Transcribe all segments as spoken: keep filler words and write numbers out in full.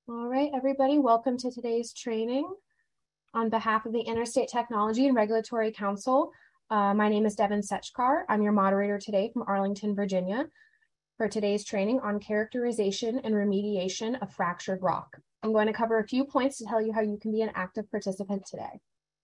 All right, everybody, welcome to today's training. On behalf of the Interstate Technology and Regulatory Council, uh, my name is Devin Setchkar. I'm your moderator today from Arlington, Virginia, for today's training on characterization and remediation of fractured rock. I'm going to cover a few points to tell you how you can be an active participant today.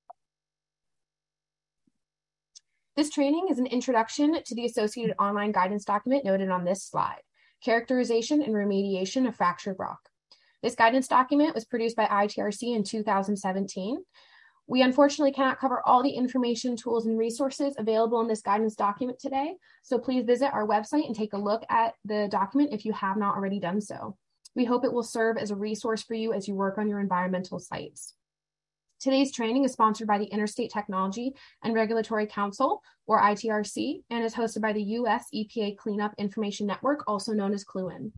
This training is an introduction to the associated online guidance document noted on this slide, Characterization and Remediation of Fractured Rock. This guidance document was produced by I T R C in two thousand seventeen. We unfortunately cannot cover all the information, tools, and resources available in this guidance document today, so please visit our website and take a look at the document if you have not already done so. We hope it will serve as a resource for you as you work on your environmental sites. Today's training is sponsored by the Interstate Technology and Regulatory Council, or I T R C, and is hosted by the U S E P A Cleanup Information Network, also known as C L U N.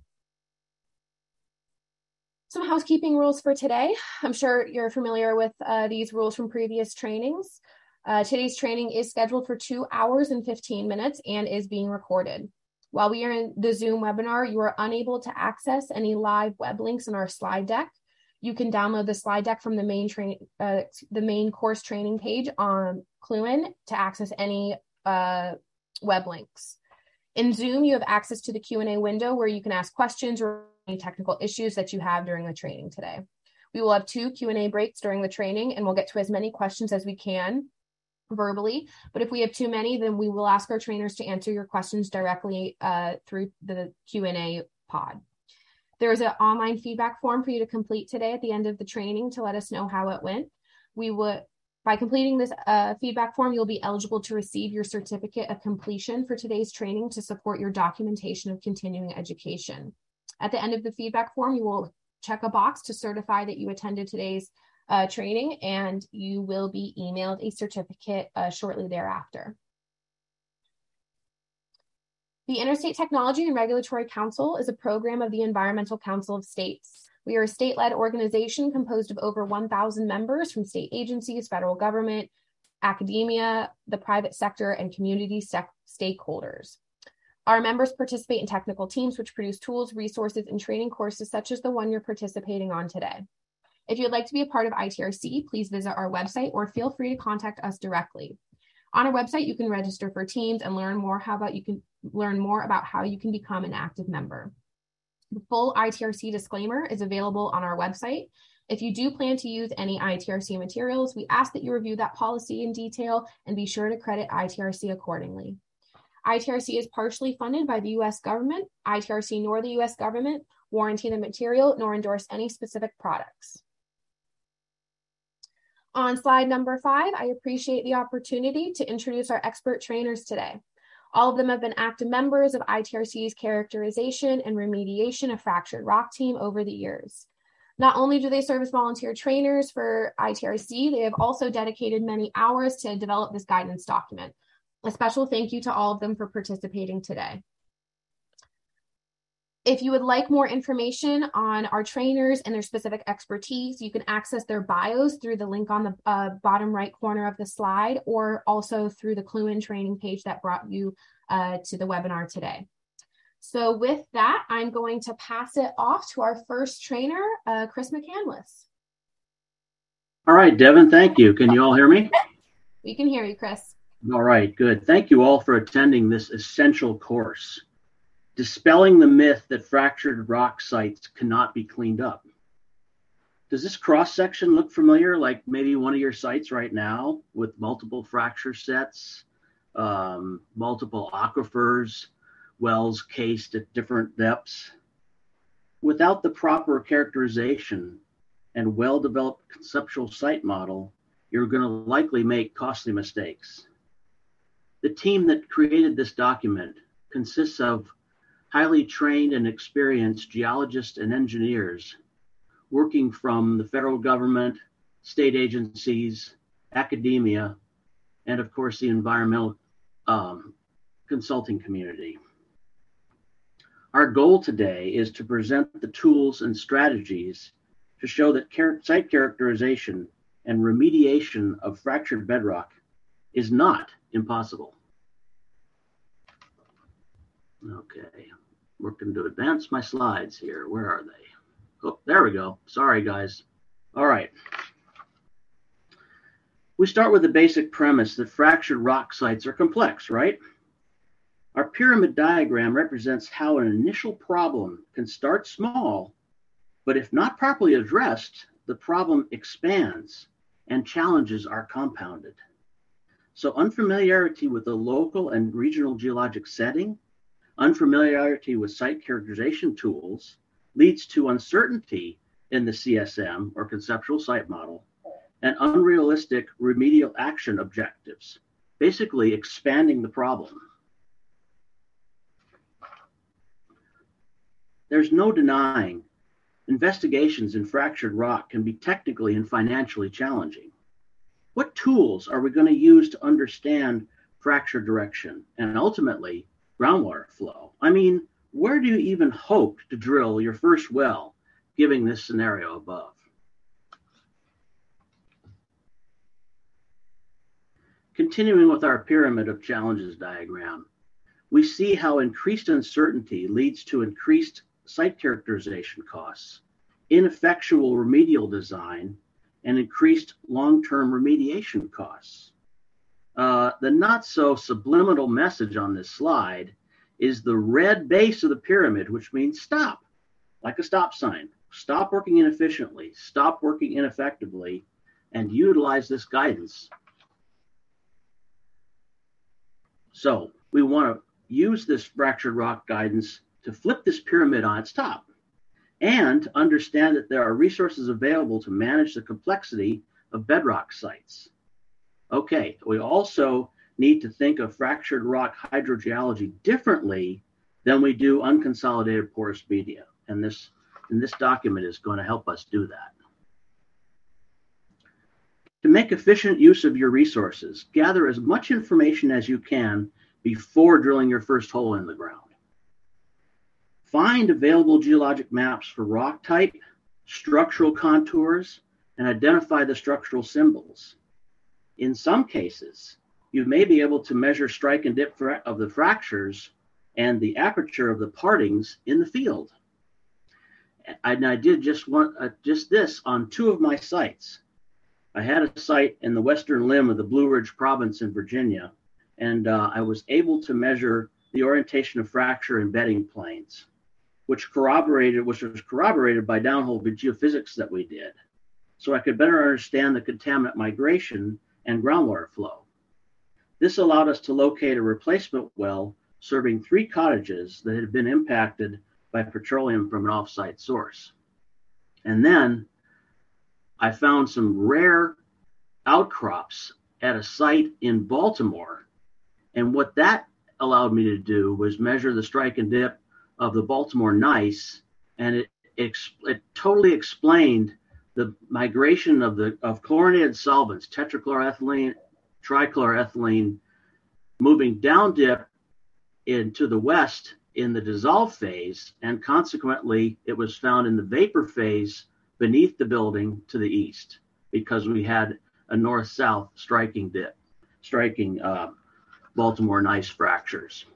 Some housekeeping rules for today. I'm sure you're familiar with uh, these rules from previous trainings. Uh, today's training is scheduled for two hours and fifteen minutes and is being recorded. While we are in the Zoom webinar, you are unable to access any live web links in our slide deck. You can download the slide deck from the main train, uh, the main course training page on C L U N to access any uh, web links. In Zoom, you have access to the Q and A window where you can ask questions or any technical issues that you have during the training today. We will have two Q and A breaks during the training, and we'll get to as many questions as we can verbally. But if we have too many, then we will ask our trainers to answer your questions directly uh, through the Q and A pod. There is an online feedback form for you to complete today at the end of the training to let us know how it went. We would, by completing this uh, feedback form, you'll be eligible to receive your certificate of completion for today's training to support your documentation of continuing education. At the end of the feedback form, you will check a box to certify that you attended today's uh, training, and you will be emailed a certificate uh, shortly thereafter. The Interstate Technology and Regulatory Council is a program of the Environmental Council of States. We are a state-led organization composed of over one thousand members from state agencies, federal government, academia, the private sector, and community stakeholders. Our members participate in technical teams which produce tools, resources, and training courses such as the one you're participating on today. If you'd like to be a part of I T R C, please visit our website or feel free to contact us directly. On our website, you can register for teams and learn more how about you can learn more about how you can become an active member. The full I T R C disclaimer is available on our website. If you do plan to use any I T R C materials, we ask that you review that policy in detail and be sure to credit I T R C accordingly. I T R C is partially funded by the U S government. I T R C nor the U S government warranty the material nor endorse any specific products. On slide number five, I appreciate the opportunity to introduce our expert trainers today. All of them have been active members of I T R C's characterization and remediation of fractured rock team over the years. Not only do they serve as volunteer trainers for I T R C, they have also dedicated many hours to develop this guidance document. A special thank you to all of them for participating today. If you would like more information on our trainers and their specific expertise, you can access their bios through the link on the uh, bottom right corner of the slide, or also through the C L U N training page that brought you uh, to the webinar today. So with that, I'm going to pass it off to our first trainer, uh, Chris McCandless. All right, Devin, thank you. Can you all hear me? We can hear you, Chris. All right, good. Thank you all for attending this essential course. Dispelling the myth that fractured rock sites cannot be cleaned up. Does this cross-section look familiar, like maybe one of your sites right now with multiple fracture sets, um, multiple aquifers, wells cased at different depths? Without the proper characterization and well-developed conceptual site model, you're going to likely make costly mistakes. The team that created this document consists of highly trained and experienced geologists and engineers working from the federal government, state agencies, academia, and of course the environmental um, consulting community. Our goal today is to present the tools and strategies to show that char- site characterization and remediation of fractured bedrock is not impossible. Okay. Working to advance my slides here. Where are they? Oh, There we go. Sorry, guys. All right. We start with the basic premise that fractured rock sites are complex, right? Our pyramid diagram represents how an initial problem can start small, but if not properly addressed, the problem expands and challenges are compounded. So unfamiliarity with the local and regional geologic setting, unfamiliarity with site characterization tools leads to uncertainty in the C S M, or conceptual site model, and unrealistic remedial action objectives, basically expanding the problem. There's no denying investigations in fractured rock can be technically and financially challenging. What tools are we going to use to understand fracture direction and ultimately groundwater flow? I mean, where do you even hope to drill your first well, given this scenario above? Continuing with our pyramid of challenges diagram, we see how increased uncertainty leads to increased site characterization costs, ineffectual remedial design, and increased long-term remediation costs. Uh, the not so subliminal message on this slide is the red base of the pyramid, which means stop, like a stop sign. Stop working inefficiently, stop working ineffectively, and utilize this guidance. So we want to use this fractured rock guidance to flip this pyramid on its top and understand that there are resources available to manage the complexity of bedrock sites. Okay, we also need to think of fractured rock hydrogeology differently than we do unconsolidated porous media. And this, and this document is going to help us do that. To make efficient use of your resources, gather as much information as you can before drilling your first hole in the ground. Find available geologic maps for rock type, structural contours, and identify the structural symbols. In some cases, you may be able to measure strike and dip of the fractures and the aperture of the partings in the field. And I did just one, uh, just this on two of my sites. I had a site in the western limb of the Blue Ridge Province in Virginia, and uh, I was able to measure the orientation of fracture and bedding planes, which corroborated, which was corroborated by downhole geophysics that we did, so I could better understand the contaminant migration and groundwater flow. This allowed us to locate a replacement well serving three cottages that had been impacted by petroleum from an off-site source. And then I found some rare outcrops at a site in Baltimore. And what that allowed me to do was measure the strike and dip of the Baltimore gneiss, and it, it, it totally explained the migration of the of chlorinated solvents, tetrachloroethylene, trichloroethylene, moving down dip into the west in the dissolve phase, and consequently it was found in the vapor phase beneath the building to the east, because we had a north-south striking dip, striking uh, Baltimore gneiss fractures.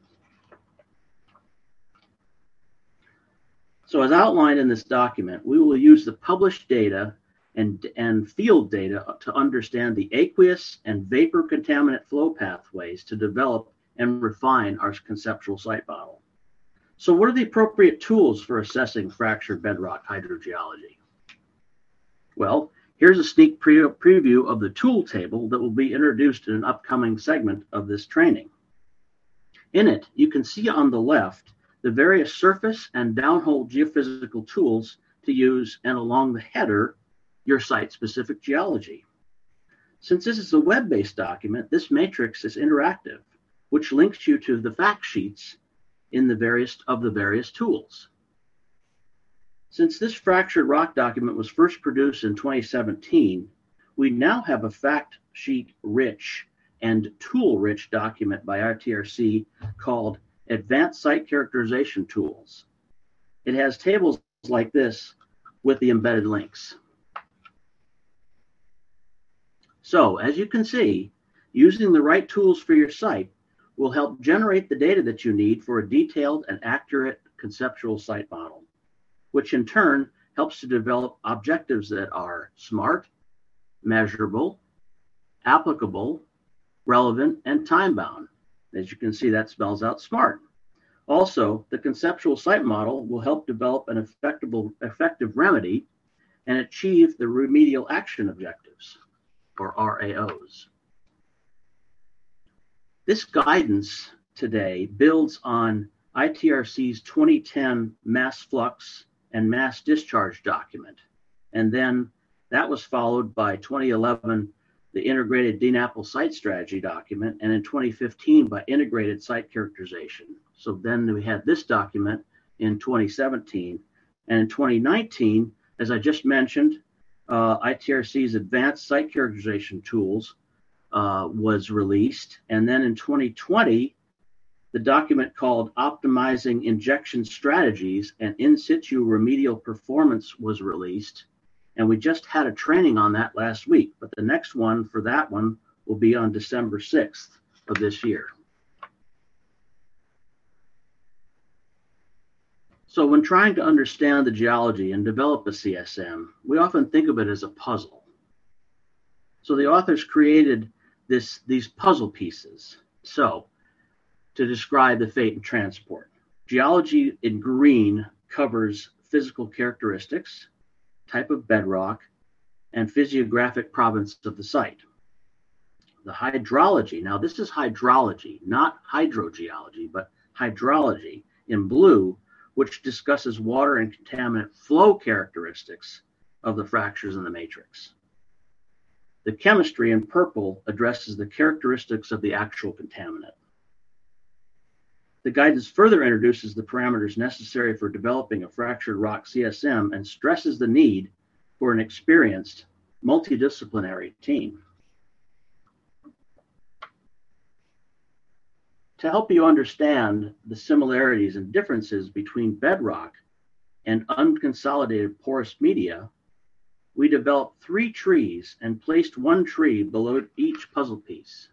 So as outlined in this document, we will use the published data and, and field data to understand the aqueous and vapor contaminant flow pathways to develop and refine our conceptual site model. So what are the appropriate tools for assessing fractured bedrock hydrogeology? Well, here's a sneak pre preview of the tool table that will be introduced in an upcoming segment of this training. In it, you can see on the left the various surface and downhole geophysical tools to use, and along the header, your site-specific geology. Since this is a web-based document, this matrix is interactive, which links you to the fact sheets in the various of the various tools. Since this fractured rock document was first produced in twenty seventeen, we now have a fact sheet rich and tool rich document by R T R C called Advanced Site Characterization Tools. It has tables like this with the embedded links. So as you can see, using the right tools for your site will help generate the data that you need for a detailed and accurate conceptual site model, which in turn helps to develop objectives that are SMART, measurable, applicable, relevant, and time-bound. As you can see, that spells out SMART. Also, the conceptual site model will help develop an effective, effective remedy and achieve the remedial action objectives, or R A Os. This guidance today builds on I T R C's twenty ten mass flux and mass discharge document. And then that was followed by twenty eleven, the integrated D NAPL site strategy document, and in twenty fifteen by integrated site characterization. So then we had this document in twenty seventeen. And in twenty nineteen, as I just mentioned, uh, I T R C's advanced site characterization tools uh, was released. And then in twenty twenty, the document called Optimizing Injection Strategies and In Situ Remedial Performance was released. And we just had a training on that last week, but the next one for that one will be on December sixth of this year. So when trying to understand the geology and develop a C S M, we often think of it as a puzzle. So the authors created this, these puzzle pieces. So to describe the fate and transport, geology in green covers physical characteristics, type of bedrock, and physiographic province of the site. The hydrology, now this is hydrology, not hydrogeology, but hydrology in blue, which discusses water and contaminant flow characteristics of the fractures in the matrix. The chemistry in purple addresses the characteristics of the actual contaminant. The guidance further introduces the parameters necessary for developing a fractured rock C S M and stresses the need for an experienced multidisciplinary team. To help you understand the similarities and differences between bedrock and unconsolidated porous media, we developed three trees and placed one tree below each puzzle piece.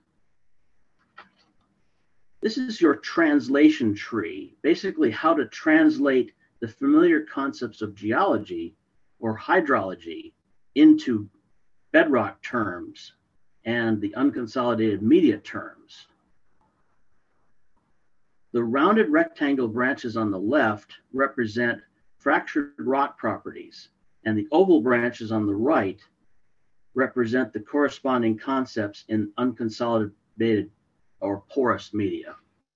This is your translation tree, basically how to translate the familiar concepts of geology or hydrology into bedrock terms and the unconsolidated media terms. The rounded rectangle branches on the left represent fractured rock properties, and the oval branches on the right represent the corresponding concepts in unconsolidated or porous media.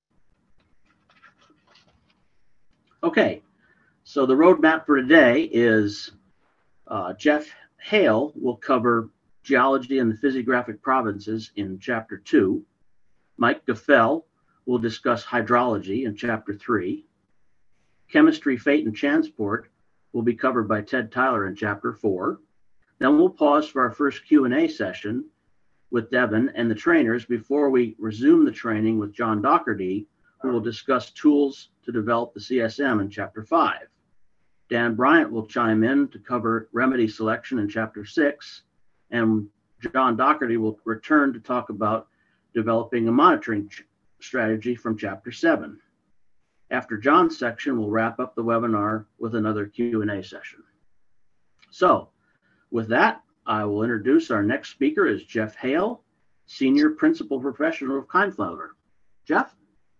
Okay, so the roadmap for today is uh, Jeff Hale will cover geology and the physiographic provinces in chapter two. Mike Gaffel will discuss hydrology in chapter three. Chemistry, fate, and transport will be covered by Ted Tyler in chapter four. Then we'll pause for our first Q and A session with Devin and the trainers before we resume the training with John Doherty, who will discuss tools to develop the C S M in chapter five. Dan Bryant will chime in to cover remedy selection in chapter six, and John Doherty will return to talk about developing a monitoring strategy from chapter seven. After John's section, we'll wrap up the webinar with another Q and A session. So with that, I will introduce our next speaker is Jeff Hale, Senior Principal Professional of Kindflower. Jeff?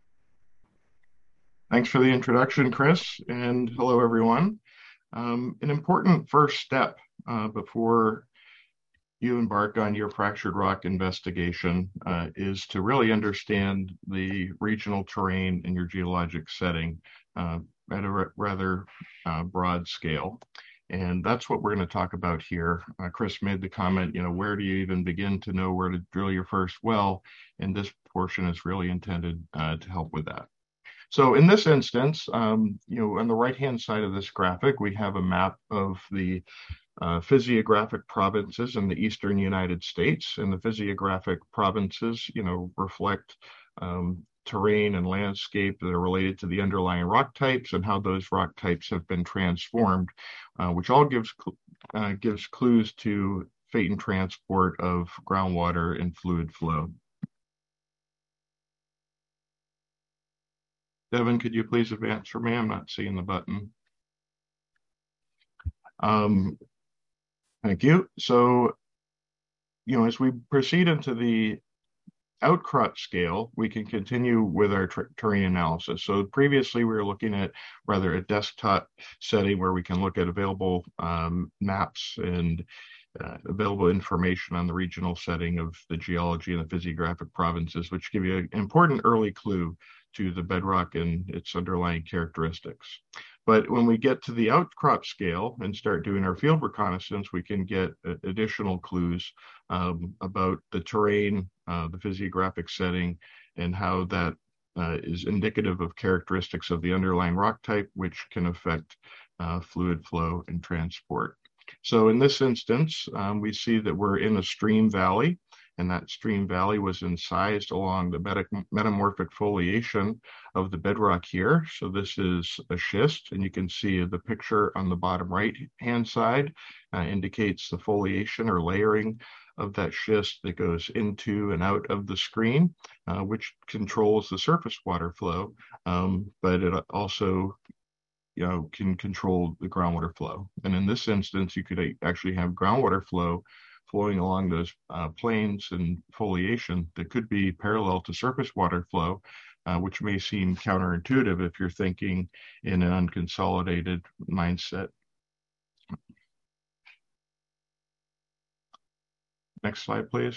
Thanks for the introduction, Chris, and hello, everyone. Um, an important first step uh, before you embark on your fractured rock investigation uh, is to really understand the regional terrain in your geologic setting uh, at a rather uh, broad scale. And that's what we're going to talk about here. Uh, Chris made the comment, you know, where do you even begin to know where to drill your first well? And this portion is really intended uh, to help with that. So in this instance, um, you know, on the right-hand side of this graphic, we have a map of the uh, physiographic provinces in the eastern United States. And the physiographic provinces, you know, reflect um, terrain and landscape that are related to the underlying rock types and how those rock types have been transformed, uh, which all gives uh, gives clues to fate and transport of groundwater and fluid flow. Devin, could you please advance for me? I'm not seeing the button. Um, thank you. So, you know, as we proceed into the outcrop scale, we can continue with our ter terrain analysis. So previously we were looking at rather a desktop setting where we can look at available um, maps and uh, available information on the regional setting of the geology and the physiographic provinces, which give you an important early clue to the bedrock and its underlying characteristics. But when we get to the outcrop scale and start doing our field reconnaissance, we can get additional clues um, about the terrain, uh, the physiographic setting, and how that uh, is indicative of characteristics of the underlying rock type, which can affect uh, fluid flow and transport. So in this instance, um, we see that we're in a stream valley, and that stream valley was incised along the meta metamorphic foliation of the bedrock here. So this is a schist, and you can see the picture on the bottom right-hand side uh, indicates the foliation or layering of that schist that goes into and out of the screen, uh, which controls the surface water flow, um, but it also you know, can control the groundwater flow. And in this instance, you could actually have groundwater flow flowing along those uh, plains and foliation that could be parallel to surface water flow, uh, which may seem counterintuitive if you're thinking in an unconsolidated mindset. Next slide, please.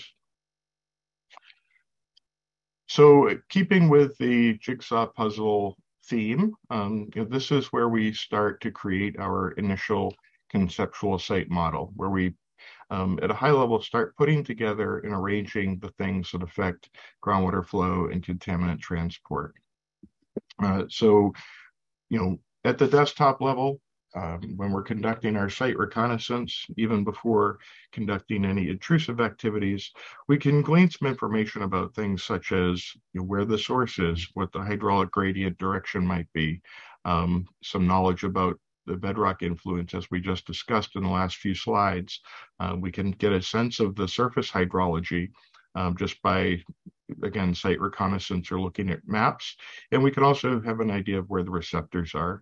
So keeping with the jigsaw puzzle theme, um, you know, this is where we start to create our initial conceptual site model, where we, um, at a high level, start putting together and arranging the things that affect groundwater flow and contaminant transport. Uh, so, you know, at the desktop level, um, when we're conducting our site reconnaissance, even before conducting any intrusive activities, we can glean some information about things such as you know, where the source is, what the hydraulic gradient direction might be, um, some knowledge about the bedrock influence, as we just discussed in the last few slides. Uh, we can get a sense of the surface hydrology um, just by, again, site reconnaissance or looking at maps. And we can also have an idea of where the receptors are.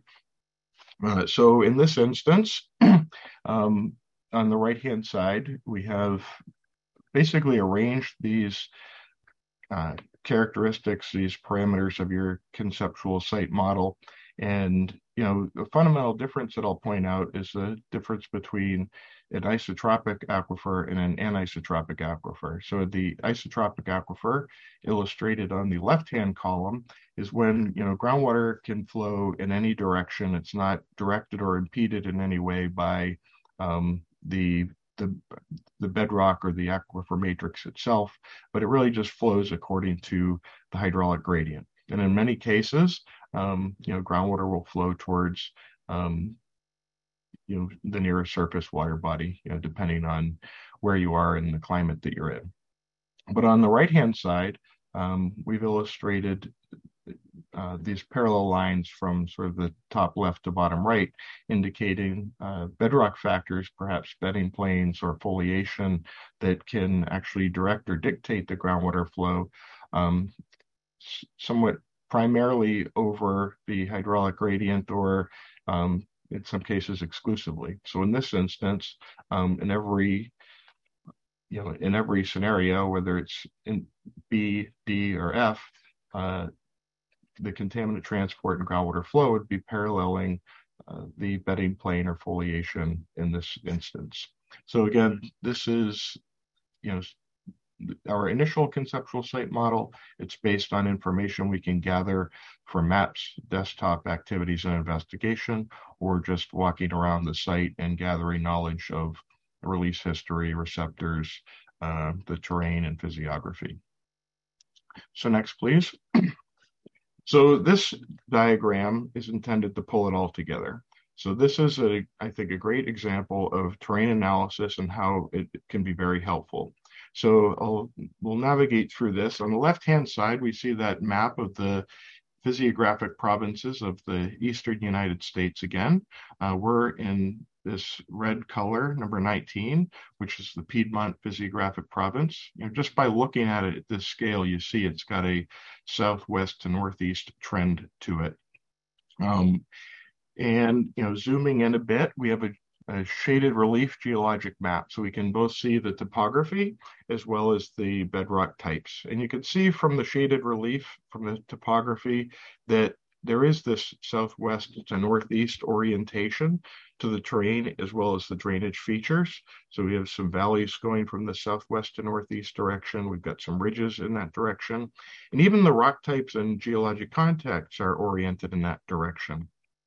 Uh, so in this instance, um, on the right-hand side, we have basically arranged these uh, characteristics, these parameters of your conceptual site model. And, you know, the fundamental difference that I'll point out is the difference between an isotropic aquifer and an anisotropic aquifer. So the isotropic aquifer, illustrated on the left-hand column, is when, you know, groundwater can flow in any direction. It's not directed or impeded in any way by um, the the the bedrock or the aquifer matrix itself, but it really just flows according to the hydraulic gradient. And in many cases, um, you know, groundwater will flow towards, um, you know, the nearest surface water body, you know, depending on where you are in the climate that you're in. But on the right-hand side, um, we've illustrated Uh, these parallel lines from sort of the top left to bottom right, indicating uh, bedrock factors, perhaps bedding planes or foliation, that can actually direct or dictate the groundwater flow, um, somewhat primarily over the hydraulic gradient or um, in some cases exclusively. So in this instance, um, in every you know, in every scenario, whether it's in B, D, or F, uh, the contaminant transport and groundwater flow would be paralleling uh, the bedding plane or foliation in this instance. So again, this is, you know, our initial conceptual site model. It's based on information we can gather from maps, desktop activities and investigation, or just walking around the site and gathering knowledge of release history, receptors, uh, the terrain, and physiography. So next, please. So this diagram is intended to pull it all together. So this is, a, I think, a great example of terrain analysis and how it can be very helpful. So I'll, we'll navigate through this. On the left-hand side, we see that map of the physiographic provinces of the eastern United States again. Uh, we're in this red color, number nineteen, which is the Piedmont physiographic province. You know, just by looking at it at this scale, you see it's got a southwest to northeast trend to it. Um, and, you know, zooming in a bit, we have a a shaded relief geologic map. So we can both see the topography as well as the bedrock types. And you can see from the shaded relief, from the topography, that there is this southwest to northeast orientation to the terrain as well as the drainage features. So we have some valleys going from the southwest to northeast direction. We've got some ridges in that direction. And even the rock types and geologic contacts are oriented in that direction.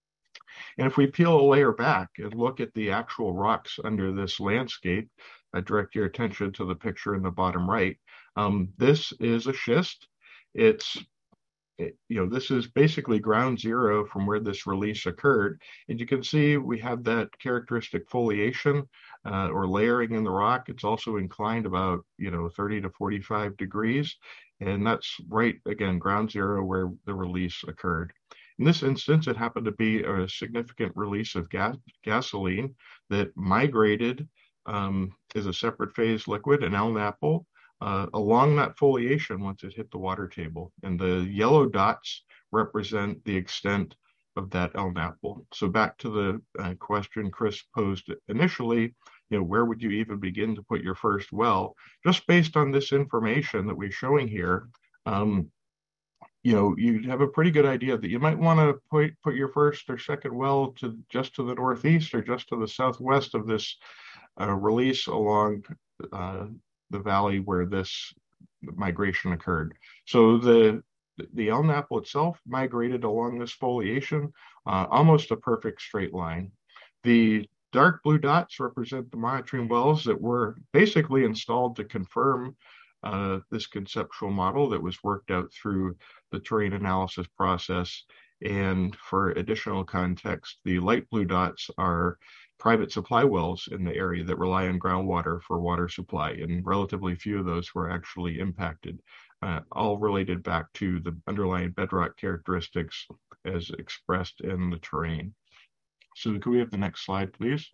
And if we peel a layer back and look at the actual rocks under this landscape, I direct your attention to the picture in the bottom right. Um, this is a schist. It's It, you know, this is basically ground zero from where this release occurred. And you can see we have that characteristic foliation uh, or layering in the rock. It's also inclined about, you know, thirty to forty-five degrees. And that's right, again, ground zero where the release occurred. In this instance, it happened to be a significant release of gas gasoline that migrated um, as a separate phase liquid, an L-NAPL, Uh, along that foliation once it hit the water table. And the yellow dots represent the extent of that L-NAPL. So back to the uh, question Chris posed initially, you know, where would you even begin to put your first well? Just based on this information that we're showing here, um, you know, you have a pretty good idea that you might want to put, put your first or second well to just to the northeast or just to the southwest of this uh, release along uh, the valley where this migration occurred. So the the L-NAPL itself migrated along this foliation, uh, almost a perfect straight line. The dark blue dots represent the monitoring wells that were basically installed to confirm uh, this conceptual model that was worked out through the terrain analysis process. And for additional context, the light blue dots are private supply wells in the area that rely on groundwater for water supply, and relatively few of those were actually impacted, uh, all related back to the underlying bedrock characteristics as expressed in the terrain. So could we have the next slide, please?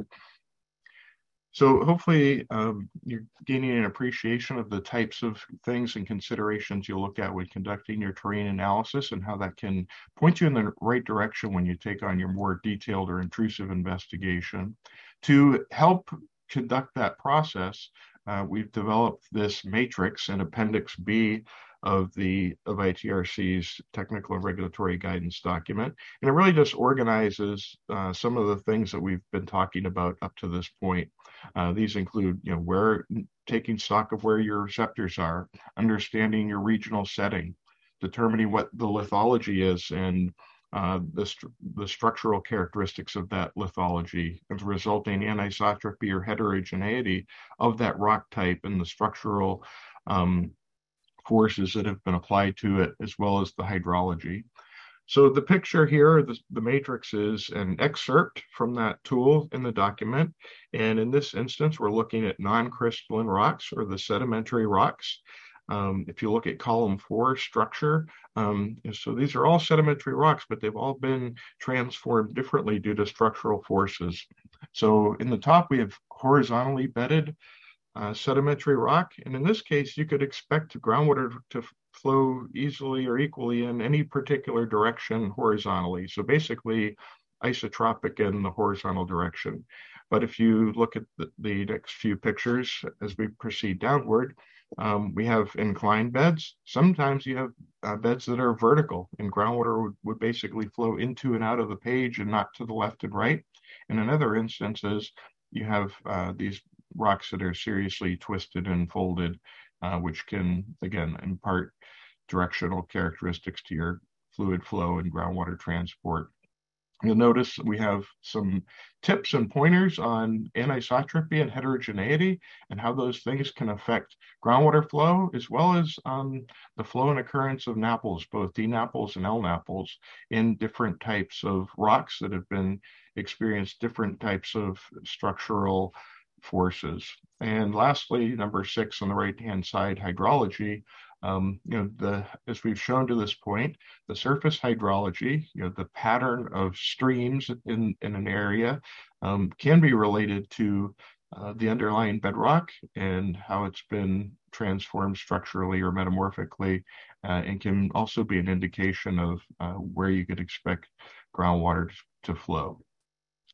So hopefully um, you're gaining an appreciation of the types of things and considerations you'll look at when conducting your terrain analysis and how that can point you in the right direction when you take on your more detailed or intrusive investigation. To help conduct that process, uh, we've developed this matrix in Appendix B of the of I T R C's technical and regulatory guidance document. And it really just organizes uh, some of the things that we've been talking about up to this point. Uh, these include, you know, where taking stock of where your receptors are, understanding your regional setting, determining what the lithology is and uh, the, st the structural characteristics of that lithology, and the resulting anisotropy or heterogeneity of that rock type and the structural um, forces that have been applied to it, as well as the hydrology. So the picture here, the, the matrix is an excerpt from that tool in the document. And in this instance, we're looking at non-crystalline rocks or the sedimentary rocks. Um, if you look at column four structure, um, so these are all sedimentary rocks, but they've all been transformed differently due to structural forces. So in the top, we have horizontally bedded Uh, sedimentary rock. And in this case, you could expect groundwater to flow easily or equally in any particular direction horizontally. So basically isotropic in the horizontal direction. But if you look at the, the next few pictures as we proceed downward, um, we have inclined beds. Sometimes you have uh, beds that are vertical, and groundwater would, would basically flow into and out of the page and not to the left and right. And in other instances, you have uh, these rocks that are seriously twisted and folded, uh, which can, again, impart directional characteristics to your fluid flow and groundwater transport. You'll notice we have some tips and pointers on anisotropy and heterogeneity and how those things can affect groundwater flow, as well as um, the flow and occurrence of NAPLs, both D NAPLs and L NAPLs, in different types of rocks that have been experienced different types of structural forces. And lastly, number six on the right-hand side, hydrology. Um, you know, the as we've shown to this point, the surface hydrology, you know, the pattern of streams in, in an area um, can be related to uh, the underlying bedrock and how it's been transformed structurally or metamorphically, uh, and can also be an indication of uh, where you could expect groundwater to flow.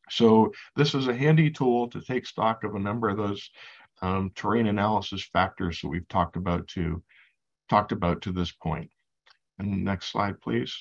So this is a handy tool to take stock of a number of those um, terrain analysis factors that we've talked about to talked about to this point. And next slide, please.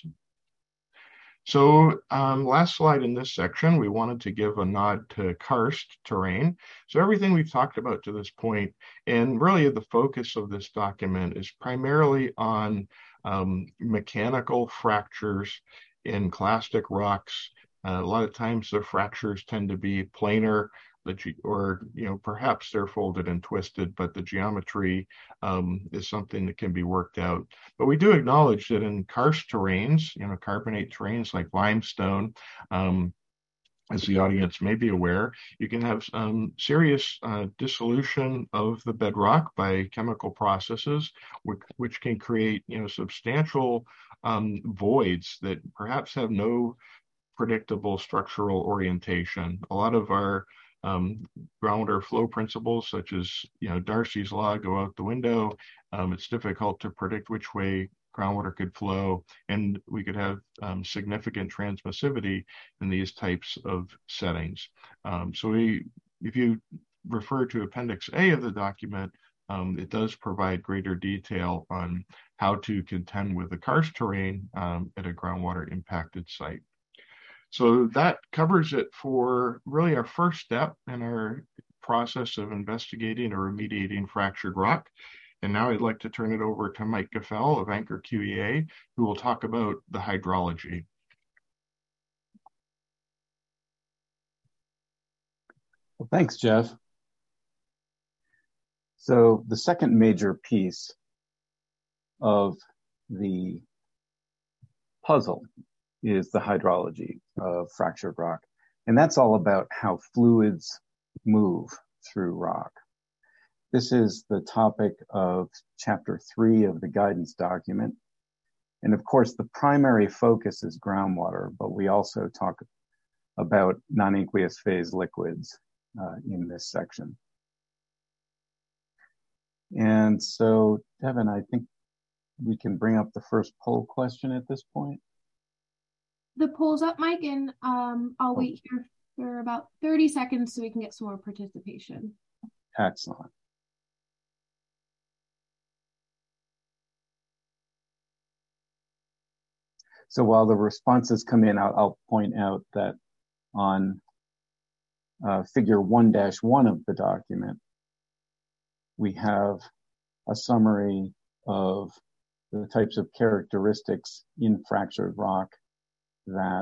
So um, last slide in this section, we wanted to give a nod to karst terrain. So everything we've talked about to this point, and really the focus of this document is primarily on um, mechanical fractures in clastic rocks. Uh, a lot of times the fractures tend to be planar, or you know perhaps they're folded and twisted, but the geometry um, is something that can be worked out. But we do acknowledge that in karst terrains, you know, carbonate terrains like limestone, um, as the audience may be aware, you can have um, serious uh, dissolution of the bedrock by chemical processes, which, which can create you know substantial um, voids that perhaps have no predictable structural orientation. A lot of our Um, groundwater flow principles, such as you know Darcy's law, go out the window. Um, it's difficult to predict which way groundwater could flow, and we could have um, significant transmissivity in these types of settings. Um, so we, if you refer to Appendix A of the document, um, it does provide greater detail on how to contend with the karst terrain um, at a groundwater impacted site. So that covers it for really our first step in our process of investigating or remediating fractured rock. And now I'd like to turn it over to Mike Gaffel of Anchor Q E A, who will talk about the hydrology. Well, thanks, Jeff. So the second major piece of the puzzle is the hydrology of fractured rock. And that's all about how fluids move through rock. This is the topic of chapter three of the guidance document. And of course, the primary focus is groundwater, but we also talk about non-aqueous phase liquids uh, in this section. And so, Devin, I think we can bring up the first poll question at this point. The poll's up, Mike, and um, I'll oh. wait here for about thirty seconds so we can get some more participation. Excellent. So while the responses come in, I'll, I'll point out that on uh, figure one dash one of the document, we have a summary of the types of characteristics in fractured rock that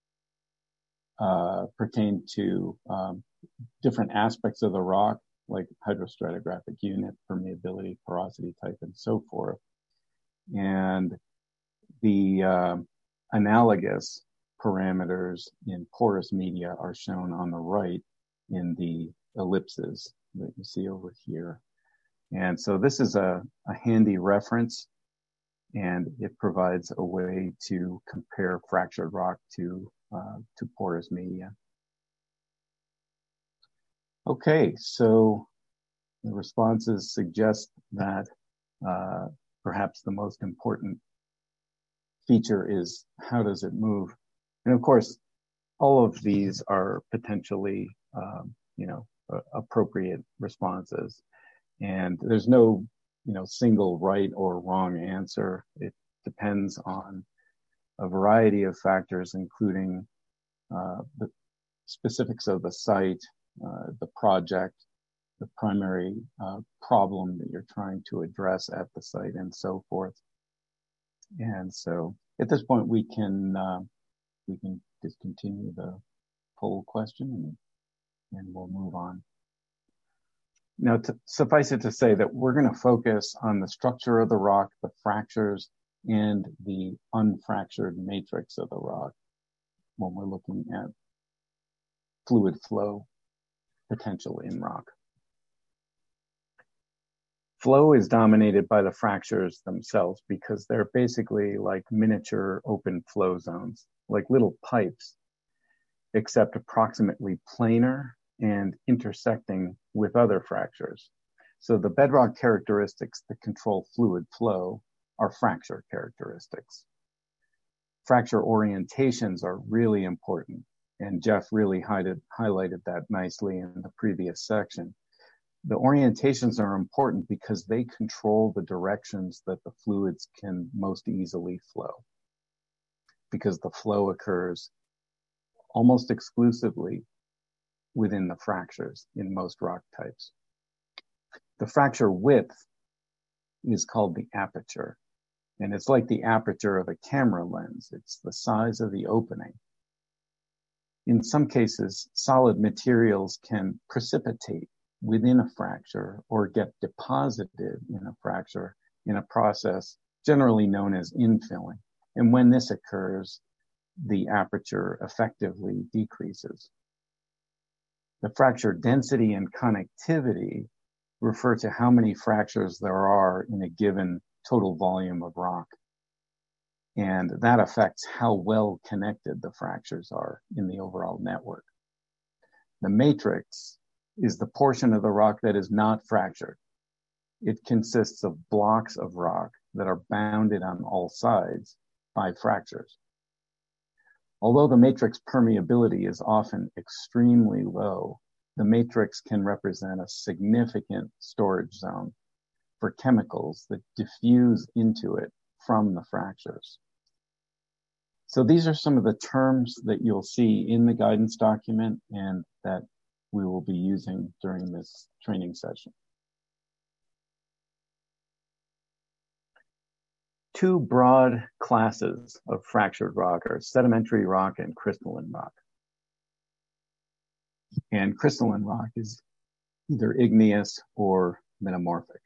uh, pertain to um, different aspects of the rock, like hydrostratigraphic unit, permeability, porosity type, and so forth. And the uh, analogous parameters in porous media are shown on the right in the ellipses that you see over here. And so this is a, a handy reference, and it provides a way to compare fractured rock to, uh, to porous media. Okay, so the responses suggest that uh, perhaps the most important feature is how does it move? And of course, all of these are potentially, um, you know, uh, appropriate responses. And there's no you know, single right or wrong answer. It depends on a variety of factors, including uh, the specifics of the site, uh, the project, the primary uh, problem that you're trying to address at the site, and so forth. And so at this point, we can uh, we can discontinue the poll question, and, and we'll move on. Now, to suffice it to say that we're going to focus on the structure of the rock, the fractures, and the unfractured matrix of the rock when we're looking at fluid flow potential in rock. Flow is dominated by the fractures themselves because they're basically like miniature open flow zones, like little pipes, except approximately planar and intersecting with other fractures. So the bedrock characteristics that control fluid flow are fracture characteristics. Fracture orientations are really important. and Jeff really highlighted, highlighted that nicely in the previous section. The orientations are important because they control the directions that the fluids can most easily flow, because the flow occurs almost exclusively within the fractures in most rock types. The fracture width is called the aperture, and it's like the aperture of a camera lens. It's the size of the opening. In some cases, solid materials can precipitate within a fracture or get deposited in a fracture in a process generally known as infilling. And when this occurs, the aperture effectively decreases. The fracture density and connectivity refer to how many fractures there are in a given total volume of rock. And that affects how well connected the fractures are in the overall network. The matrix is the portion of the rock that is not fractured. It consists of blocks of rock that are bounded on all sides by fractures. Although the matrix permeability is often extremely low, the matrix can represent a significant storage zone for chemicals that diffuse into it from the fractures. So these are some of the terms that you'll see in the guidance document and that we will be using during this training session. Two broad classes of fractured rock are sedimentary rock and crystalline rock. And crystalline rock is either igneous or metamorphic.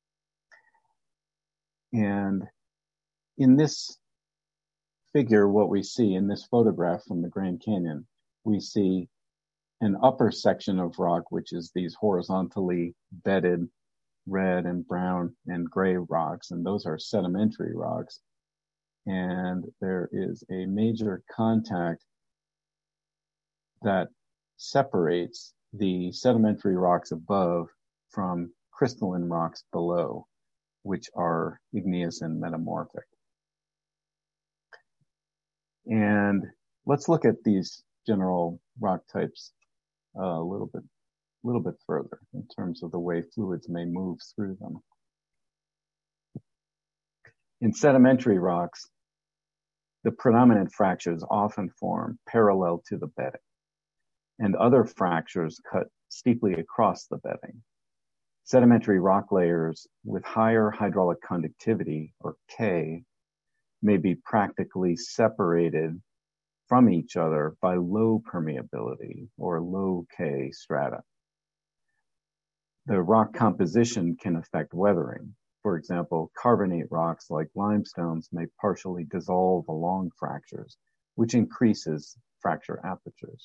And in this figure, what we see in this photograph from the Grand Canyon, we see an upper section of rock, which is these horizontally bedded red and brown and gray rocks, and those are sedimentary rocks. And there is a major contact that separates the sedimentary rocks above from crystalline rocks below, which are igneous and metamorphic. And let's look at these general rock types uh, a little bit, a little bit further in terms of the way fluids may move through them. In sedimentary rocks, the predominant fractures often form parallel to the bedding, and other fractures cut steeply across the bedding. Sedimentary rock layers with higher hydraulic conductivity, or K, may be practically separated from each other by low permeability, or low K strata. The rock composition can affect weathering. For example, carbonate rocks like limestones may partially dissolve along fractures, which increases fracture apertures.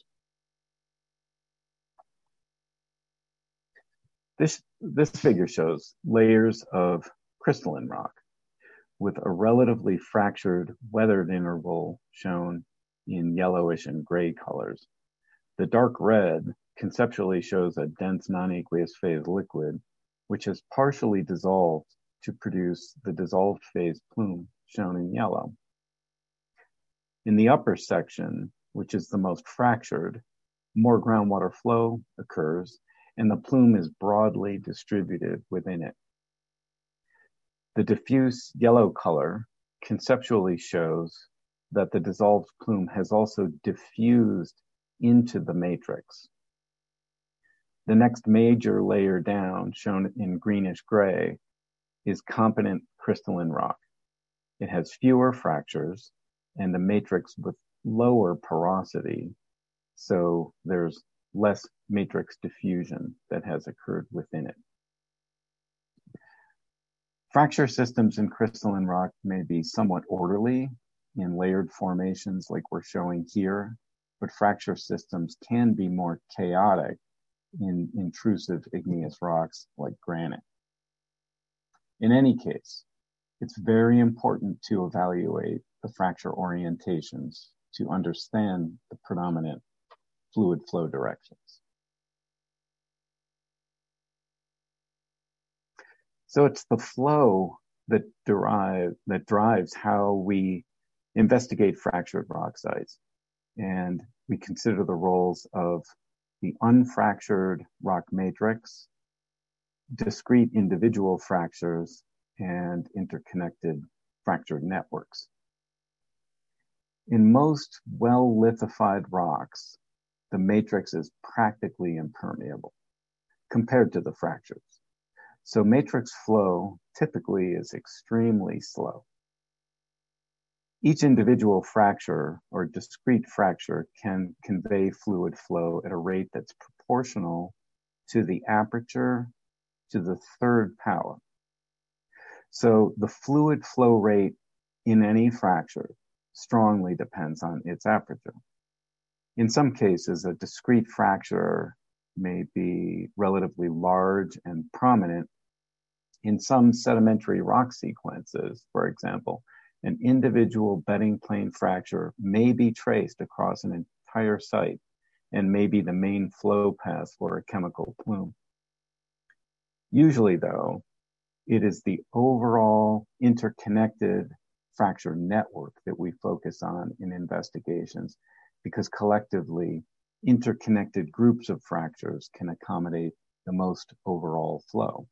This, this figure shows layers of crystalline rock with a relatively fractured weathered interval shown in yellowish and gray colors. The dark red conceptually shows a dense non-aqueous phase liquid, which has partially dissolved to produce the dissolved phase plume shown in yellow. In the upper section, which is the most fractured, more groundwater flow occurs and the plume is broadly distributed within it. The diffuse yellow color conceptually shows that the dissolved plume has also diffused into the matrix. The next major layer down, shown in greenish gray, is competent crystalline rock. It has fewer fractures and a matrix with lower porosity, so there's less matrix diffusion that has occurred within it. Fracture systems in crystalline rock may be somewhat orderly in layered formations like we're showing here, but fracture systems can be more chaotic in intrusive igneous rocks like granite. In any case, it's very important to evaluate the fracture orientations to understand the predominant fluid flow directions. So it's the flow that derive that drives how we investigate fractured rock sites. and we consider the roles of the unfractured rock matrix, discrete individual fractures, and interconnected fractured networks. In most well-lithified rocks, the matrix is practically impermeable compared to the fractures. So matrix flow typically is extremely slow. Each individual fracture or discrete fracture can convey fluid flow at a rate that's proportional to the aperture to the third power. So the fluid flow rate in any fracture strongly depends on its aperture. In some cases, a discrete fracture may be relatively large and prominent. In some sedimentary rock sequences, for example, an individual bedding plane fracture may be traced across an entire site and may be the main flow path for a chemical plume. Usually, though, it is the overall interconnected fracture network that we focus on in investigations, because collectively, interconnected groups of fractures can accommodate the most overall flow.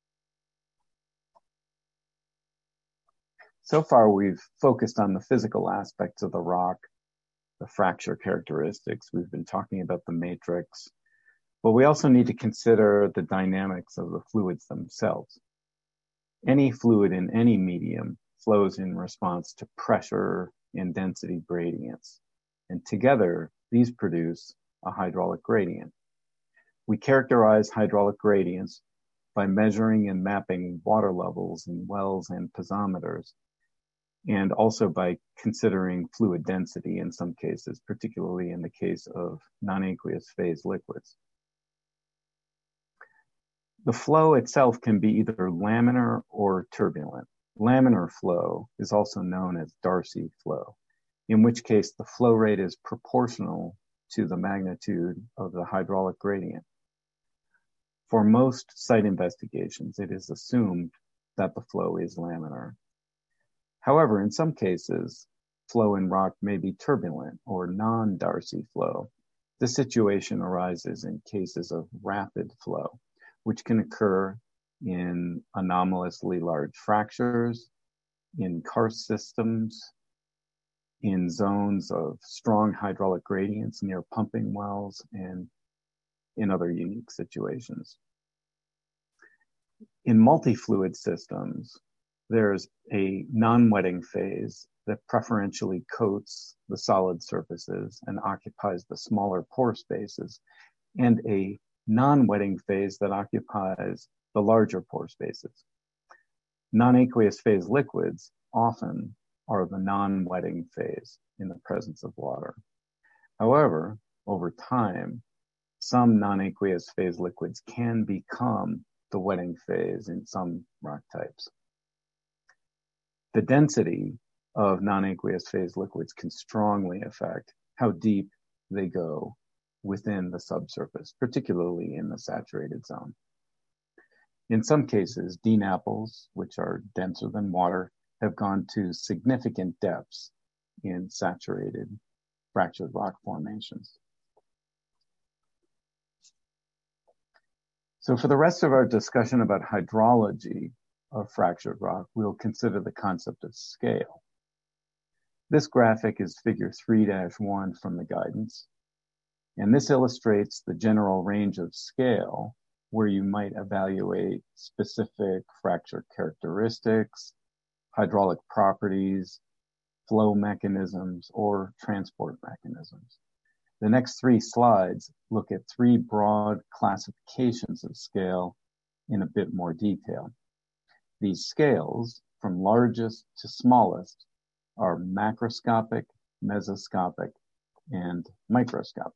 So far, we've focused on the physical aspects of the rock, the fracture characteristics. We've been talking about the matrix, but we also need to consider the dynamics of the fluids themselves. Any fluid in any medium flows in response to pressure and density gradients, and together these produce a hydraulic gradient. We characterize hydraulic gradients by measuring and mapping water levels in wells and piezometers, and also by considering fluid density in some cases, particularly in the case of non-aqueous phase liquids. The flow itself can be either laminar or turbulent. Laminar flow is also known as Darcy flow, in which case the flow rate is proportional to the magnitude of the hydraulic gradient. For most site investigations, it is assumed that the flow is laminar. However, in some cases, flow in rock may be turbulent or non-Darcy flow. This situation arises in cases of rapid flow, which can occur in anomalously large fractures, in karst systems, in zones of strong hydraulic gradients near pumping wells, and in other unique situations. In multi-fluid systems, there's a non-wetting phase that preferentially coats the solid surfaces and occupies the smaller pore spaces, and a non-wetting phase that occupies the larger pore spaces. Non-aqueous phase liquids often are the non-wetting phase in the presence of water. However, over time, some non-aqueous phase liquids can become the wetting phase in some rock types. The density of non-aqueous phase liquids can strongly affect how deep they go within the subsurface, particularly in the saturated zone. In some cases, D NAPLs, which are denser than water, have gone to significant depths in saturated fractured rock formations. So for the rest of our discussion about hydrology of fractured rock, we'll consider the concept of scale. This graphic is figure three dash one from the guidance, and this illustrates the general range of scale where you might evaluate specific fracture characteristics, hydraulic properties, flow mechanisms, or transport mechanisms. The next three slides look at three broad classifications of scale in a bit more detail. These scales, from largest to smallest, are macroscopic, mesoscopic, and microscopic.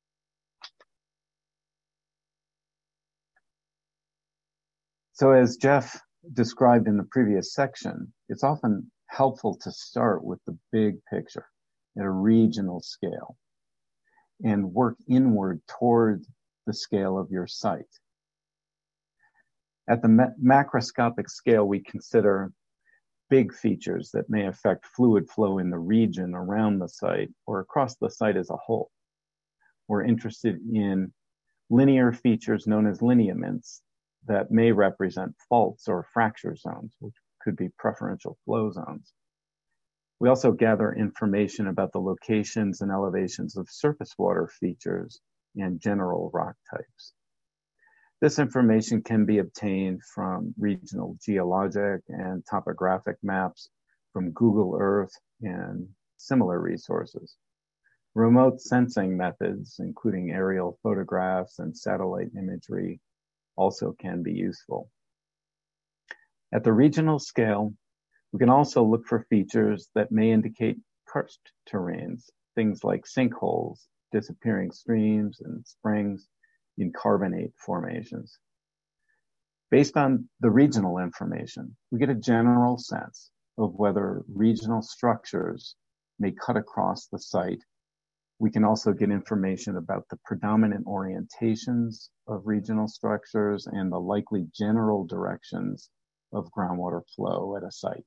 So as Jeff described in the previous section, it's often helpful to start with the big picture at a regional scale and work inward toward the scale of your site. At the ma- macroscopic scale, we consider big features that may affect fluid flow in the region around the site or across the site as a whole. We're interested in linear features known as lineaments that may represent faults or fracture zones, which could be preferential flow zones. We also gather information about the locations and elevations of surface water features and general rock types. This information can be obtained from regional geologic and topographic maps, from Google Earth and similar resources. Remote sensing methods, including aerial photographs and satellite imagery, also can be useful. At the regional scale, we can also look for features that may indicate karst terrains, things like sinkholes, disappearing streams and springs in carbonate formations. Based on the regional information, we get a general sense of whether regional structures may cut across the site. We can also get information about the predominant orientations of regional structures and the likely general directions of groundwater flow at a site.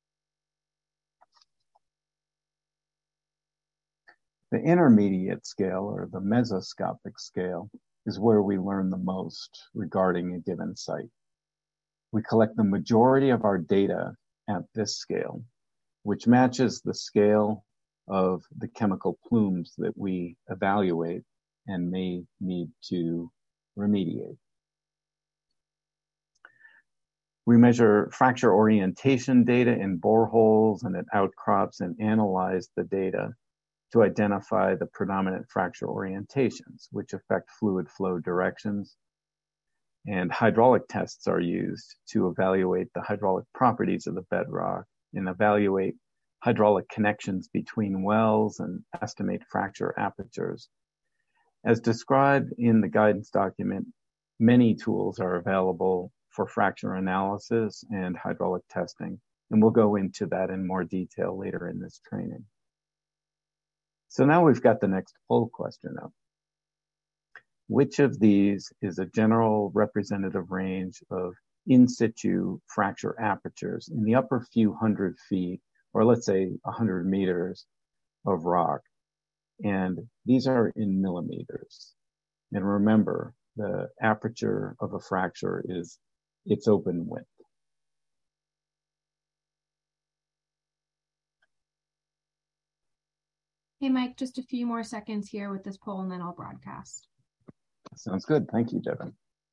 The intermediate scale, or the mesoscopic scale, is where we learn the most regarding a given site. We collect the majority of our data at this scale, which matches the scale of the chemical plumes that we evaluate and may need to remediate. We measure fracture orientation data in boreholes and at outcrops and analyze the data to identify the predominant fracture orientations, which affect fluid flow directions. And hydraulic tests are used to evaluate the hydraulic properties of the bedrock and evaluate hydraulic connections between wells and estimate fracture apertures. As described in the guidance document, many tools are available for fracture analysis and hydraulic testing, and we'll go into that in more detail later in this training. So now we've got the next poll question up. Which of these is a general representative range of in situ fracture apertures in the upper few hundred feet, or let's say one hundred meters of rock? And these are in millimeters. And remember, the aperture of a fracture is its open width. Hey, Mike, just a few more seconds here with this poll and then I'll broadcast. Sounds good. Thank you, Devin.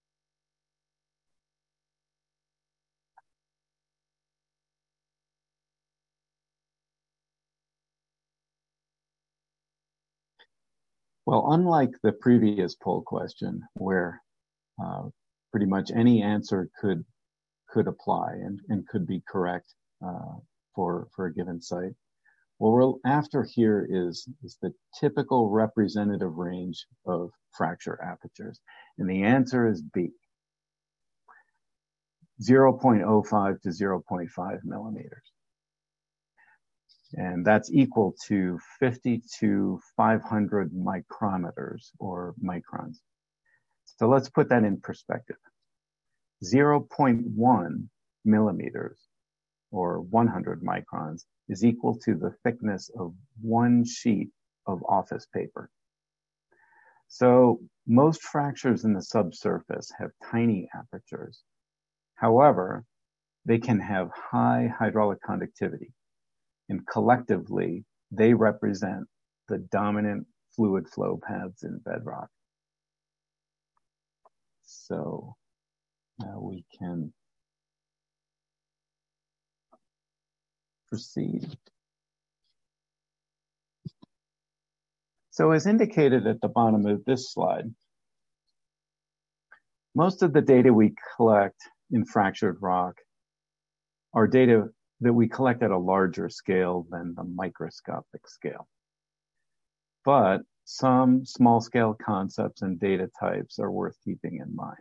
Well, unlike the previous poll question, where uh, pretty much any answer could could apply and, and could be correct uh, for, for a given site, what we're after here is, is the typical representative range of fracture apertures. And the answer is B, zero point zero five to zero point five millimeters. And that's equal to fifty to five hundred micrometers or microns. So let's put that in perspective. zero point one millimeters or one hundred microns is equal to the thickness of one sheet of office paper. So most fractures in the subsurface have tiny apertures. However, they can have high hydraulic conductivity, and collectively, they represent the dominant fluid flow paths in bedrock. So now we can proceed. So as indicated at the bottom of this slide, most of the data we collect in fractured rock are data that we collect at a larger scale than the microscopic scale. But some small scale concepts and data types are worth keeping in mind.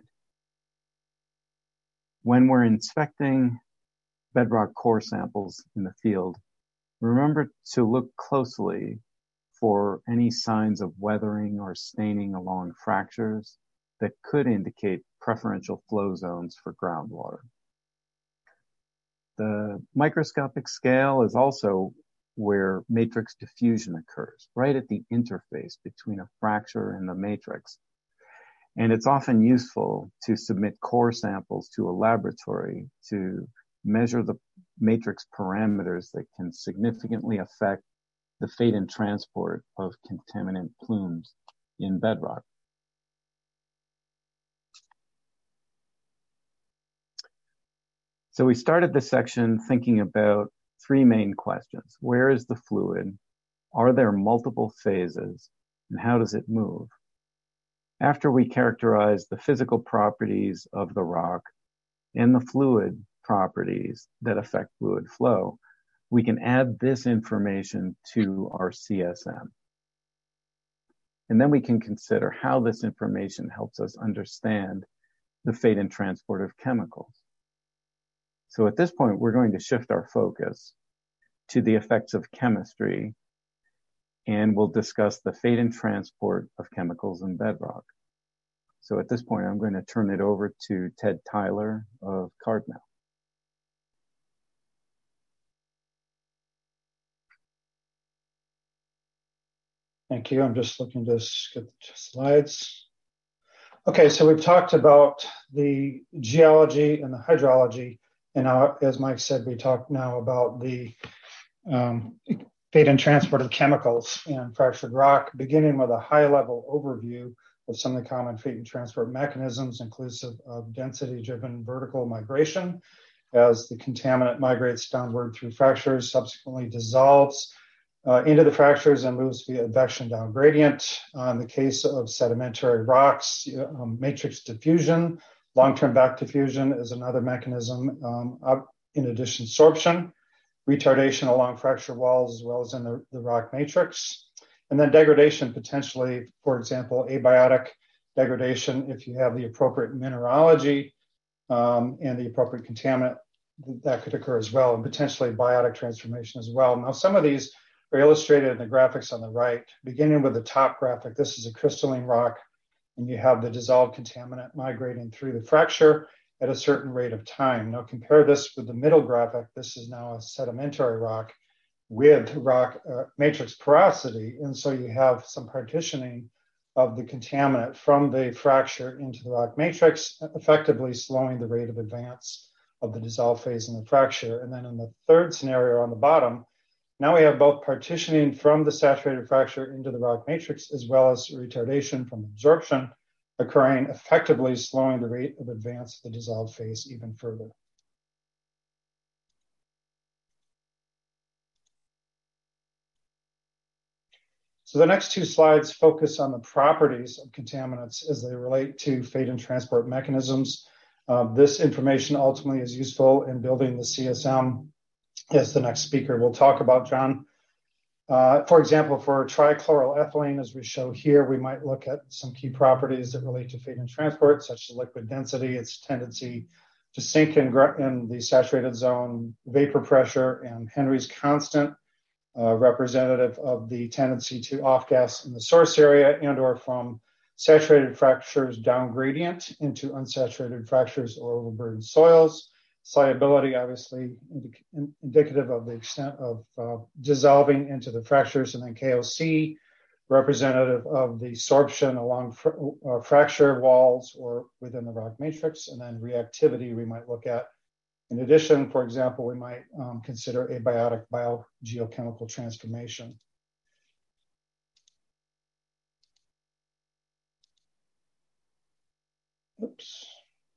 When we're inspecting bedrock core samples in the field, remember to look closely for any signs of weathering or staining along fractures that could indicate preferential flow zones for groundwater. The microscopic scale is also where matrix diffusion occurs, right at the interface between a fracture and the matrix. And it's often useful to submit core samples to a laboratory to measure the matrix parameters that can significantly affect the fate and transport of contaminant plumes in bedrock. So we started this section thinking about three main questions. Where is the fluid? Are there multiple phases? And how does it move? After we characterize the physical properties of the rock and the fluid properties that affect fluid flow, we can add this information to our C S M. And then we can consider how this information helps us understand the fate and transport of chemicals. So at this point, we're going to shift our focus to the effects of chemistry, and we'll discuss the fate and transport of chemicals in bedrock. So at this point, I'm going to turn it over to Ted Tyler of Cardinal. Thank you. I'm just looking to skip the slides. Okay, so we've talked about the geology and the hydrology. And now, as Mike said, we talk now about the um, fate and transport of chemicals in fractured rock, beginning with a high-level overview of some of the common fate and transport mechanisms, inclusive of density-driven vertical migration, as the contaminant migrates downward through fractures, subsequently dissolves uh, into the fractures and moves via advection down gradient. Uh, in the case of sedimentary rocks, um, matrix diffusion, long-term back diffusion is another mechanism. Um, in addition, sorption, retardation along fracture walls, as well as in the, the rock matrix. And then degradation, potentially, for example, abiotic degradation, if you have the appropriate mineralogy um, and the appropriate contaminant, that could occur as well, and potentially biotic transformation as well. Now, some of these are illustrated in the graphics on the right, beginning with the top graphic. This is a crystalline rock, and you have the dissolved contaminant migrating through the fracture at a certain rate of time. Now compare this with the middle graphic. This is now a sedimentary rock with rock uh, matrix porosity. And so you have some partitioning of the contaminant from the fracture into the rock matrix, effectively slowing the rate of advance of the dissolved phase in the fracture. And then in the third scenario on the bottom, now we have both partitioning from the saturated fracture into the rock matrix, as well as retardation from absorption occurring, effectively slowing the rate of advance of the dissolved phase even further. So the next two slides focus on the properties of contaminants as they relate to fate and transport mechanisms. Uh, this information ultimately is useful in building the C S M, as the next speaker will talk about, John. Uh, for example, for trichloroethylene, as we show here, we might look at some key properties that relate to fate and transport, such as liquid density, its tendency to sink in, in the saturated zone, vapor pressure, and Henry's constant, uh, representative of the tendency to off-gas in the source area and or from saturated fractures down gradient into unsaturated fractures or overburdened soils. Solubility, obviously, indic indicative of the extent of uh, dissolving into the fractures, and then K O C, representative of the sorption along fr uh, fracture walls or within the rock matrix, and then reactivity we might look at. In addition, for example, we might um, consider abiotic biogeochemical transformation. Oops.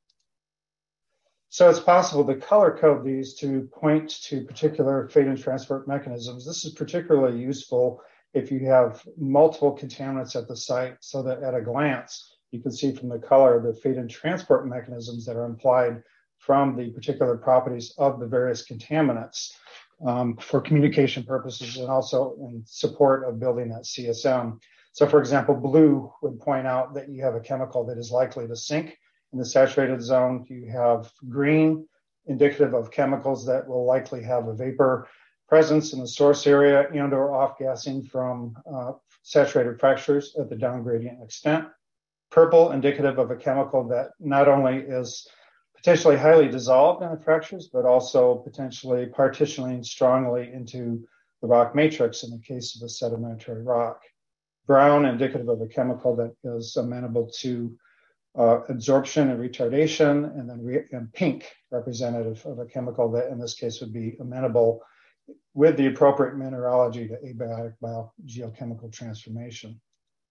So it's possible to color code these to point to particular fate and transport mechanisms. This is particularly useful if you have multiple contaminants at the site, so that at a glance, you can see from the color the fate and transport mechanisms that are implied from the particular properties of the various contaminants um, for communication purposes and also in support of building that C S M. So for example, blue would point out that you have a chemical that is likely to sink in the saturated zone. You have green, indicative of chemicals that will likely have a vapor presence in the source area and or off-gassing from uh, saturated fractures at the down gradient extent. Purple, indicative of a chemical that not only is potentially highly dissolved in the fractures, but also potentially partitioning strongly into the rock matrix in the case of a sedimentary rock. Brown, indicative of a chemical that is amenable to uh, absorption and retardation, and then re- and pink, representative of a chemical that in this case would be amenable with the appropriate mineralogy to abiotic biogeochemical transformation.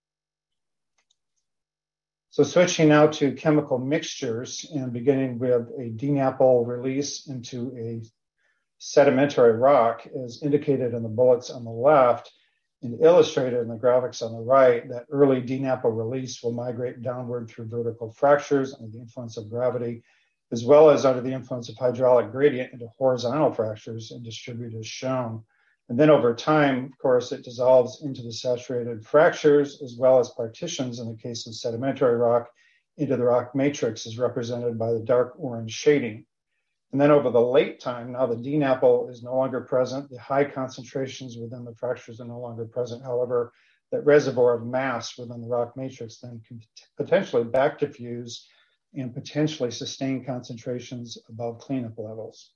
So switching now to chemical mixtures and beginning with a D NAPL release into a sedimentary rock, as indicated in the bullets on the left and illustrated in the graphics on the right, that early D NAPL release will migrate downward through vertical fractures under the influence of gravity, as well as under the influence of hydraulic gradient into horizontal fractures and distribute as shown. And then over time, of course, it dissolves into the saturated fractures as well as partitions in the case of sedimentary rock into the rock matrix as represented by the dark orange shading. And then over the late time, now the D NAPL is no longer present. The high concentrations within the fractures are no longer present. However, that reservoir of mass within the rock matrix then can potentially back diffuse and potentially sustain concentrations above cleanup levels.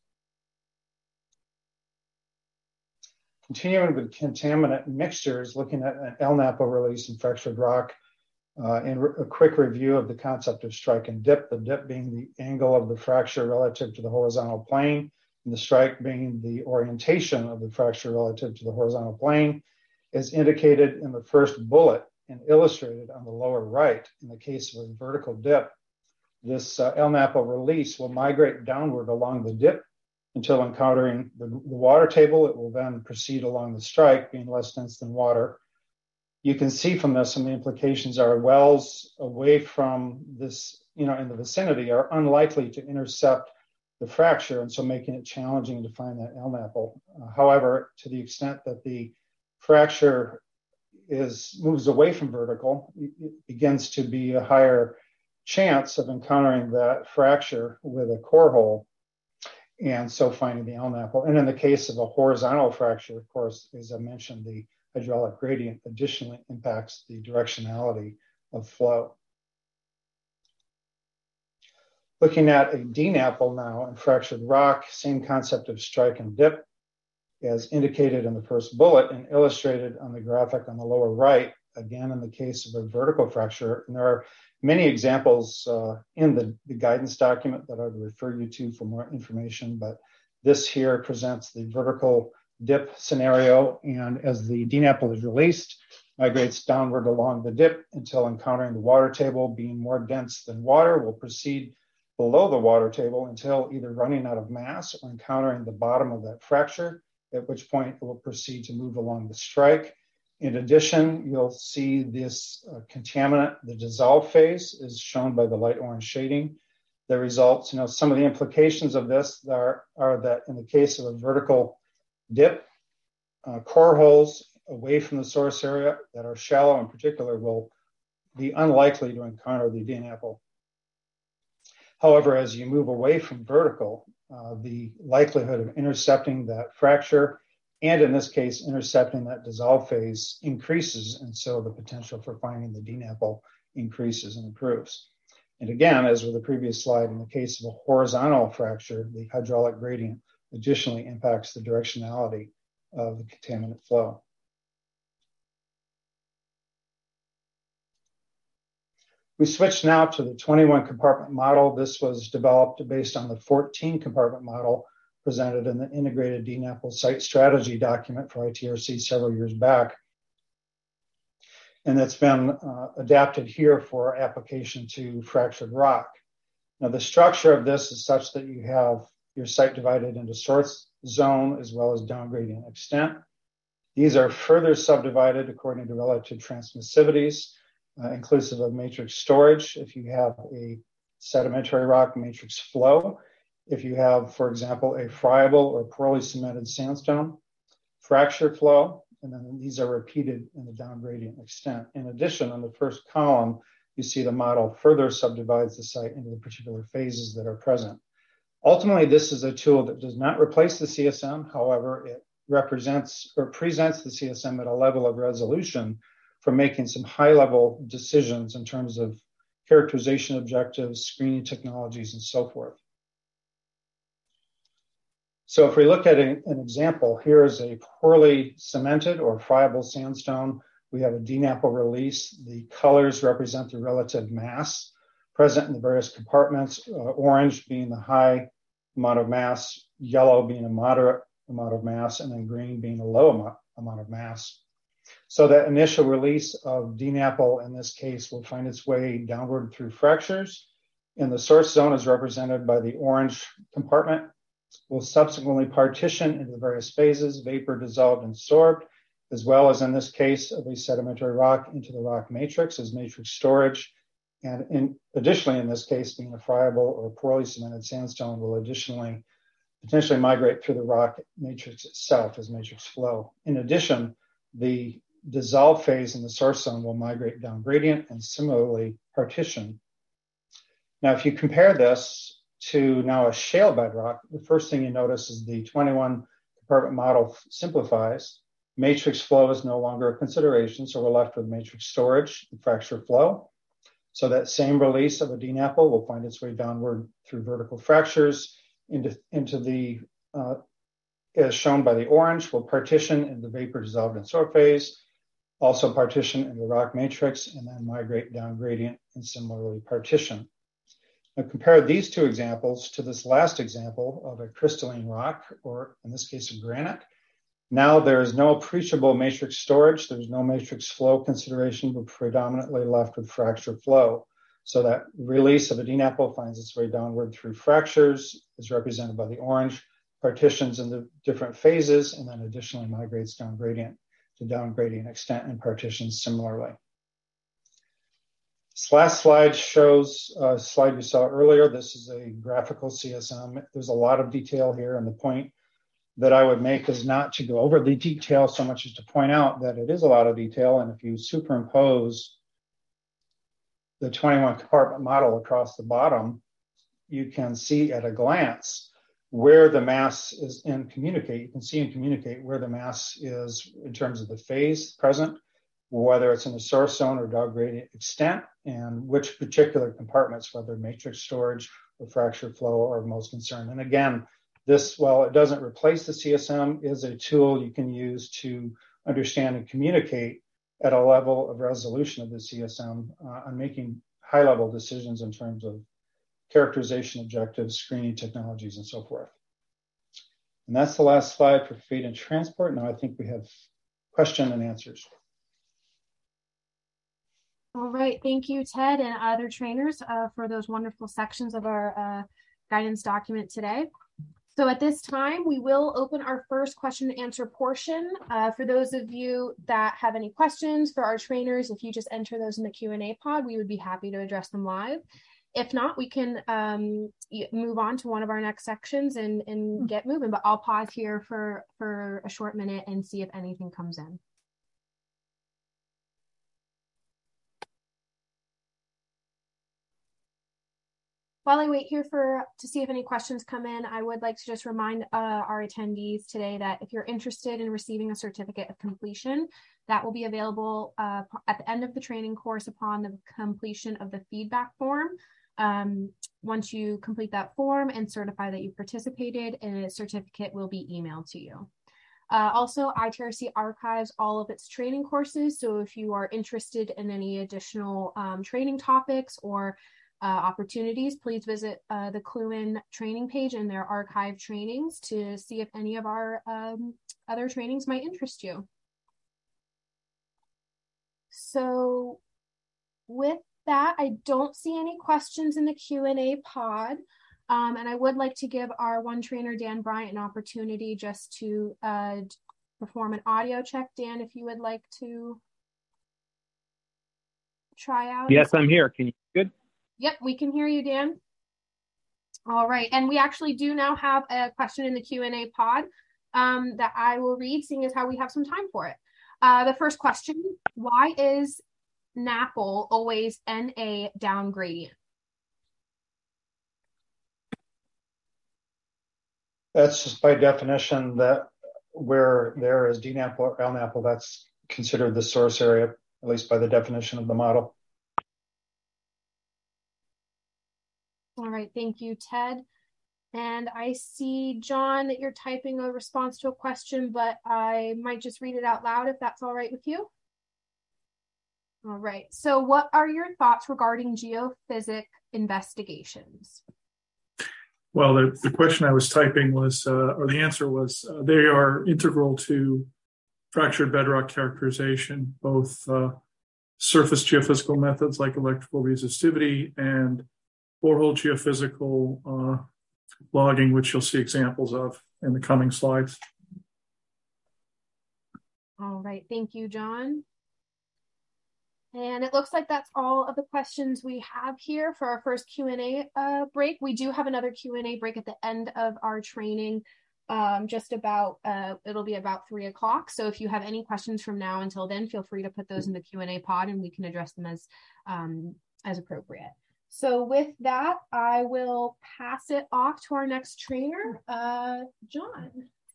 Continuing with contaminant mixtures, looking at an L NAPL release in fractured rock, uh, and a quick review of the concept of strike and dip, the dip being the angle of the fracture relative to the horizontal plane, and the strike being the orientation of the fracture relative to the horizontal plane, as indicated in the first bullet and illustrated on the lower right. In the case of a vertical dip, this uh, L NAPL release will migrate downward along the dip until encountering the, the water table. It will then proceed along the strike, being less dense than water. You can see from this, and the implications are wells away from this, you know, in the vicinity are unlikely to intercept the fracture, and so making it challenging to find that L NAPL. Uh, however, to the extent that the fracture is moves away from vertical, it, it begins to be a higher chance of encountering that fracture with a core hole, and so finding the L NAPL. And in the case of a horizontal fracture, of course, as I mentioned, the hydraulic gradient additionally impacts the directionality of flow. Looking at a D NAPL now in fractured rock, same concept of strike and dip as indicated in the first bullet and illustrated on the graphic on the lower right, again in the case of a vertical fracture. And there are many examples uh, in the, the guidance document that I would refer you to for more information, but this here presents the vertical dip scenario, and as the D NAPL is released, migrates downward along the dip until encountering the water table, being more dense than water, will proceed below the water table until either running out of mass or encountering the bottom of that fracture, at which point it will proceed to move along the strike. In addition, you'll see this uh, contaminant, the dissolve phase, is shown by the light orange shading. The results, you know, some of the implications of this are, are that in the case of a vertical dip, uh, core holes away from the source area that are shallow in particular will be unlikely to encounter the D NAPL. However, as you move away from vertical, uh, the likelihood of intercepting that fracture, and in this case, intercepting that dissolve phase, increases, and so the potential for finding the D NAPL increases and improves. And again, as with the previous slide, in the case of a horizontal fracture, the hydraulic gradient additionally impacts the directionality of the contaminant flow. We switch now to the twenty-one compartment model. This was developed based on the fourteen compartment model presented in the integrated D NAPL site strategy document for I T R C several years back. And that's been uh, adapted here for application to fractured rock. Now, the structure of this is such that you have your site divided into source zone as well as down gradient extent. These are further subdivided according to relative transmissivities, uh, inclusive of matrix storage. If you have a sedimentary rock, matrix flow. If you have, for example, a friable or poorly cemented sandstone, fracture flow, and then these are repeated in the down gradient extent. In addition, on the first column, you see the model further subdivides the site into the particular phases that are present. Ultimately, this is a tool that does not replace the C S M. However, it represents or presents the C S M at a level of resolution for making some high-level decisions in terms of characterization objectives, screening technologies, and so forth. So if we look at an, an example, here is a poorly cemented or friable sandstone. We have a D NAPL release. The colors represent the relative mass present in the various compartments, uh, orange being the high amount of mass, yellow being a moderate amount of mass, and then green being a low amount, amount of mass. So that initial release of D NAPL in this case will find its way downward through fractures. And the source zone is represented by the orange compartment. Will subsequently partition into the various phases, vapor, dissolved, and sorbed, as well as in this case of a sedimentary rock into the rock matrix as matrix storage. And in, additionally, in this case, being a friable or poorly cemented sandstone will additionally potentially migrate through the rock matrix itself as matrix flow. In addition, the dissolve phase in the source zone will migrate down gradient and similarly partition. Now, if you compare this to now a shale bedrock, the first thing you notice is the twenty-one compartment model simplifies. Matrix flow is no longer a consideration, so we're left with matrix storage and fracture flow. So that same release of a D NAPL will find its way downward through vertical fractures into, into the, uh, as shown by the orange, will partition in the vapor, dissolved, and sorbed phase, also partition in the rock matrix, and then migrate down gradient and similarly partition. Now compare these two examples to this last example of a crystalline rock, or in this case, a granite. Now there is no appreciable matrix storage. There's no matrix flow consideration, but predominantly left with fracture flow. So that release of a D NAPL finds its way downward through fractures, is represented by the orange, partitions in the different phases, and then additionally migrates down gradient to down gradient extent and partitions similarly. This last slide shows a slide we saw earlier. This is a graphical C S M. There's a lot of detail here, and the point that I would make is not to go over the detail so much as to point out that it is a lot of detail. And if you superimpose the twenty-one compartment model across the bottom, you can see at a glance where the mass is in communicate. You can see and communicate where the mass is in terms of the phase present, whether it's in the source zone or dog gradient extent, and which particular compartments, whether matrix storage or fracture flow, are most concerned. And again, this, while it doesn't replace the C S M, is a tool you can use to understand and communicate at a level of resolution of the C S M uh, on making high-level decisions in terms of characterization objectives, screening technologies, and so forth. And that's the last slide for feed and transport. Now I think we have question and answers. All right, thank you, Ted and other trainers uh, for those wonderful sections of our uh, guidance document today. So at this time, we will open our first question and answer portion. Uh, for those of you that have any questions for our trainers, if you just enter those in the Q and A pod, we would be happy to address them live. If not, we can um, move on to one of our next sections and, and get moving, but I'll pause here for, for a short minute and see if anything comes in. While I wait here for to see if any questions come in, I would like to just remind uh, our attendees today that if you're interested in receiving a certificate of completion, that will be available uh, at the end of the training course upon the completion of the feedback form. Um, once you complete that form and certify that you participated, a certificate will be emailed to you. Uh, also, I T R C archives all of its training courses, so if you are interested in any additional um, training topics or Uh, opportunities, please visit uh, the Cluin training page and their archive trainings to see if any of our um, other trainings might interest you. So with that, I don't see any questions in the Q and A pod. Um, and I would like to give our one trainer, Dan Bryant, an opportunity just to uh, perform an audio check. Dan, if you would like to try out. Yes, I'm here. Can you good? Yep, we can hear you, Dan. All right, and we actually do now have a question in the Q and A pod um, that I will read, seeing as how we have some time for it. Uh, the first question, why is NAPL always N A down gradient? That's just by definition that where there is D NAPL or L NAPL, that's considered the source area, at least by the definition of the model. All right, thank you, Ted. And I see, John, that you're typing a response to a question, but I might just read it out loud if that's all right with you. All right. So what are your thoughts regarding geophysic investigations? Well, the, the question I was typing was, uh, or the answer was, uh, they are integral to fractured bedrock characterization, both uh, surface geophysical methods like electrical resistivity and borehole geophysical uh, logging, which you'll see examples of in the coming slides. All right. Thank you, John. And it looks like that's all of the questions we have here for our first Q and A uh, break. We do have another Q and A break at the end of our training, um, just about, uh, it'll be about three o'clock. So if you have any questions from now until then, feel free to put those in the Q and A pod and we can address them as, um, as appropriate. So with that, I will pass it off to our next trainer, uh, John.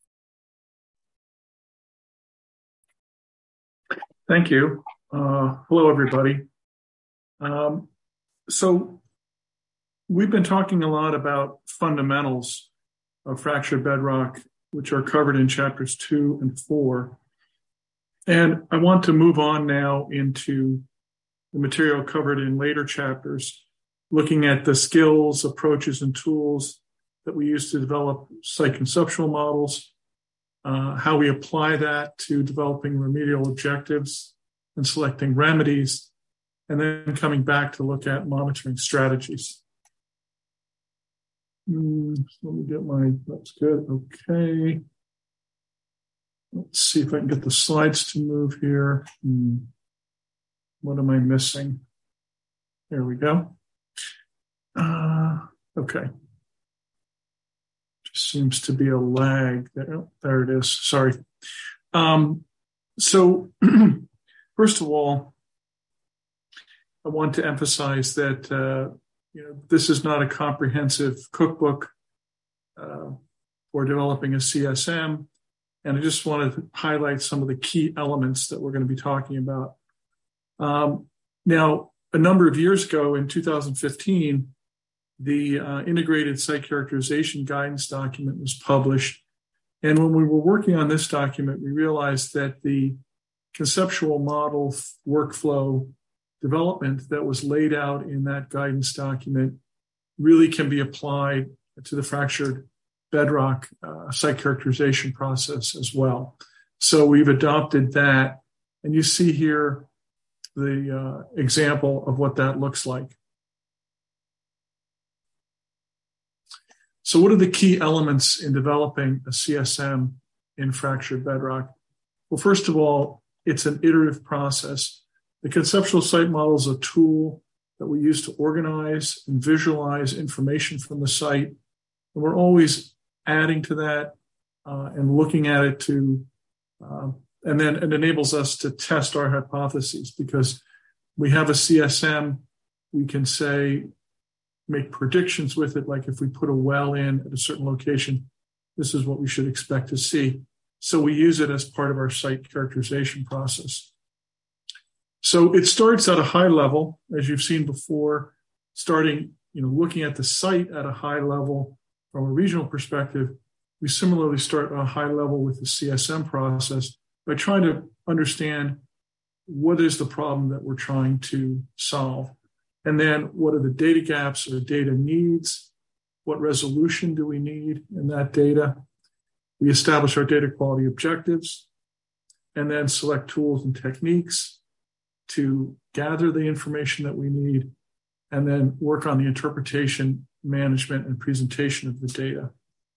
Thank you. Uh, hello, everybody. Um, so we've been talking a lot about fundamentals of fractured bedrock, which are covered in chapters two and four. And I want to move on now into the material covered in later chapters, looking at the skills, approaches, and tools that we use to develop site conceptual models, uh, how we apply that to developing remedial objectives and selecting remedies, and then coming back to look at monitoring strategies. Mm, let me get my, that's good, okay. Let's see if I can get the slides to move here. Mm, what am I missing? There we go. Uh, okay. Just seems to be a lag there. Oh, there it is, sorry. Um, so, first of all, I want to emphasize that uh, you know, this is not a comprehensive cookbook uh, for developing a C S M, and I just wanted to highlight some of the key elements that we're going to be talking about. Um, now, a number of years ago, in two thousand fifteen, the uh, Integrated Site Characterization Guidance document was published, and when we were working on this document, we realized that the conceptual model workflow development that was laid out in that guidance document really can be applied to the fractured bedrock uh, site characterization process as well. So we've adopted that, and you see here the uh, example of what that looks like. So what are the key elements in developing a C S M in fractured bedrock? Well, first of all, it's an iterative process. The conceptual site model is a tool that we use to organize and visualize information from the site. And we're always adding to that uh, and looking at it to, uh, and then it enables us to test our hypotheses, because we have a C S M, we can say, make predictions with it, like if we put a well in at a certain location, this is what we should expect to see. So we use it as part of our site characterization process. So it starts at a high level, as you've seen before, starting, you know, looking at the site at a high level from a regional perspective. We similarly start at a high level with the C S M process by trying to understand what is the problem that we're trying to solve. And then what are the data gaps or data needs? What resolution do we need in that data? We establish our data quality objectives and then select tools and techniques to gather the information that we need and then work on the interpretation, management, and presentation of the data.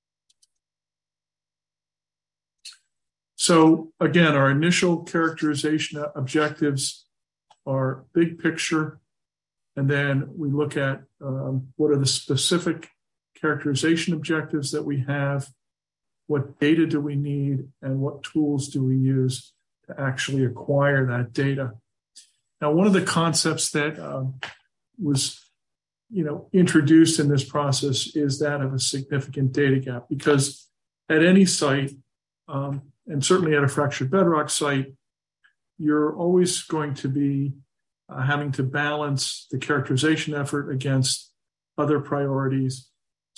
So again, our initial characterization objectives are big picture, and then we look at um, what are the specific characterization objectives that we have, what data do we need, and what tools do we use to actually acquire that data. Now, one of the concepts that um, was, you know, introduced in this process is that of a significant data gap, because at any site, um, and certainly at a fractured bedrock site, you're always going to be uh, having to balance the characterization effort against other priorities.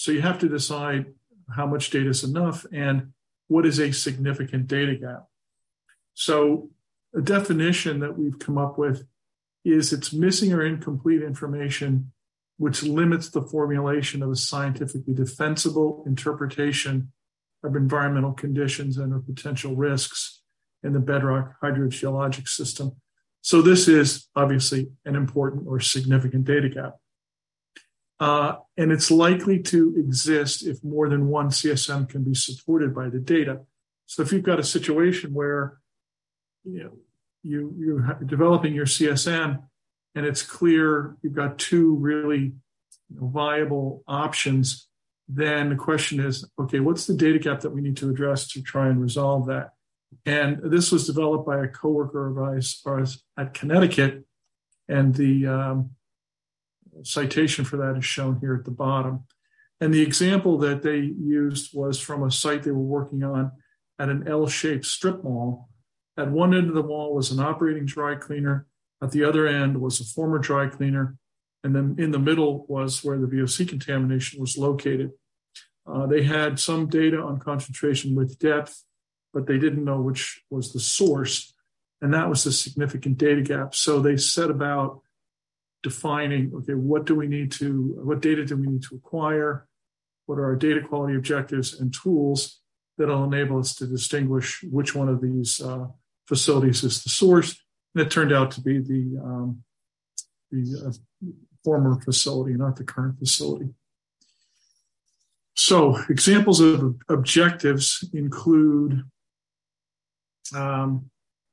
So you have to decide how much data is enough and what is a significant data gap. So a definition that we've come up with is it's missing or incomplete information which limits the formulation of a scientifically defensible interpretation of environmental conditions and of potential risks in the bedrock hydrogeologic system. So this is obviously an important or significant data gap. Uh, and it's likely to exist if more than one C S M can be supported by the data. So if you've got a situation where you know, you, you're developing your C S M and it's clear you've got two really you know, viable options, then the question is, okay, what's the data gap that we need to address to try and resolve that? And this was developed by a coworker of ours at Connecticut, and the um, citation for that is shown here at the bottom. And the example that they used was from a site they were working on at an L-shaped strip mall. At one end of the mall was an operating dry cleaner. At the other end was a former dry cleaner. And then in the middle was where the V O C contamination was located. Uh, they had some data on concentration with depth, but they didn't know which was the source. And that was a significant data gap. So they set about defining, okay, what do we need to, what data do we need to acquire? What are our data quality objectives and tools that'll enable us to distinguish which one of these uh, facilities is the source? And it turned out to be the, um, the uh, former facility, not the current facility. So examples of objectives include um,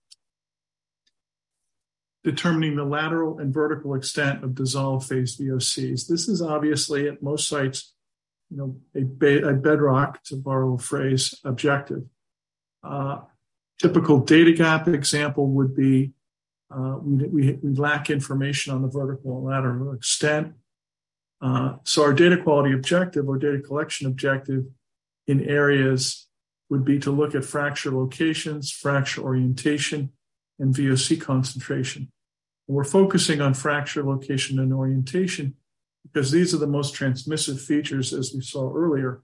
determining the lateral and vertical extent of dissolved phase V O Cs. This is obviously at most sites, you know, a, be- a bedrock, to borrow a phrase, objective. Uh, typical data gap example would be uh, we, we, we lack information on the vertical and lateral extent. Uh, so our data quality objective or data collection objective in areas would be to look at fracture locations, fracture orientation, and V O C concentration. And we're focusing on fracture location and orientation because these are the most transmissive features, as we saw earlier.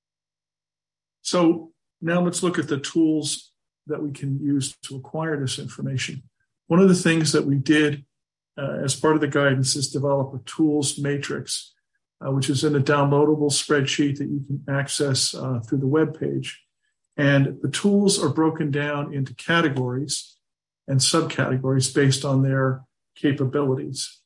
So now let's look at the tools that we can use to acquire this information. One of the things that we did uh, as part of the guidance is develop a tools matrix, uh, which is in a downloadable spreadsheet that you can access uh, through the web page. And the tools are broken down into categories and subcategories based on their capabilities.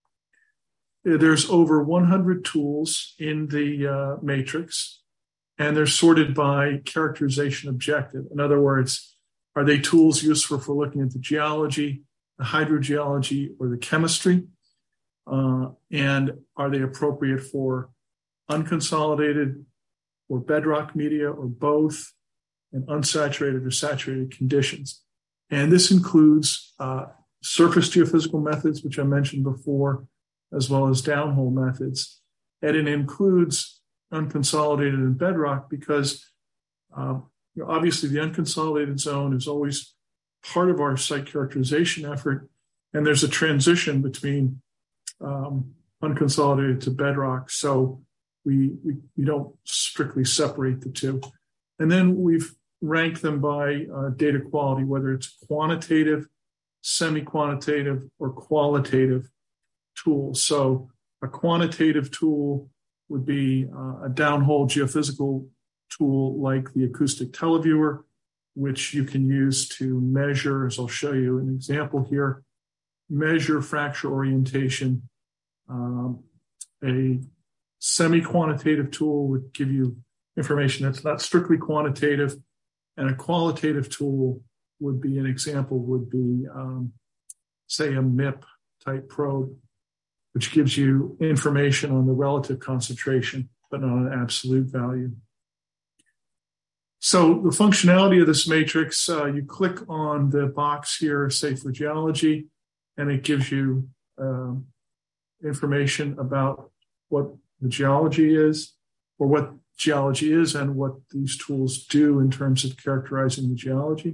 There's over one hundred tools in the uh, matrix, and they're sorted by characterization objective. In other words, are they tools useful for looking at the geology, the hydrogeology, or the chemistry? Uh, and are they appropriate for unconsolidated or bedrock media or both, and unsaturated or saturated conditions? And this includes uh, surface geophysical methods, which I mentioned before, as well as downhole methods. And it includes unconsolidated and bedrock because uh, you know, obviously the unconsolidated zone is always part of our site characterization effort. And there's a transition between um, unconsolidated to bedrock. So we, we, we don't strictly separate the two. And then we've ranked them by uh, data quality, whether it's quantitative, semi-quantitative, or qualitative tools. So a quantitative tool would be uh, a downhole geophysical tool like the acoustic televiewer, which you can use to measure, as I'll show you an example here, measure fracture orientation. Um, a semi-quantitative tool would give you information that's not strictly quantitative, and a qualitative tool would be, an example would be, um, say, a M I P type probe, which gives you information on the relative concentration, but not an absolute value. So the functionality of this matrix, uh, you click on the box here, say for geology, and it gives you um, information about what the geology is, or what geology is and what these tools do in terms of characterizing the geology.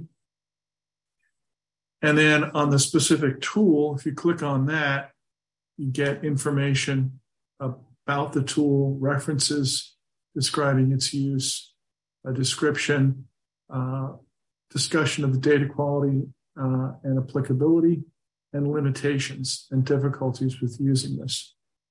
And then on the specific tool, if you click on that, you get information about the tool, references describing its use, a description, uh, discussion of the data quality uh, and applicability, and limitations and difficulties with using this.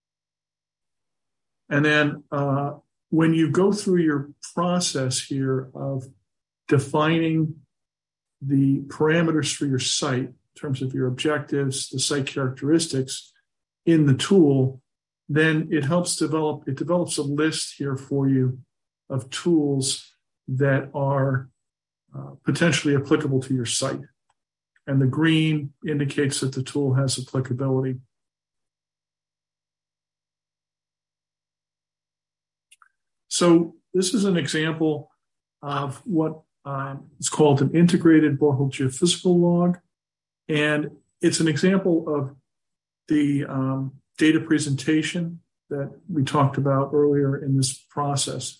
And then uh, when you go through your process here of defining the parameters for your site in terms of your objectives, the site characteristics in the tool, then it helps develop, it develops a list here for you of tools that are uh, potentially applicable to your site. And the green indicates that the tool has applicability. So this is an example of what um, is called an integrated borehole geophysical log. And it's an example of the um, data presentation that we talked about earlier in this process.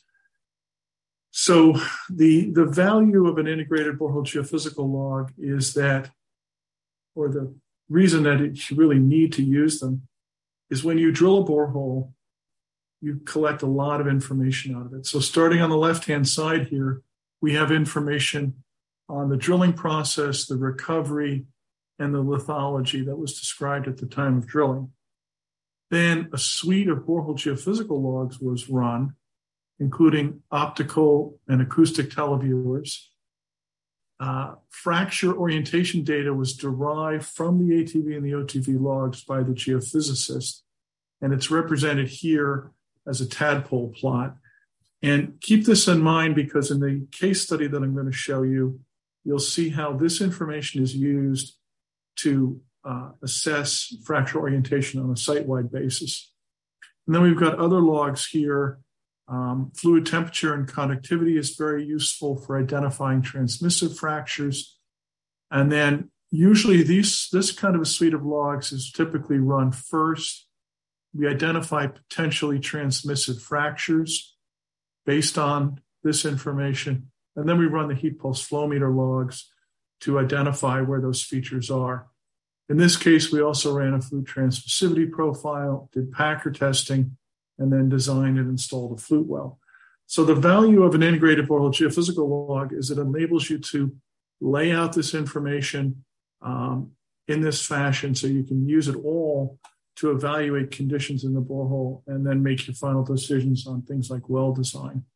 So the, the value of an integrated borehole geophysical log is that, or the reason that it, you really need to use them, is when you drill a borehole, you collect a lot of information out of it. So starting on the left-hand side here, we have information on the drilling process, the recovery, and the lithology that was described at the time of drilling. Then a suite of borehole geophysical logs was run, including optical and acoustic televiewers. Uh, fracture orientation data was derived from the A T V and the O T V logs by the geophysicist, and it's represented here as a tadpole plot. And keep this in mind because in the case study that I'm going to show you, you'll see how this information is used to uh, assess fracture orientation on a site-wide basis. And then we've got other logs here. Um, fluid temperature and conductivity is very useful for identifying transmissive fractures. And then usually these, this kind of a suite of logs is typically run first. We identify potentially transmissive fractures based on this information. And then we run the heat pulse flow meter logs to identify where those features are. In this case, we also ran a fluid transmissivity profile, did Packer testing, and then designed and installed a flute well. So the value of an integrated borehole geophysical log is it enables you to lay out this information um, in this fashion so you can use it all to evaluate conditions in the borehole and then make your final decisions on things like well design.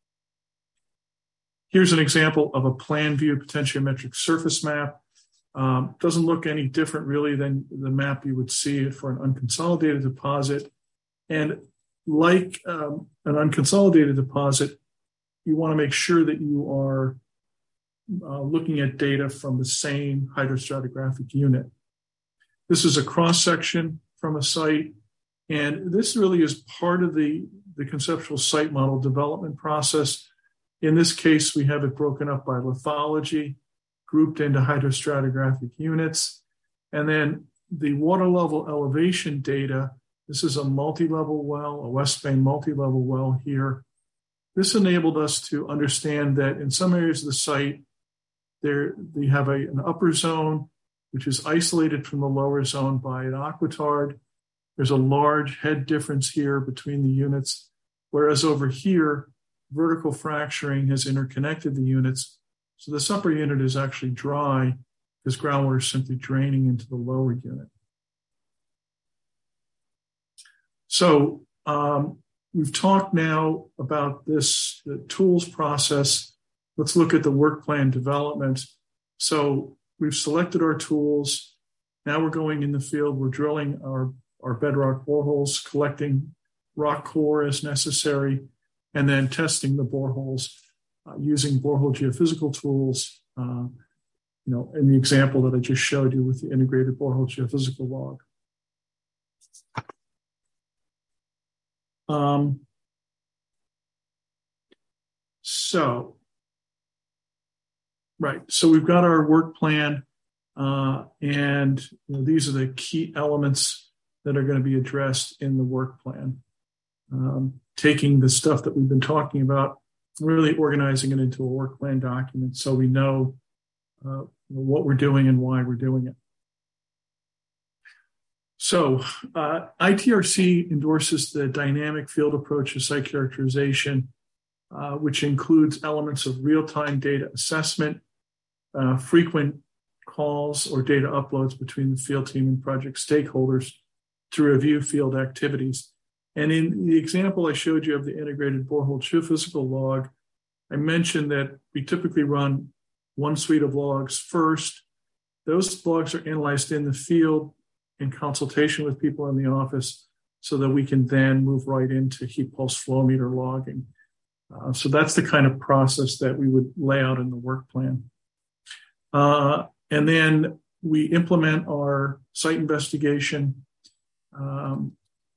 Here's an example of a plan view potentiometric surface map. Um, doesn't look any different really than the map you would see for an unconsolidated deposit. And like um, an unconsolidated deposit, you want to make sure that you are uh, looking at data from the same hydrostratigraphic unit. This is a cross-section from a site, and this really is part of the, the conceptual site model development process. In this case, we have it broken up by lithology, grouped into hydrostratigraphic units, and then the water level elevation data. This is a multi-level well, a West Bay multi-level well here. This enabled us to understand that in some areas of the site, there they have a, an upper zone, which is isolated from the lower zone by an aquitard. There's a large head difference here between the units, whereas over here, vertical fracturing has interconnected the units. So this upper unit is actually dry because groundwater is simply draining into the lower unit. So um, we've talked now about this the tools process. Let's look at the work plan development. So we've selected our tools. Now we're going in the field. We're drilling our, our bedrock boreholes, collecting rock core as necessary, and then testing the boreholes uh, using borehole geophysical tools, uh, you know, in the example that I just showed you with the integrated borehole geophysical log. Um, so, right. So we've got our work plan, uh, and you know, these are the key elements that are going to be addressed in the work plan. Um, taking the stuff that we've been talking about, really organizing it into a work plan document so we know uh, what we're doing and why we're doing it. So uh, I T R C endorses the dynamic field approach to site characterization uh, which includes elements of real-time data assessment, uh, frequent calls or data uploads between the field team and project stakeholders to review field activities. And in the example I showed you of the integrated borehole geophysical log, I mentioned that we typically run one suite of logs first. Those logs are analyzed in the field in consultation with people in the office so that we can then move right into heat pulse flow meter logging. Uh, so that's the kind of process that we would lay out in the work plan. Uh, and then we implement our site investigation. Um,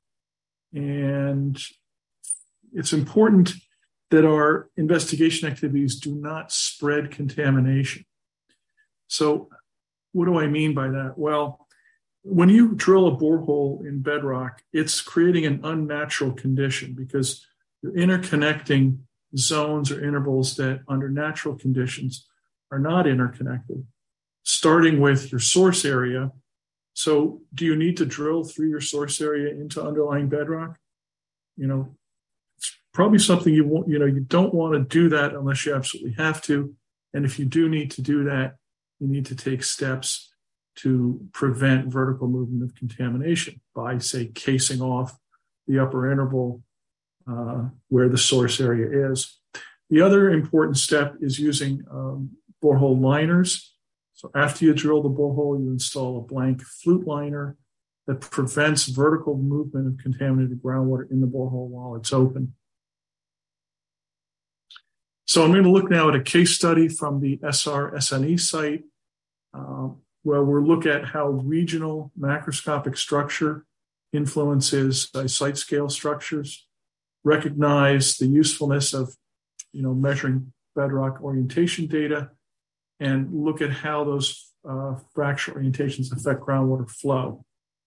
and it's important that our investigation activities do not spread contamination. So what do I mean by that? Well, when you drill a borehole in bedrock, it's creating an unnatural condition because you're interconnecting zones or intervals that under natural conditions are not interconnected, starting with your source area. So do you need to drill through your source area into underlying bedrock? You know, it's probably something you won't, you know, you don't want to do that unless you absolutely have to. And if you do need to do that, you need to take steps to prevent vertical movement of contamination by, say, casing off the upper interval uh, where the source area is. The other important step is using um, borehole liners. So after you drill the borehole, you install a blank flute liner that prevents vertical movement of contaminated groundwater in the borehole while it's open. So I'm going to look now at a case study from the S R S N E site, uh, where we'll look at how regional macroscopic structure influences uh, site scale structures, recognize the usefulness of, you know, measuring bedrock orientation data, and look at how those uh, fracture orientations affect groundwater flow.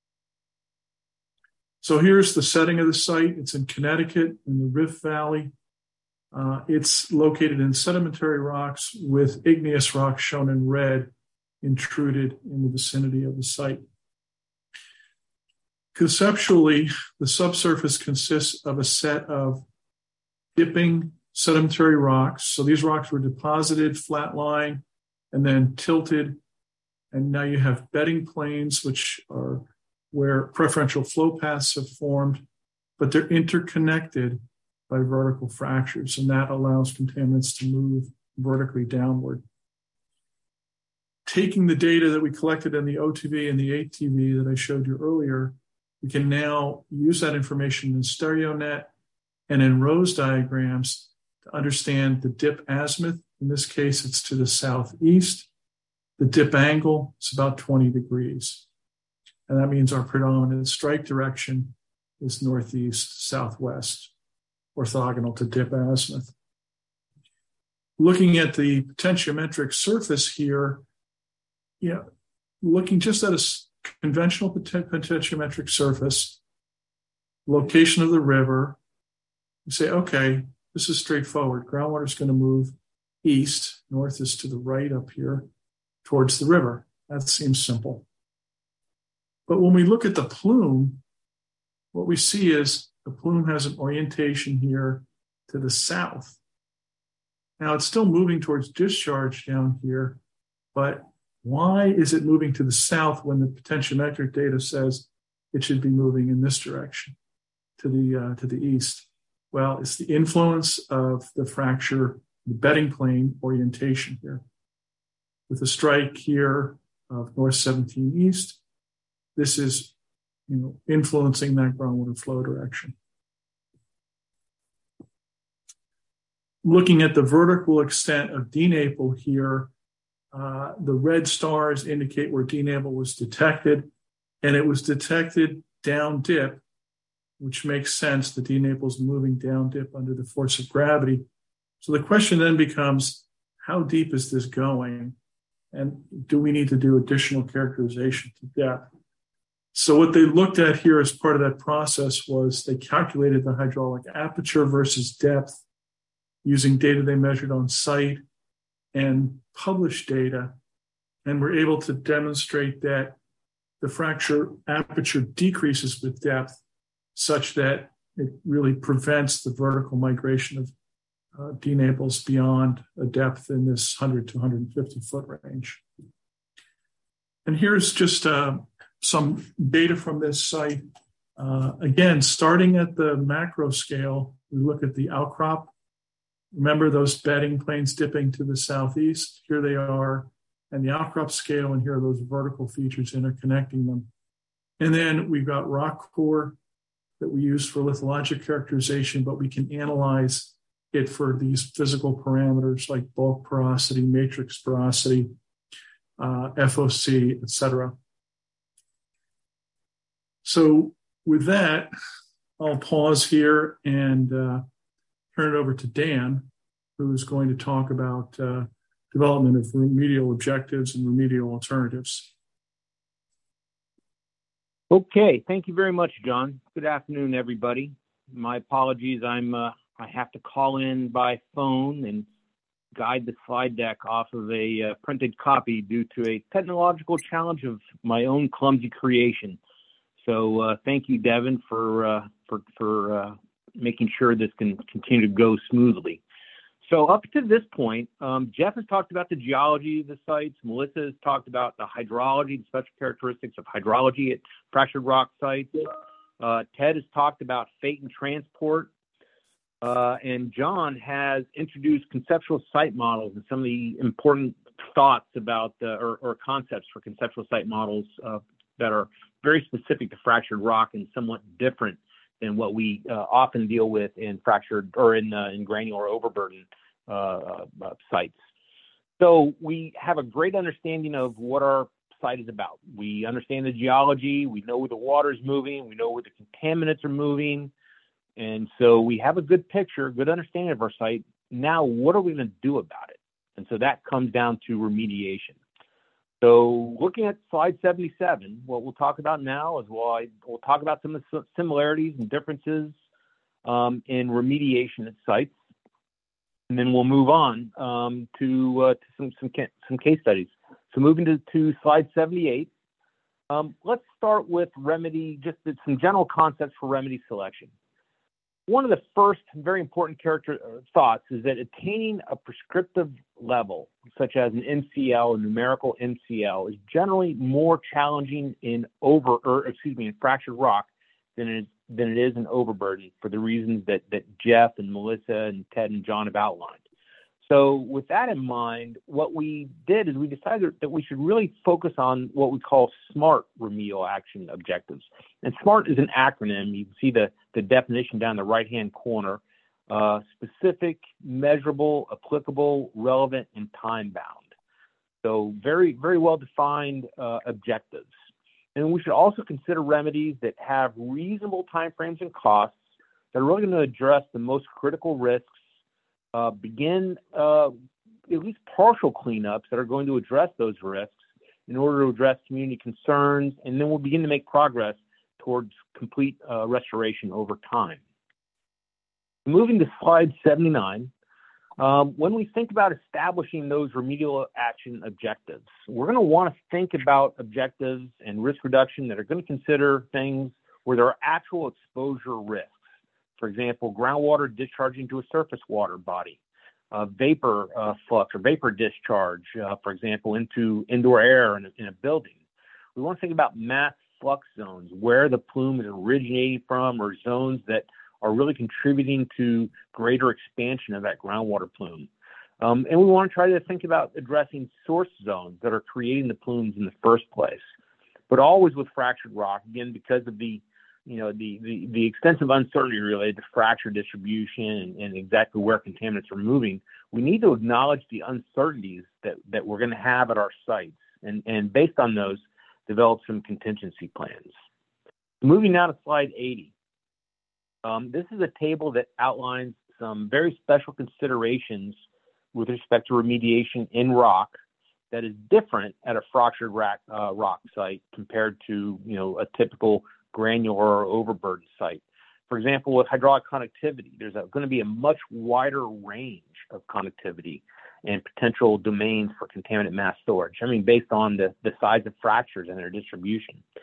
So here's the setting of the site. It's in Connecticut in the Rift Valley. Uh, it's located in sedimentary rocks with igneous rocks shown in red intruded in the vicinity of the site. Conceptually, the subsurface consists of a set of dipping sedimentary rocks. So these rocks were deposited, flat-lying, and then tilted. And now you have bedding planes, which are where preferential flow paths have formed, but they're interconnected by vertical fractures, and that allows contaminants to move vertically downward. Taking the data that we collected in the O T V and the A T V that I showed you earlier, we can now use that information in StereoNet and in ROSE diagrams to understand the dip azimuth. In this case, it's to the southeast. The dip angle is about twenty degrees. And that means our predominant strike direction is northeast, southwest, orthogonal to dip azimuth. Looking at the potentiometric surface here, yeah, looking just at a conventional potentiometric surface, location of the river, you say, okay, this is straightforward. Groundwater is going to move east, north is to the right up here, towards the river. That seems simple. But when we look at the plume, what we see is the plume has an orientation here to the south. Now it's still moving towards discharge down here, but why is it moving to the south when the potentiometric data says it should be moving in this direction to the uh, to the east? Well, it's the influence of the fracture, the bedding plane orientation here. With a strike here of north seventeen east, this is, you know, influencing that groundwater flow direction. Looking at the vertical extent of DNAPL here, uh, the red stars indicate where DNAPL was detected, and it was detected down dip, which makes sense. The DNAPL is moving down dip under the force of gravity. So the question then becomes, how deep is this going? And do we need to do additional characterization to depth? So what they looked at here as part of that process was they calculated the hydraulic aperture versus depth using data they measured on site and published data, and were able to demonstrate that the fracture aperture decreases with depth such that it really prevents the vertical migration of uh, D Naples beyond a depth in this one hundred to one hundred fifty foot range. And here's just uh, some data from this site. Uh, again, starting at the macro scale, we look at the outcrop. Remember those bedding plains dipping to the southeast? Here they are, and the outcrop scale, and here are those vertical features interconnecting them. And then we've got rock core that we use for lithologic characterization, but we can analyze it for these physical parameters like bulk porosity, matrix porosity, uh, F O C, et cetera. So with that, I'll pause here and uh, turn it over to Dan, who's going to talk about uh, development of remedial objectives and remedial alternatives. Okay, thank you very much, John. Good afternoon, everybody. My apologies, I'm uh, I have to call in by phone and guide the slide deck off of a uh, printed copy due to a technological challenge of my own clumsy creation. So uh, thank you, Devin, for uh, for for uh, making sure this can continue to go smoothly. So up to this point, um, Jeff has talked about the geology of the sites. Melissa has talked about the hydrology and special characteristics of hydrology at fractured rock sites. Uh, Ted has talked about fate and transport. Uh, and John has introduced conceptual site models and some of the important thoughts about uh, or, or concepts for conceptual site models uh, that are very specific to fractured rock and somewhat different than what we uh, often deal with in fractured or in, uh, in granular overburden uh, uh, sites. So we have a great understanding of what our site is about. We understand the geology, we know where the water is moving, we know where the contaminants are moving, and so we have a good picture, good understanding of our site. Now, what are we going to do about it? And so that comes down to remediation. So looking at slide seventy-seven, what we'll talk about now is we'll, we'll talk about some of the similarities and differences um, in remediation at sites. And then we'll move on um, to, uh, to some, some, some case studies. So moving to, to slide seventy-eight, um, let's start with remedy, just some general concepts for remedy selection. One of the first very important character uh, thoughts is that attaining a prescriptive level, such as an M C L, a numerical M C L, is generally more challenging in over, or excuse me, in fractured rock than it is, than it is in overburden for the reasons that, that Jeff and Melissa and Ted and John have outlined. So with that in mind, what we did is we decided that we should really focus on what we call SMART remedial action objectives. And SMART is an acronym. You can see the, the definition down the right-hand corner. Uh, specific, measurable, applicable, relevant, and time-bound. So very, very well-defined uh, objectives. And we should also consider remedies that have reasonable timeframes and costs that are really going to address the most critical risks, uh, begin uh, at least partial cleanups that are going to address those risks in order to address community concerns, and then we'll begin to make progress towards complete uh, restoration over time. Moving to slide seventy-nine, um, when we think about establishing those remedial action objectives, we're going to want to think about objectives and risk reduction that are going to consider things where there are actual exposure risks. For example, groundwater discharging to a surface water body, uh, vapor uh, flux or vapor discharge, uh, for example, into indoor air in a, in a building. We want to think about mass flux zones, where the plume is originating from, or zones that are really contributing to greater expansion of that groundwater plume. Um, and we want to try to think about addressing source zones that are creating the plumes in the first place. But always with fractured rock, again, because of the, you know, the, the, the extensive uncertainty related to fracture distribution and, and exactly where contaminants are moving, we need to acknowledge the uncertainties that, that we're going to have at our sites. And, and based on those, develop some contingency plans. Moving now to slide eighty. Um, this is a table that outlines some very special considerations with respect to remediation in rock that is different at a fractured rock, uh, rock site compared to, you know, a typical granular or overburden site. For example, with hydraulic conductivity, there's going to be a much wider range of conductivity and potential domains for contaminant mass storage. I mean, based on the, the size of fractures and their distribution.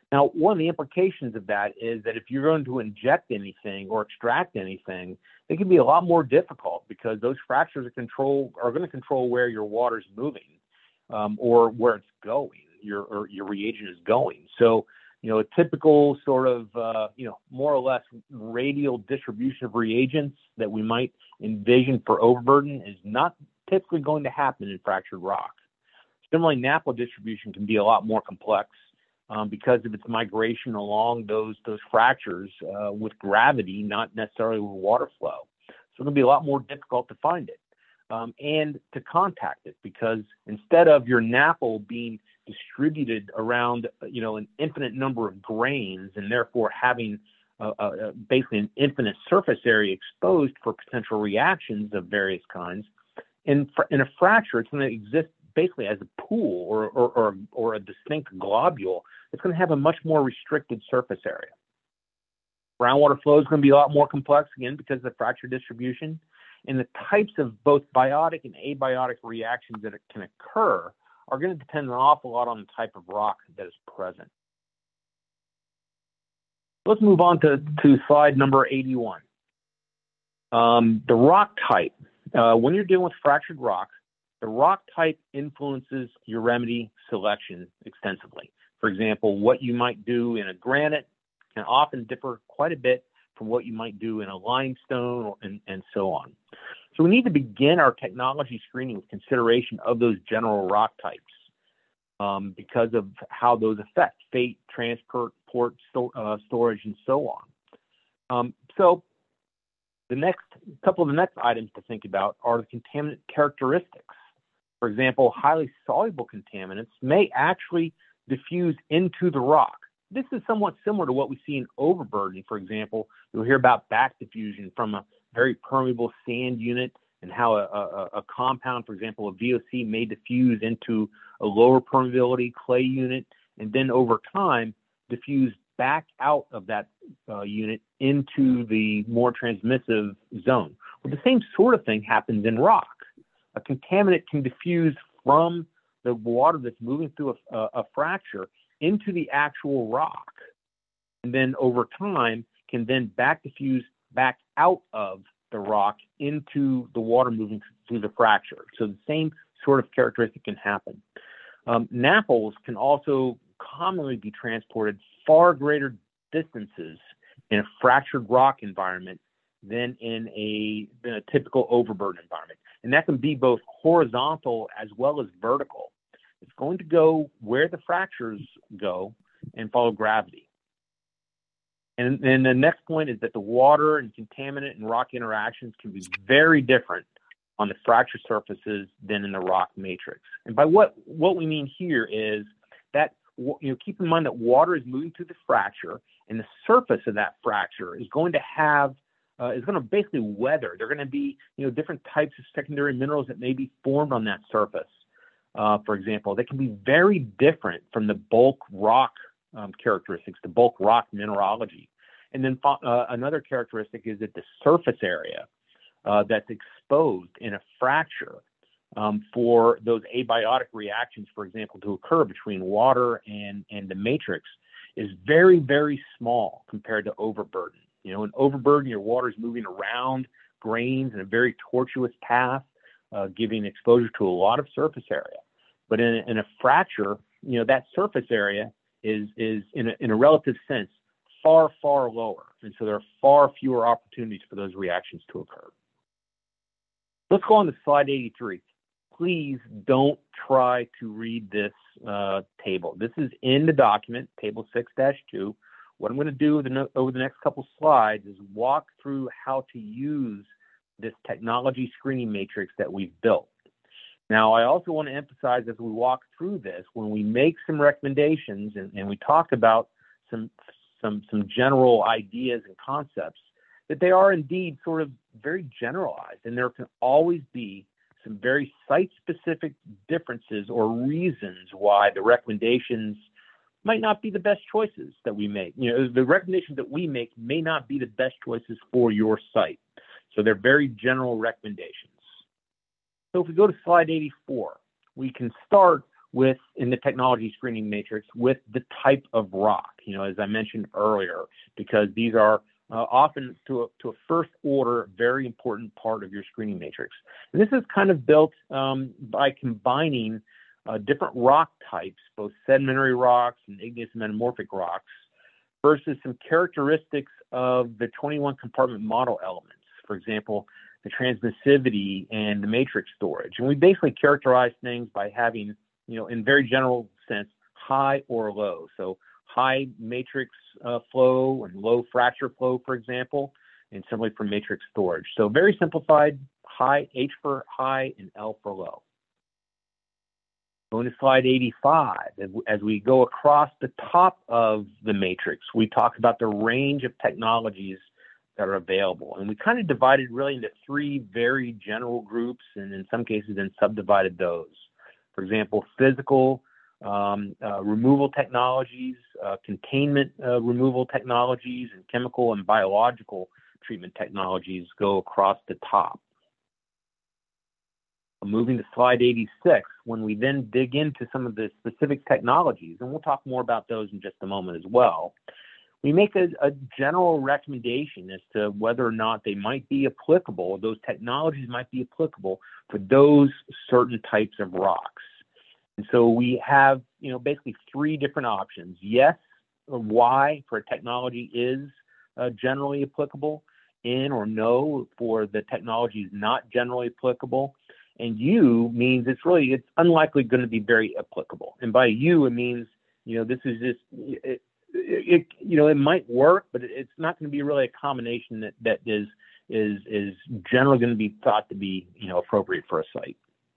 Now, one of the implications of that is that if you're going to inject anything or extract anything, it can be a lot more difficult because those fractures are control are going to control where your water's moving um, or where it's going, your or your reagent is going. So, you know, a typical sort of, uh, you know, more or less radial distribution of reagents that we might envision for overburden is not typically going to happen in fractured rock. Similarly, N A P L distribution can be a lot more complex um, because of its migration along those those fractures uh, with gravity, not necessarily with water flow. So it's going to be a lot more difficult to find it um, and to contact it, because instead of your N A P L being distributed around, you know, an infinite number of grains and therefore having uh, uh, basically an infinite surface area exposed for potential reactions of various kinds, in, in a fracture, it's going to exist basically as a pool or, or, or, or a distinct globule. It's going to have a much more restricted surface area. Groundwater flow is going to be a lot more complex, again, because of the fracture distribution. And the types of both biotic and abiotic reactions that can occur are going to depend an awful lot on the type of rock that is present. Let's move on to, to slide number eighty-one. Um, the rock type. Uh, when you're dealing with fractured rock, the rock type influences your remedy selection extensively. For example, what you might do in a granite can often differ quite a bit from what you might do in a limestone or, and, and so on. So we need to begin our technology screening with consideration of those general rock types um, because of how those affect fate, transport, port, sto uh, storage, and so on. Um, so the next couple of the next items to think about are the contaminant characteristics. For example, highly soluble contaminants may actually diffuse into the rock. This is somewhat similar to what we see in overburden. For example, you'll hear about back diffusion from a very permeable sand unit and how a, a, a compound, for example, a V O C may diffuse into a lower permeability clay unit and then over time diffuse back out of that uh, unit into the more transmissive zone. Well, the same sort of thing happens in rock. A contaminant can diffuse from the water that's moving through a, a, a fracture into the actual rock, and then over time can then back diffuse back out of the rock into the water moving through the fracture. So the same sort of characteristic can happen. Um, N A P Ls can also commonly be transported far greater distances in a fractured rock environment than in a, than a typical overburden environment. And that can be both horizontal as well as vertical. It's going to go where the fractures go and follow gravity. And then the next point is that the water and contaminant and rock interactions can be very different on the fracture surfaces than in the rock matrix. And by what, what we mean here is that, you know, keep in mind that water is moving through the fracture, and the surface of that fracture is going to have Uh, is going to basically weather. There are going to be, you know, different types of secondary minerals that may be formed on that surface. Uh, for example, they can be very different from the bulk rock um, characteristics, the bulk rock mineralogy. And then uh, another characteristic is that the surface area uh, that's exposed in a fracture um, for those abiotic reactions, for example, to occur between water and, and the matrix is very, very small compared to overburden. You know, in overburden, your water is moving around grains in a very tortuous path, uh, giving exposure to a lot of surface area. But in, in a fracture, you know, that surface area is, is in, a, in a relative sense, far, far lower. And so there are far fewer opportunities for those reactions to occur. Let's go on to slide eighty-three. Please don't try to read this uh, table. This is in the document, table six dash two. What I'm going to do the, over the next couple slides is walk through how to use this technology screening matrix that we've built. Now, I also want to emphasize as we walk through this, when we make some recommendations and, and we talk about some, some, some general ideas and concepts, that they are indeed sort of very generalized, and there can always be some very site-specific differences or reasons why the recommendations might not be the best choices that we make. You know, the recommendations that we make may not be the best choices for your site. So they're very general recommendations. So if we go to slide eighty-four, we can start with, in the technology screening matrix, with the type of rock, you know, as I mentioned earlier, because these are uh, often to a, to a first order, very important part of your screening matrix. And this is kind of built um, by combining uh, different rock types, both sedimentary rocks and igneous metamorphic rocks, versus some characteristics of the twenty-one compartment model elements. For example, the transmissivity and the matrix storage. And we basically characterize things by having, you know, in very general sense, high or low. So high matrix uh, flow and low fracture flow, for example, and similarly for matrix storage. So very simplified, high, H for high and L for low. Going to slide eighty-five, as we go across the top of the matrix, we talk about the range of technologies that are available. And we kind of divided really into three very general groups, and in some cases then subdivided those. For example, physical um, uh, removal technologies, uh, containment uh, removal technologies, and chemical and biological treatment technologies go across the top. Moving to slide eighty-six, when we then dig into some of the specific technologies, and we'll talk more about those in just a moment as well, we make a, a general recommendation as to whether or not they might be applicable, those technologies might be applicable for those certain types of rocks. And so we have, you know, basically three different options. Yes, or why for a technology is uh, generally applicable, in or no for the technology is not generally applicable. And U means it's really, it's unlikely going to be very applicable. And by U, it means, you know, this is just, it, it, you know, it might work, but it's not going to be really a combination that, that is, is, is generally going to be thought to be, you know, appropriate for a site.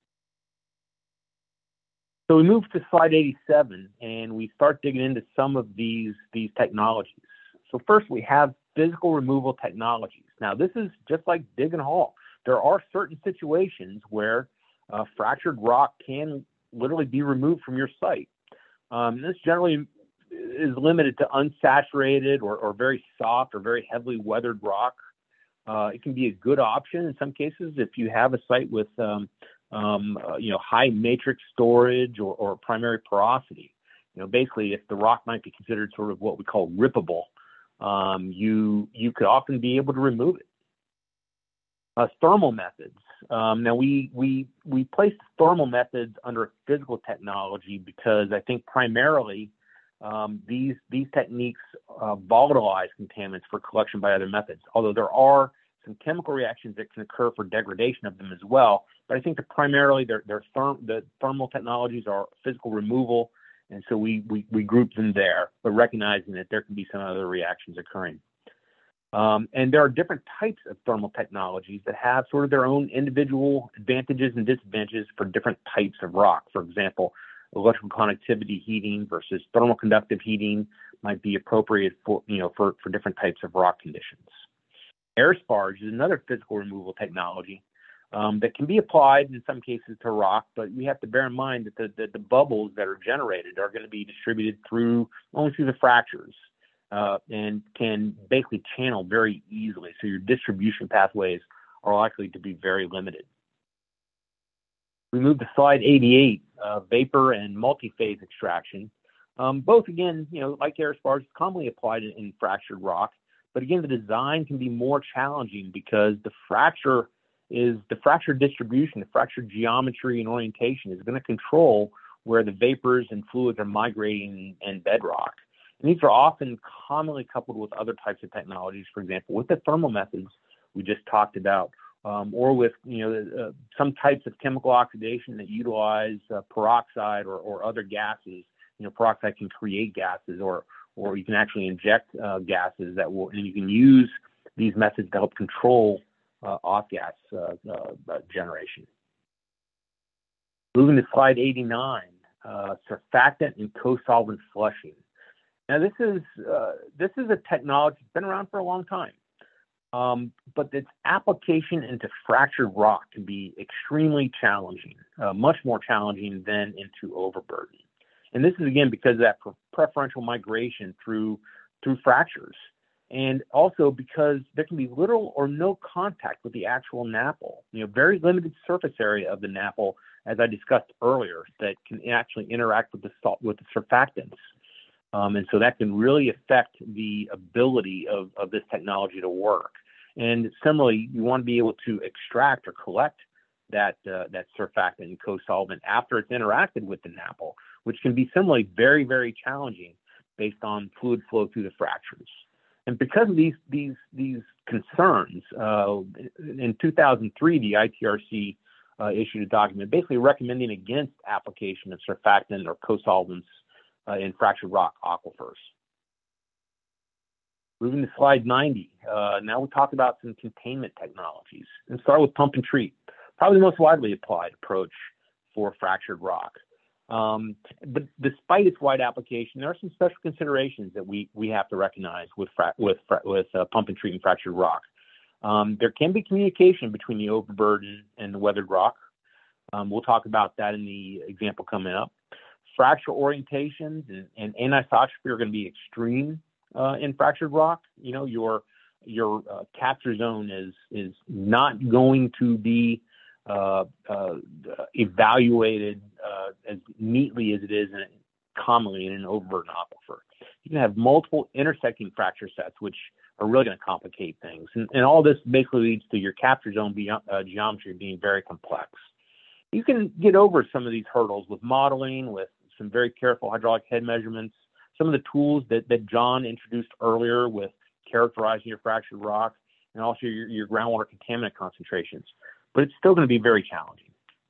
So we move to slide eighty-seven and we start digging into some of these, these technologies. So first we have physical removal technologies. Now this is just like dig and haul. There are certain situations where uh, fractured rock can literally be removed from your site. Um, this generally is limited to unsaturated or, or very soft or very heavily weathered rock. Uh, it can be a good option in some cases if you have a site with um, um, uh, you know, high matrix storage or, or primary porosity. You know, basically, if the rock might be considered sort of what we call rippable, um, you you could often be able to remove it. Uh, thermal methods. Um, now we we we place thermal methods under physical technology because I think primarily um, these these techniques uh, volatilize contaminants for collection by other methods. Although there are some chemical reactions that can occur for degradation of them as well, but I think that primarily they're, they're therm, the thermal technologies are physical removal, and so we, we we group them there, but recognizing that there can be some other reactions occurring. Um, and there are different types of thermal technologies that have sort of their own individual advantages and disadvantages for different types of rock. For example, electrical conductivity heating versus thermal conductive heating might be appropriate for, you know, for, for different types of rock conditions. Air sparge is another physical removal technology um, that can be applied in some cases to rock, but we have to bear in mind that the, the, the bubbles that are generated are going to be distributed through only through the fractures. Uh, and can basically channel very easily. So your distribution pathways are likely to be very limited. We move to slide eighty-eight, uh, vapor and multi-phase extraction. Um, both, again, you know, like air sparge, commonly applied in, in fractured rock. But again, the design can be more challenging because the fracture is, the fracture distribution, the fracture geometry and orientation is going to control where the vapors and fluids are migrating in bedrock. And these are often commonly coupled with other types of technologies, for example, with the thermal methods we just talked about, um, or with, you know, uh, some types of chemical oxidation that utilize uh, peroxide or, or other gases. You know, peroxide can create gases, or or you can actually inject uh, gases that will, and you can use these methods to help control uh, off-gas uh, uh, generation. Moving to slide eighty-nine, uh, surfactant and co-solvent flushing. Now, this is uh, this is a technology that's been around for a long time, um, but its application into fractured rock can be extremely challenging, uh, much more challenging than into overburden. And this is, again, because of that pre- preferential migration through through fractures. and also because there can be little or no contact with the actual N A P L. You know, very limited surface area of the N A P L, as I discussed earlier, that can actually interact with the salt, with the surfactants. Um, and so that can really affect the ability of, of this technology to work. And similarly, you want to be able to extract or collect that uh, that surfactant and co-solvent after it's interacted with the N A P L, which can be similarly very, very challenging based on fluid flow through the fractures. And because of these these these concerns, uh, in two thousand three, the I T R C uh, issued a document basically recommending against application of surfactant or co-solvents uh, in fractured rock aquifers. Moving to slide ninety, uh, now we'll talk about some containment technologies and start with pump and treat, probably the most widely applied approach for fractured rock. Um, but despite its wide application, there are some special considerations that we, we have to recognize with, fra- with, fra- with uh, pump and treat and fractured rock. Um, there can be communication between the overburden and the weathered rock. Um, we'll talk about that in the example coming up. Fracture orientations and, and anisotropy are going to be extreme uh, in fractured rock. You know, your your uh, capture zone is is not going to be uh, uh, evaluated uh, as neatly as it is in, commonly in an overburden aquifer. You can have multiple intersecting fracture sets, which are really going to complicate things. And, and all this basically leads to your capture zone beyond, uh, geometry being very complex. You can get over some of these hurdles with modeling, with some very careful hydraulic head measurements, some of the tools that, that John introduced earlier with characterizing your fractured rock, and also your, your groundwater contaminant concentrations. But it's still going to be very challenging.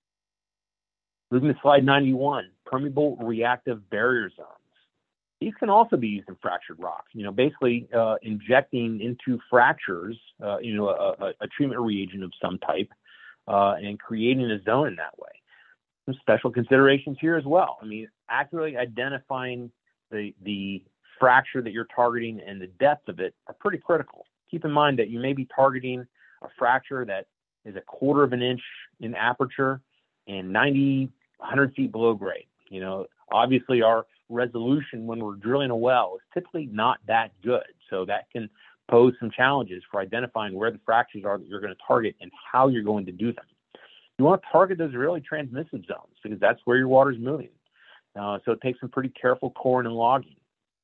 Moving to slide ninety-one, permeable reactive barrier zones. These can also be used in fractured rock. You know, basically uh, injecting into fractures, uh, you know, a, a, a treatment reagent of some type, uh, and creating a zone in that way. Some special considerations here as well. I mean, accurately identifying the the fracture that you're targeting and the depth of it are pretty critical. Keep in mind that you may be targeting a fracture that is a quarter of an inch in aperture and ninety, one hundred feet below grade. You know, obviously our resolution when we're drilling a well is typically not that good. So that can pose some challenges for identifying where the fractures are that you're going to target and how you're going to do them. You want to target those really transmissive zones because that's where your water is moving. Uh, so it takes some pretty careful coring and logging.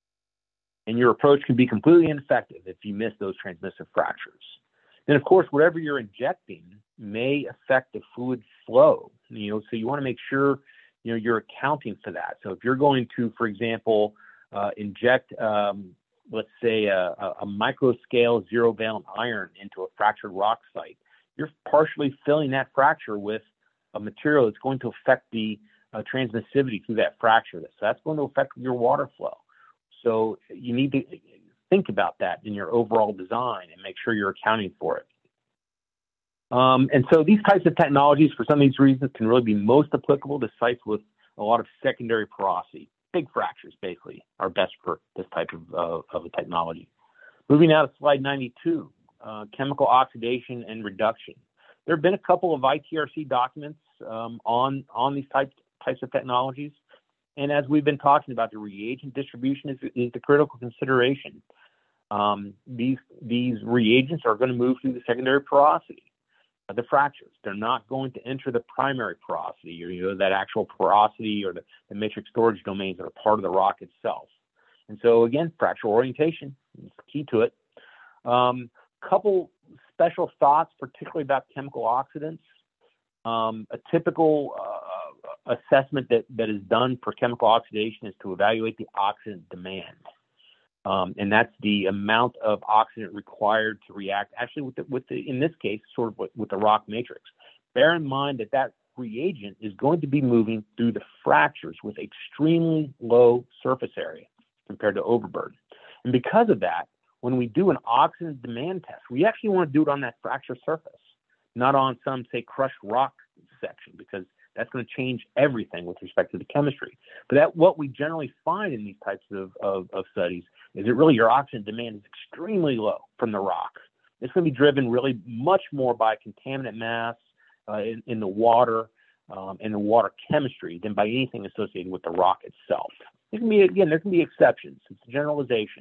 And your approach can be completely ineffective if you miss those transmissive fractures. Then, of course, whatever you're injecting may affect the fluid flow, you know, so you want to make sure, you know, you're accounting for that. So if you're going to, for example, uh, inject, um, let's say, a, a micro-scale zero-valent iron into a fractured rock site, you're partially filling that fracture with a material that's going to affect the uh, transmissivity through that fracture. So that's going to affect your water flow. So you need to think about that in your overall design and make sure you're accounting for it. Um, and so these types of technologies, for some of these reasons, can really be most applicable to sites with a lot of secondary porosity. Big fractures, basically, are best for this type of, uh, of a technology. Moving now to slide ninety-two, uh, chemical oxidation and reduction. There have been a couple of I T R C documents um, on, on these types, types of technologies. And as we've been talking about, the reagent distribution is, is the critical consideration. Um, these, these reagents are going to move through the secondary porosity of the fractures. They're not going to enter the primary porosity, or, you know, that actual porosity or the, the matrix storage domains that are part of the rock itself. And so, again, fracture orientation is key to it. Um, couple special thoughts, particularly about chemical oxidants. Um, a typical uh, assessment that, that is done for chemical oxidation is to evaluate the oxidant demand. Um, and that's the amount of oxidant required to react, actually, with the, with the, in this case, sort of with, with the rock matrix. Bear in mind that that reagent is going to be moving through the fractures with extremely low surface area compared to overburden. And because of that, when we do an oxidant demand test, we actually want to do it on that fracture surface, not on some, say, crushed rock section, because that's going to change everything with respect to the chemistry. But that what we generally find in these types of, of, of studies is that really your oxidant demand is extremely low from the rock. It's going to be driven really much more by contaminant mass uh, in, in the water um, and the water chemistry than by anything associated with the rock itself. There can be, again, there can be exceptions. It's a generalization.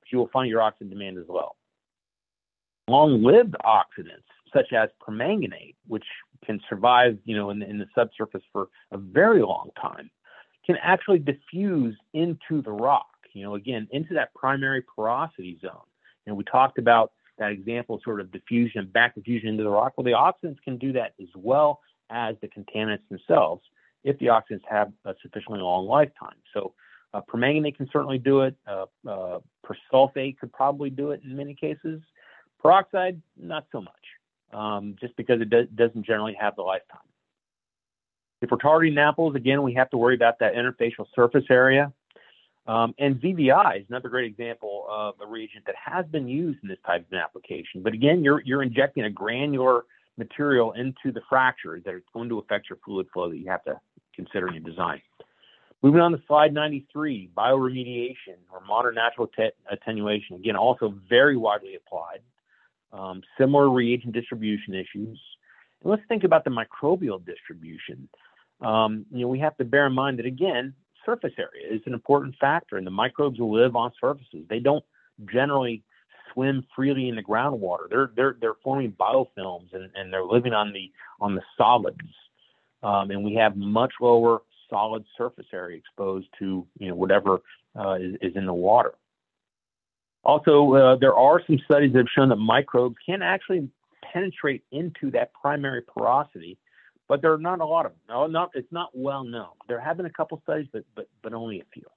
but you will find your oxidant demand as well. Long-lived oxidants, such as permanganate, which can survive, you know, in the, in the subsurface for a very long time, can actually diffuse into the rock, you know, again, into that primary porosity zone. And we talked about that example, sort of diffusion, back diffusion into the rock. Well, the oxidants can do that as well as the contaminants themselves if the oxidants have a sufficiently long lifetime. So uh, permanganate can certainly do it. Uh, uh, persulfate could probably do it in many cases. Peroxide, not so much, um, just because it do- doesn't generally have the lifetime. If we're targeting apples, again, we have to worry about that interfacial surface area. Um, and V V I is another great example of a reagent that has been used in this type of an application. But again, you're, you're injecting a granular material into the fracture that is going to affect your fluid flow that you have to consider in your design. Moving on to slide ninety-three, bioremediation or modern natural te- attenuation. Again, also very widely applied. Um, similar reagent distribution issues. And let's think about the microbial distribution. Um, you know, we have to bear in mind that, again, surface area is an important factor, and the microbes will live on surfaces. They don't generally swim freely in the groundwater. They're they're they're forming biofilms, and, and they're living on the on the solids. Um, and we have much lower solid surface area exposed to, you know, whatever uh, is, is in the water. Also, uh, there are some studies that have shown that microbes can actually penetrate into that primary porosity, but there are not a lot of them. No, not, it's not well known. There have been a couple studies, but but but only a few.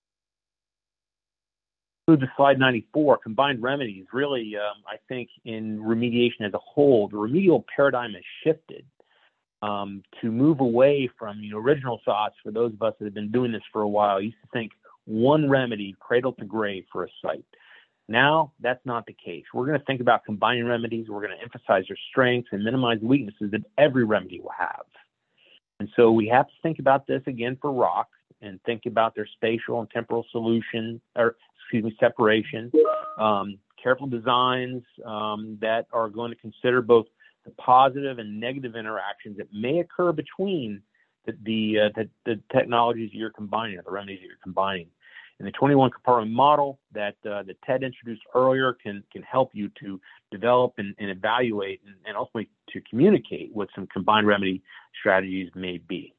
Move to slide ninety-four, combined remedies. Really, um, I think in remediation as a whole, the remedial paradigm has shifted um, to move away from, you know, original thoughts. For those of us that have been doing this for a while, used to think one remedy, cradle to grave for a site. Now, that's not the case. We're going to think about combining remedies. We're going to emphasize their strengths and minimize the weaknesses that every remedy will have. And so we have to think about this again for rock and think about their spatial and temporal solution, or excuse me, separation. Um, careful designs um, that are going to consider both the positive and negative interactions that may occur between the the, uh, the, the technologies you're combining, or the remedies that you're combining. And the twenty-one compartment model that uh, that Ted introduced earlier can can help you to develop and, and evaluate and, and ultimately to communicate what some combined remedy strategies may be.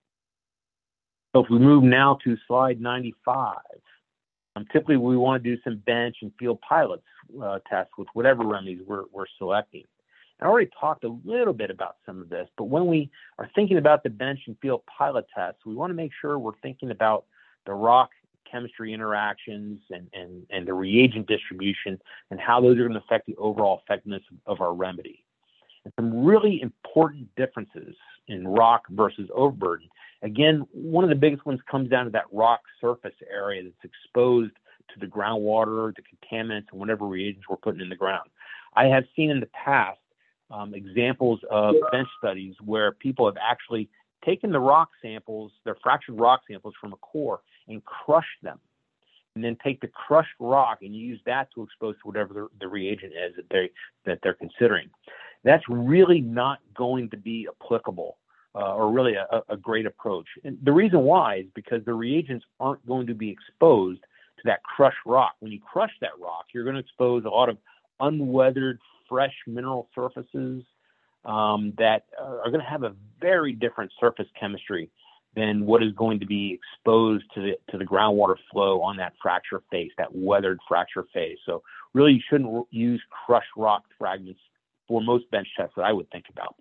So if we move now to slide ninety-five, um, typically we want to do some bench and field pilots uh, tests with whatever remedies we're, we're selecting. I already talked a little bit about some of this, but when we are thinking about the bench and field pilot tests, we want to make sure we're thinking about the rock chemistry interactions and, and, and the reagent distribution and how those are going to affect the overall effectiveness of our remedy. And some really important differences in rock versus overburden. Again, one of the biggest ones comes down to that rock surface area that's exposed to the groundwater, the contaminants, and whatever reagents we're putting in the ground. I have seen in the past um, examples of bench studies where people have actually taken the rock samples, their fractured rock samples from a core, and crushed them, and then take the crushed rock and use that to expose to whatever the, the reagent is that they that they're considering. That's really not going to be applicable, uh, or really a, a great approach. And the reason why is because the reagents aren't going to be exposed to that crushed rock. When you crush that rock, you're going to expose a lot of unweathered, fresh mineral surfaces um, that are going to have a very different surface chemistry than what is going to be exposed to the to the groundwater flow on that fracture face, that weathered fracture face. So really, you shouldn't use crushed rock fragments for most bench tests that I would think about.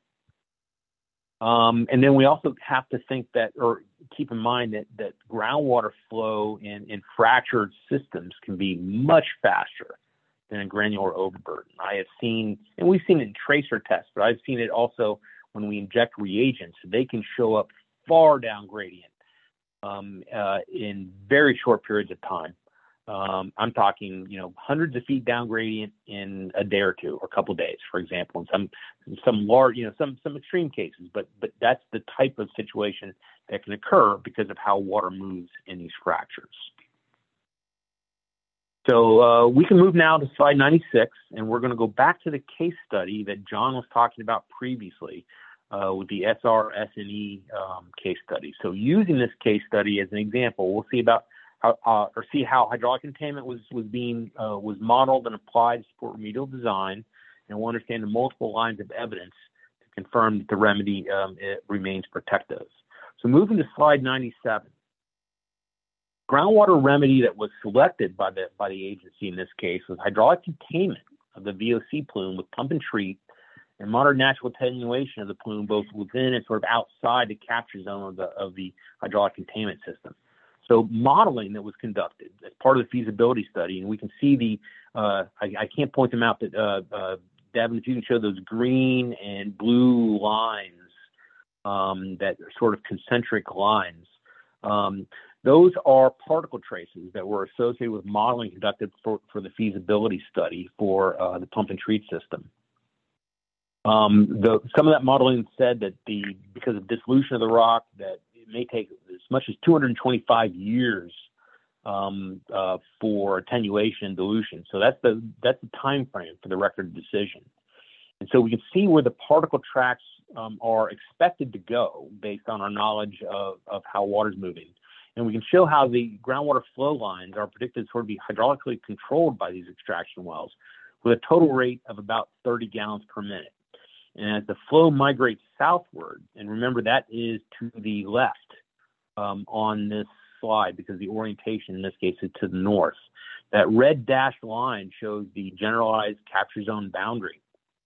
Um, and then we also have to think that, or keep in mind that that groundwater flow in, in fractured systems can be much faster than a granular overburden. I have seen, and we've seen it in tracer tests, but I've seen it also when we inject reagents. They can show up far down gradient um, uh, in very short periods of time. Um, I'm talking, you know, hundreds of feet down gradient in a day or two, or a couple of days, for example, in some some large, you know, some some extreme cases. But but that's the type of situation that can occur because of how water moves in these fractures. So uh, we can move now to slide ninety-six, and we're going to go back to the case study that John was talking about previously. Uh, with the S R S N E um, case study. So using this case study as an example, we'll see about how, uh, or see how hydraulic containment was was being uh, was modeled and applied to support remedial design, and we'll understand the multiple lines of evidence to confirm that the remedy um, it remains protective. So moving to slide ninety-seven. Groundwater remedy that was selected by the by the agency in this case was hydraulic containment of the V O C plume with pump and treat, and moderate natural attenuation of the plume both within and sort of outside the capture zone of the of the hydraulic containment system. So modeling that was conducted as part of the feasibility study, and we can see the uh, I, I can't point them out, but uh, uh, Devin, if you can show those green and blue lines um, that are sort of concentric lines. Um, Those are particle traces that were associated with modeling conducted for, for the feasibility study for uh, the pump and treat system. Um, the, some of that modeling said that the because of dissolution of the rock, that it may take as much as two hundred twenty-five years um, uh, for attenuation and dilution. So that's the that's the time frame for the record decision. And so we can see where the particle tracks um, are expected to go based on our knowledge of, of how water is moving. And we can show how the groundwater flow lines are predicted to sort of be hydraulically controlled by these extraction wells with a total rate of about thirty gallons per minute. And as the flow migrates southward, and remember that is to the left um, on this slide because the orientation in this case is to the north, that red dashed line shows the generalized capture zone boundary.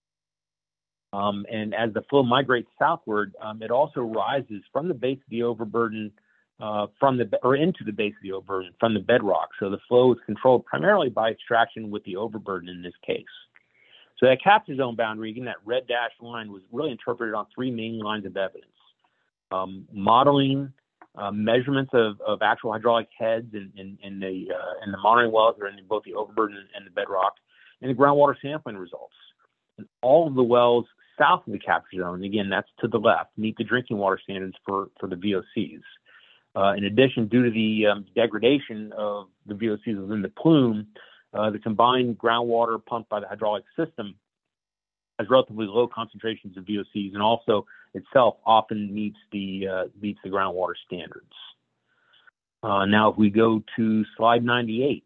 Um, and as the flow migrates southward, um, it also rises from the base of the overburden Uh, from the or into the base of the overburden from the bedrock. So the flow is controlled primarily by extraction with the overburden in this case. So that capture zone boundary, again, that red dashed line was really interpreted on three main lines of evidence. Um, modeling, uh, measurements of, of actual hydraulic heads in, in, in the uh, in the monitoring wells or in both the overburden and the bedrock, and the groundwater sampling results. And all of the wells south of the capture zone, again, that's to the left, meet the drinking water standards for, for the V O Cs. Uh, in addition, due to the um, degradation of the V O Cs within the plume, uh, the combined groundwater pumped by the hydraulic system has relatively low concentrations of V O Cs, and also itself often meets the uh, meets the groundwater standards. Uh, now, if we go to slide ninety-eight,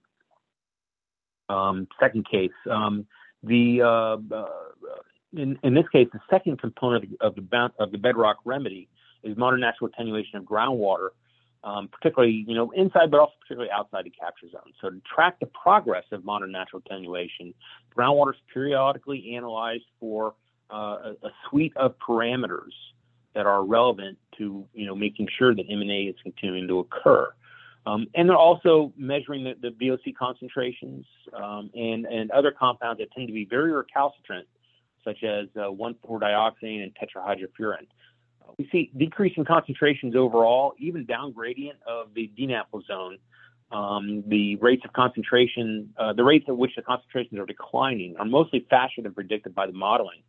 um, second case, um, the uh, uh, in, in this case, the second component of the of the bedrock remedy is modern natural attenuation of groundwater. Um, particularly, you know, inside, but also particularly outside the capture zone. So to track the progress of modern natural attenuation, groundwater is periodically analyzed for uh, a, a suite of parameters that are relevant to, you know, making sure that M and A is continuing to occur. Um, and they're also measuring the, the V O C concentrations um, and, and other compounds that tend to be very recalcitrant, such as uh, one four dioxane and tetrahydrofuran. We see decreasing concentrations overall, even down gradient of the D NAPL zone. Um, the rates of concentration, uh, the rates at which the concentrations are declining are mostly faster than predicted by the modeling.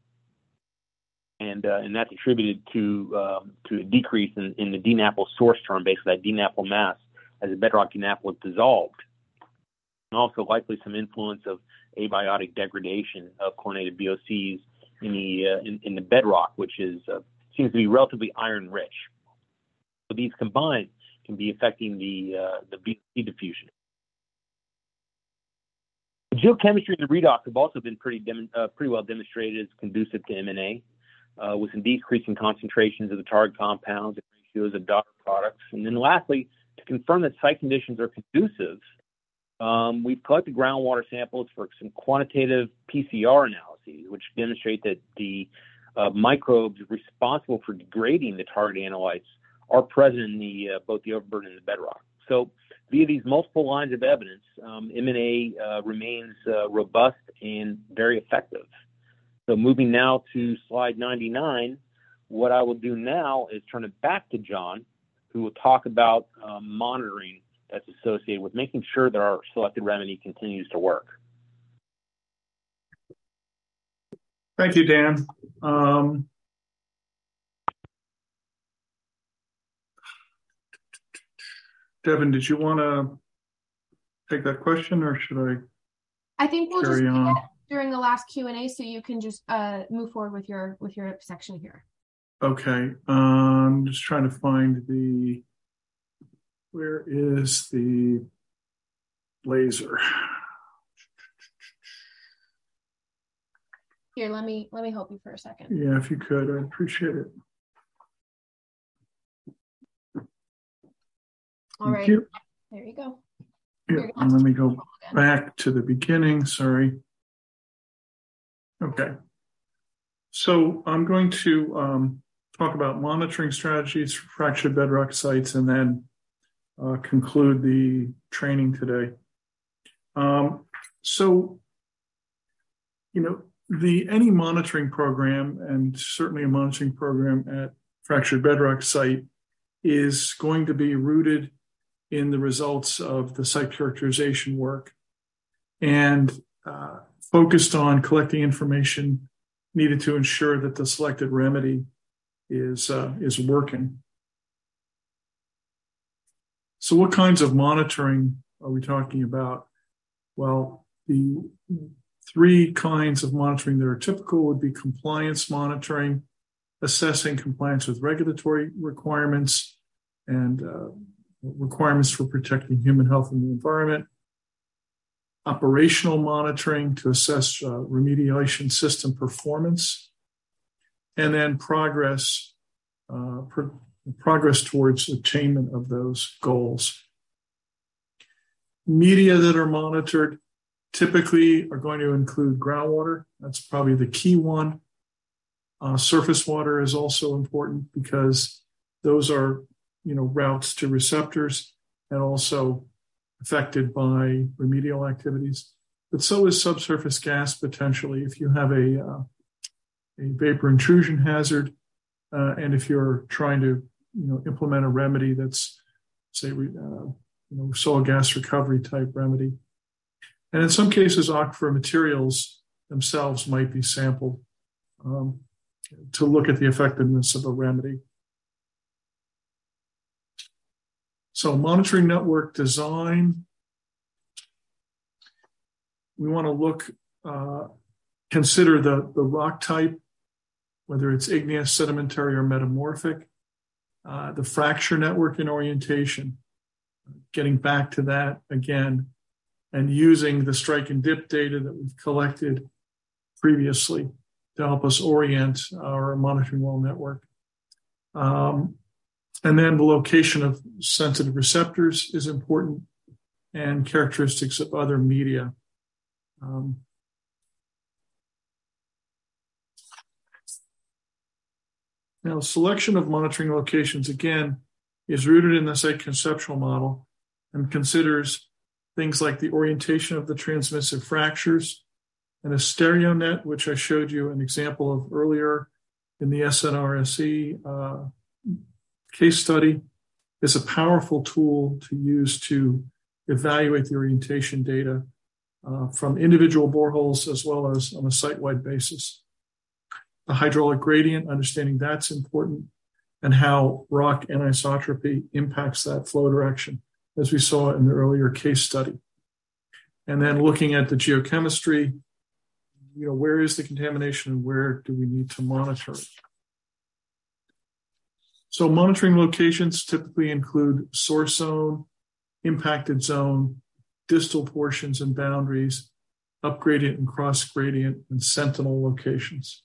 And, uh, and that's attributed to, um, to a decrease in, in the D NAPL source term, basically that D NAPL mass as the bedrock D NAPL is dissolved. And also likely some influence of abiotic degradation of chlorinated V O Cs in the, uh, in, in the bedrock, which is uh, seems to be relatively iron rich. So these combined can be affecting the uh, the V O C diffusion. The geochemistry and the redox have also been pretty dem- uh, pretty well demonstrated as conducive to M and A, uh, with some decreasing concentrations of the target compounds and ratios of daughter products. And then lastly, to confirm that site conditions are conducive, um, we've collected groundwater samples for some quantitative P C R analyses, which demonstrate that the Uh, microbes responsible for degrading the target analytes are present in the uh, both the overburden and the bedrock. So via these multiple lines of evidence, um, M and A uh, remains uh, robust and very effective. So moving now to slide ninety-nine, what I will do now is turn it back to John, who will talk about um, monitoring that's associated with making sure that our selected remedy continues to work. Thank you, Dan. Um, Devin, did you want to take that question, or should I? I think we'll just carry do on? that during the last Q and A, so you can just uh, move forward with your with your section here. Okay. Um, just trying to find the Where is the laser? Here, let me let me help you for a second. Yeah, if you could, I'd appreciate it. All Thank right, you. there you go. Yeah, and let me go back to the beginning. Sorry. Okay. So I'm going to um, talk about monitoring strategies for fractured bedrock sites and then uh, conclude the training today. Um, so, you know, the any monitoring program, and certainly a monitoring program at fractured bedrock site, is going to be rooted in the results of the site characterization work and uh, focused on collecting information needed to ensure that the selected remedy is uh, is working. So what kinds of monitoring are we talking about? Well, the three kinds of monitoring that are typical would be compliance monitoring, assessing compliance with regulatory requirements and uh, requirements for protecting human health and the environment, operational monitoring to assess uh, remediation system performance, and then progress, uh, pro- progress towards attainment of those goals. Media that are monitored typically are going to include groundwater. That's probably the key one. Uh, surface water is also important because those are, you know, routes to receptors and also affected by remedial activities. But so is subsurface gas potentially if you have a, uh, a vapor intrusion hazard uh, and if you're trying to, you know, implement a remedy that's, say, uh, you know, soil gas recovery type remedy. And in some cases, aquifer materials themselves might be sampled um, to look at the effectiveness of a remedy. So monitoring network design, we want to look, uh, consider the, the rock type, whether it's igneous, sedimentary, or metamorphic, uh, the fracture network and orientation, getting back to that again, and using the strike and dip data that we've collected previously to help us orient our monitoring well network. Um, and then the location of sensitive receptors is important and characteristics of other media. Um, now, selection of monitoring locations, again, is rooted in the site conceptual model and considers things like the orientation of the transmissive fractures and a stereo net, which I showed you an example of earlier in the S N R S E uh, case study, is a powerful tool to use to evaluate the orientation data uh, from individual boreholes as well as on a site-wide basis. The hydraulic gradient, understanding that's important, and how rock anisotropy impacts that flow direction, as we saw in the earlier case study. And then looking at the geochemistry, you know, where is the contamination and where do we need to monitor it? So monitoring locations typically include source zone, impacted zone, distal portions and boundaries, up gradient and cross gradient, and sentinel locations.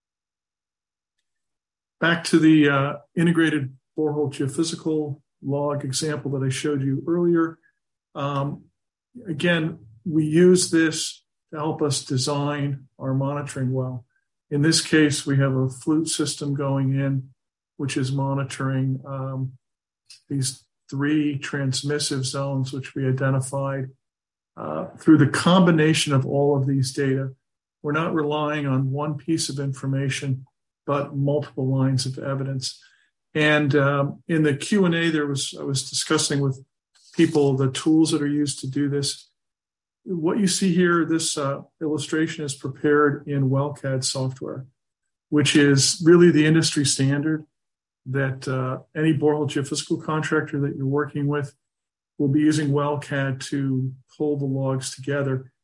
Back to the uh, integrated borehole geophysical log example that I showed you earlier. Um, again, we use this to help us design our monitoring well. In this case, we have a flute system going in, which is monitoring um, these three transmissive zones, which we identified. Uh, through the combination of all of these data, we're not relying on one piece of information, but multiple lines of evidence. And um, in the Q and A, there was I was discussing with people the tools that are used to do this. What you see here, this uh, illustration is prepared in WellCAD software, which is really the industry standard that uh, any borehole geophysical contractor that you're working with will be using WellCAD to pull the logs together.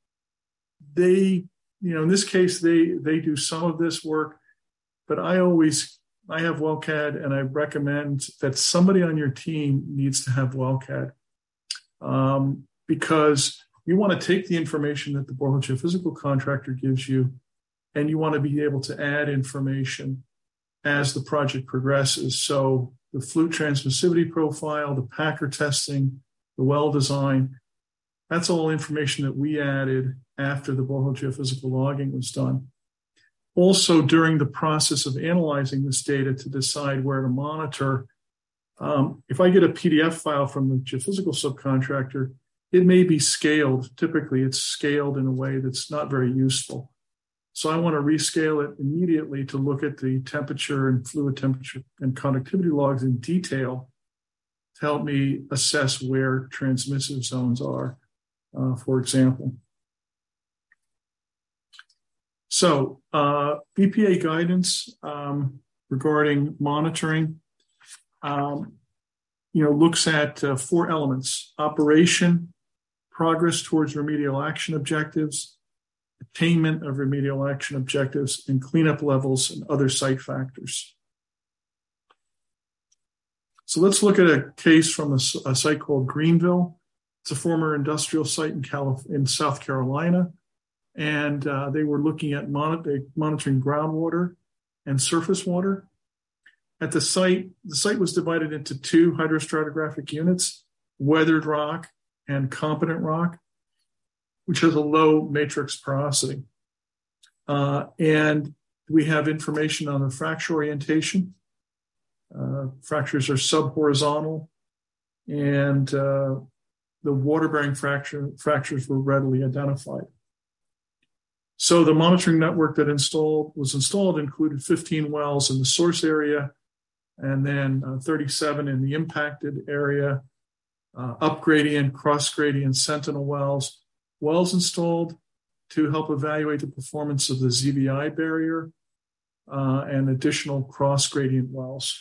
They, you know, in this case, they they do some of this work, but I always I have WellCAD, and I recommend that somebody on your team needs to have WellCAD um, because you want to take the information that the borehole geophysical contractor gives you, and you want to be able to add information as the project progresses. So the flute transmissivity profile, the packer testing, the well design, that's all information that we added after the borehole geophysical logging was done. Also, during the process of analyzing this data to decide where to monitor, um, if I get a P D F file from the geophysical subcontractor, it may be scaled. Typically, it's scaled in a way that's not very useful. So I want to rescale it immediately to look at the temperature and fluid temperature and conductivity logs in detail to help me assess where transmissive zones are, uh, for example. So uh, E P A guidance um, regarding monitoring, um, you know, looks at uh, four elements: operation, progress towards remedial action objectives, attainment of remedial action objectives, and cleanup levels and other site factors. So let's look at a case from a, a site called Greenville. It's a former industrial site in, Calif- in South Carolina. And uh, they were looking at mon- monitoring groundwater and surface water. At the site, the site was divided into two hydrostratigraphic units, weathered rock and competent rock, which has a low matrix porosity. Uh, and we have information on the fracture orientation. Uh, fractures are subhorizontal, and uh, the water-bearing fracture, fractures were readily identified. So the monitoring network that installed was installed included fifteen wells in the source area, and then uh, thirty-seven in the impacted area, uh, up gradient, cross gradient, sentinel wells. Wells installed to help evaluate the performance of the Z V I barrier uh, and additional cross gradient wells.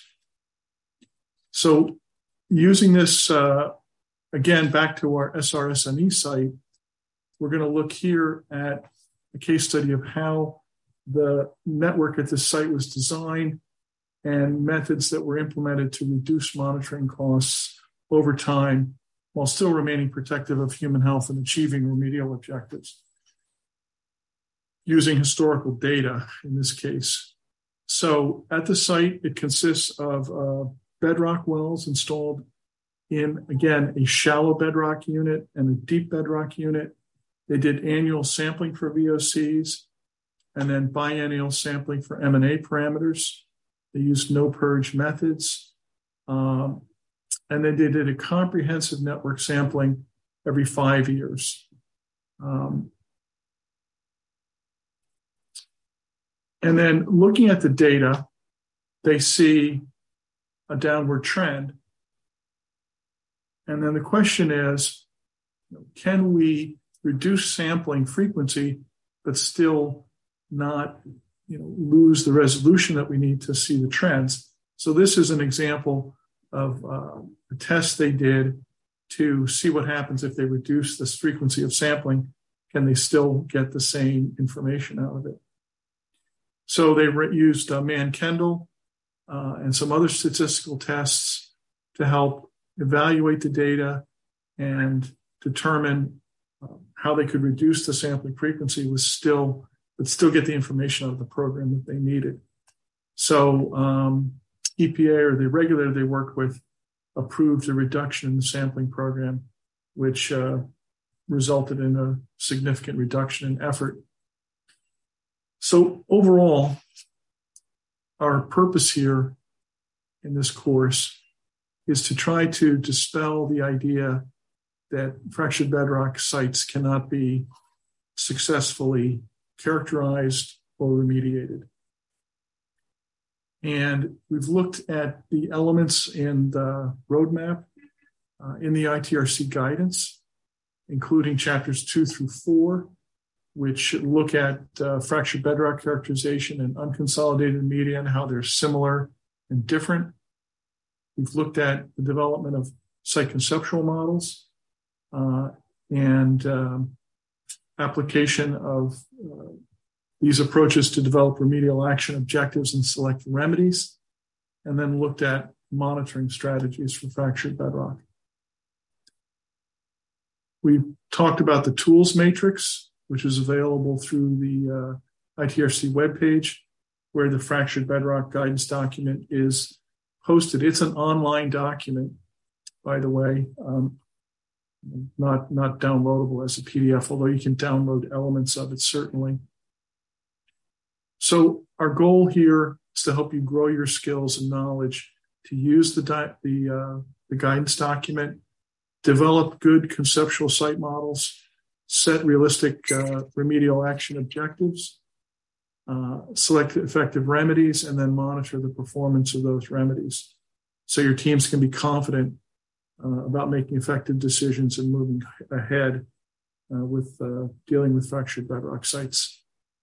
So using this, uh, again, back to our S R S M E site, we're going to look here at a case study of how the network at this site was designed and methods that were implemented to reduce monitoring costs over time while still remaining protective of human health and achieving remedial objectives using historical data in this case. So at the site, it consists of uh, bedrock wells installed in, again, a shallow bedrock unit and a deep bedrock unit. They did annual sampling for V O Cs and then biennial sampling for M and A parameters. They used no-purge methods. Um, and then they did a comprehensive network sampling every five years. Um, and then looking at the data, they see a downward trend. And then the question is, can we reduce sampling frequency, but still not, you know, lose the resolution that we need to see the trends? So this is an example of uh, a test they did to see what happens if they reduce this frequency of sampling. Can they still get the same information out of it? So they re- used uh, Mann-Kendall uh, and some other statistical tests to help evaluate the data and determine uh, how they could reduce the sampling frequency was still, but still get the information out of the program that they needed. So um, E P A, or the regulator they worked with, approved a reduction in the sampling program, which uh, resulted in a significant reduction in effort. So overall, our purpose here in this course is to try to dispel the idea that fractured bedrock sites cannot be successfully characterized or remediated. And we've looked at the elements in the roadmap uh, in the I T R C guidance, including chapters two through four, which look at uh, fractured bedrock characterization and unconsolidated media and how they're similar and different. We've looked at the development of site conceptual models uh, and um, application of uh, these approaches to develop remedial action objectives and select remedies. and then looked at monitoring strategies for fractured bedrock. We talked about the tools matrix, which is available through the uh, I T R C webpage, where the fractured bedrock guidance document is posted. It's an online document, by the way, um, not, not downloadable as a P D F, although you can download elements of it, certainly. So our goal here is to help you grow your skills and knowledge to use the, di- the, uh, the guidance document, develop good conceptual site models, set realistic uh, remedial action objectives, uh, select effective remedies, and then monitor the performance of those remedies so your teams can be confident uh, about making effective decisions and moving ahead uh, with uh, dealing with fractured bedrock sites.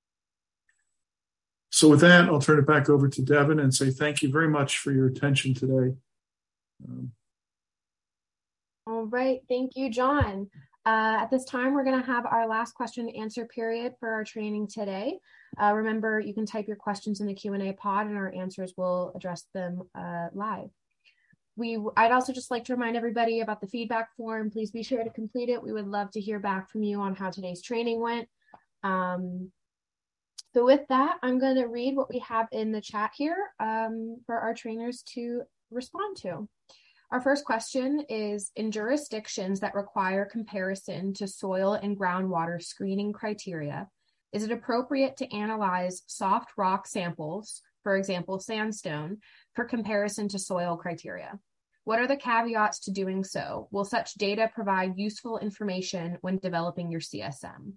So with that, I'll turn it back over to Devin and say thank you very much for your attention today. Um, All right. Thank you, John. Uh, at this time, we're going to have our last question and answer period for our training today. Uh, remember, you can type your questions in the Q and A pod and our answers will address them uh, live. We, I'd also just like to remind everybody about the feedback form. Please be sure to complete it. We would love to hear back from you on how today's training went. Um, so with that, I'm going to read what we have in the chat here um, for our trainers to respond to. Our first question is, in jurisdictions that require comparison to soil and groundwater screening criteria, is it appropriate to analyze soft rock samples, for example, sandstone, for comparison to soil criteria? What are the caveats to doing so? Will such data provide useful information when developing your C S M?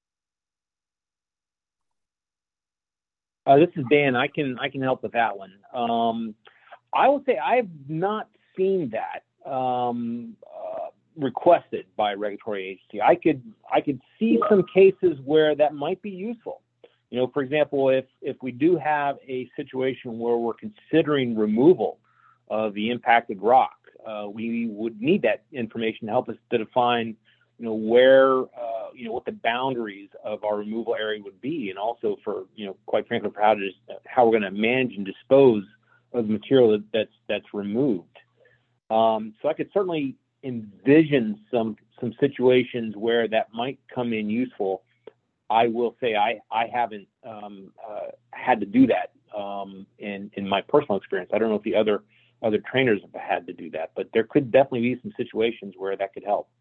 Uh, this is Dan. I can I can help with that one. Um, I will say I've not seen that um, uh, requested by a regulatory agency. I could I could see some cases where that might be useful. You know, for example, if if we do have a situation where we're considering removal of the impacted rock, uh, we would need that information to help us to define, you know, where, uh, you know, what the boundaries of our removal area would be, and also for, you know, quite frankly, for how to how we're going to manage and dispose of the material that, that's that's removed. Um, so I could certainly envision some some situations where that might come in useful. I will say I I haven't um, uh, had to do that um, in in my personal experience. I don't know if the other other trainers have had to do that, but there could definitely be some situations where that could help.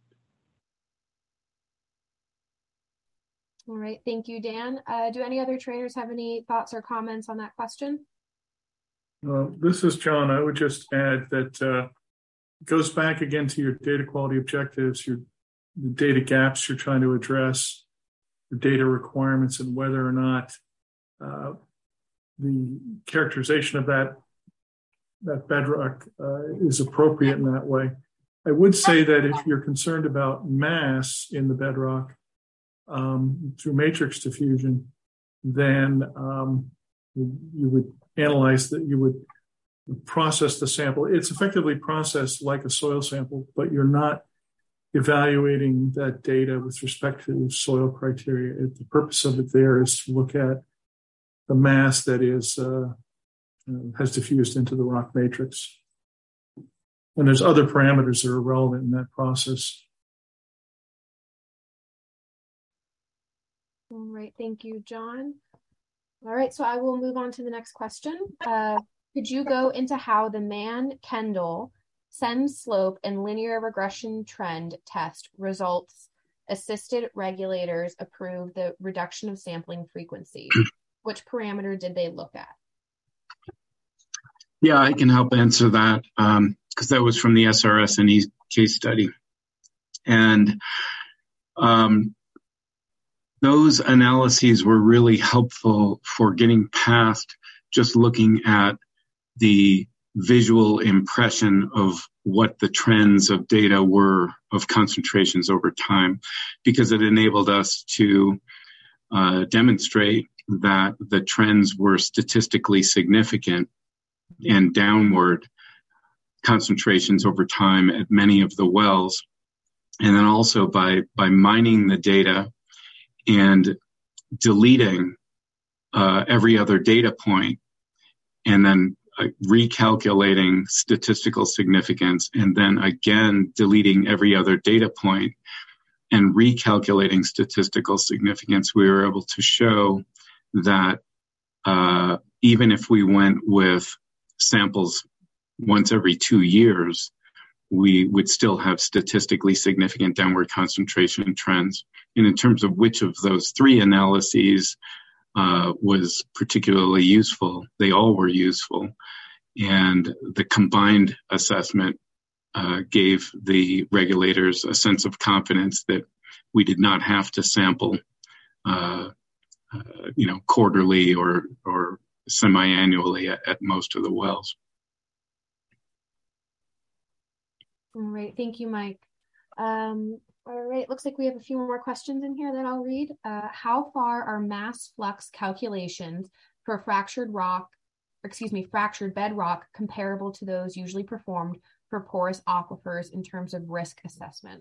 All right, thank you, Dan. Uh, do any other trainers have any thoughts or comments on that question? Well, this is John. I would just add that uh, it goes back again to your data quality objectives, your the data gaps you're trying to address, your data requirements, and whether or not uh, the characterization of that that bedrock uh, is appropriate in that way. I would say that if you're concerned about mass in the bedrock um, through matrix diffusion, then um, you, you would analyze that, you would process the sample. It's effectively processed like a soil sample, but you're not evaluating that data with respect to soil criteria. The purpose of it there is to look at the mass that is uh, has diffused into the rock matrix. And there's other parameters that are relevant in that process. All right, thank you, John. All right, so I will move on to the next question. Uh, could you go into how the Mann-Kendall send slope and linear regression trend test results assisted regulators approve the reduction of sampling frequency? Which parameter did they look at? Yeah, I can help answer that because um, that was from the S R S N E case study. And um, those analyses were really helpful for getting past just looking at the visual impression of what the trends of data were of concentrations over time, because it enabled us to uh, demonstrate that the trends were statistically significant and downward concentrations over time at many of the wells. And then also by, by mining the data and deleting uh, every other data point and then uh, recalculating statistical significance and then again deleting every other data point and recalculating statistical significance, we were able to show that uh, even if we went with samples once every two years, we would still have statistically significant downward concentration trends. And in terms of which of those three analyses uh, was particularly useful, they all were useful. And the combined assessment uh, gave the regulators a sense of confidence that we did not have to sample, uh, uh, you know, quarterly or, or semi-annually at, at most of the wells. All right, thank you, Mike. Um, all right, looks like we have a few more questions in here that I'll read. Uh, how far are mass flux calculations for fractured rock, excuse me, fractured bedrock comparable to those usually performed for porous aquifers in terms of risk assessment?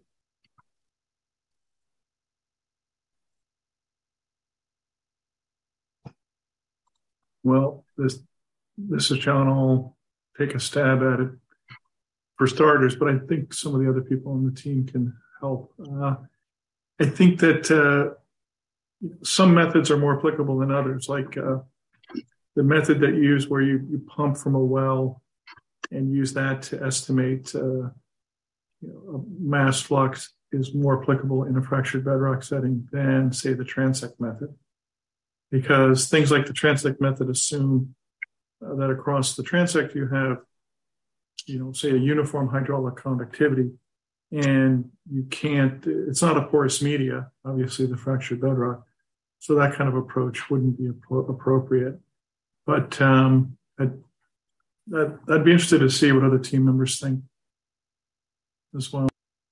Well, this this is John. I'll take a stab at it for starters, but I think some of the other people on the team can help. Uh, I think that uh, some methods are more applicable than others, like uh, the method that you use where you, you pump from a well and use that to estimate uh, you know, mass flux is more applicable in a fractured bedrock setting than, say, the transect method. Because things like the transect method assume uh, that across the transect you have, you know, say a uniform hydraulic conductivity, and you can't, it's not a porous media, obviously the fractured bedrock. So that kind of approach wouldn't be appropriate. But um, I'd, I'd, I'd be interested to see what other team members think as well.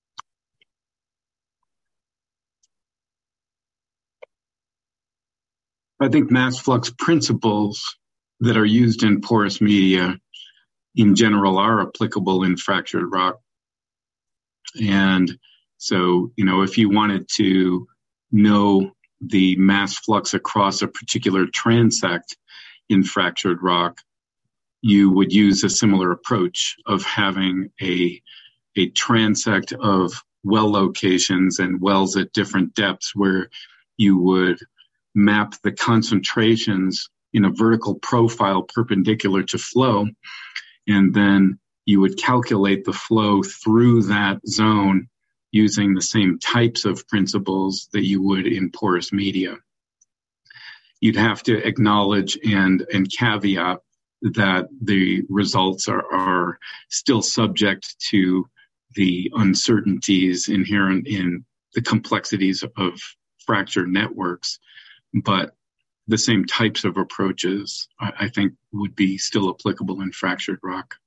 I think mass flux principles that are used in porous media in general are applicable in fractured rock. And so, you know, if you wanted to know the mass flux across a particular transect in fractured rock, you would use a similar approach of having a, a transect of well locations and wells at different depths where you would map the concentrations in a vertical profile perpendicular to flow, and then you would calculate the flow through that zone using the same types of principles that you would in porous media. You'd have to acknowledge and, and caveat that the results are, are still subject to the uncertainties inherent in the complexities of fracture networks, but the same types of approaches, I, I think, would be still applicable in fractured rock.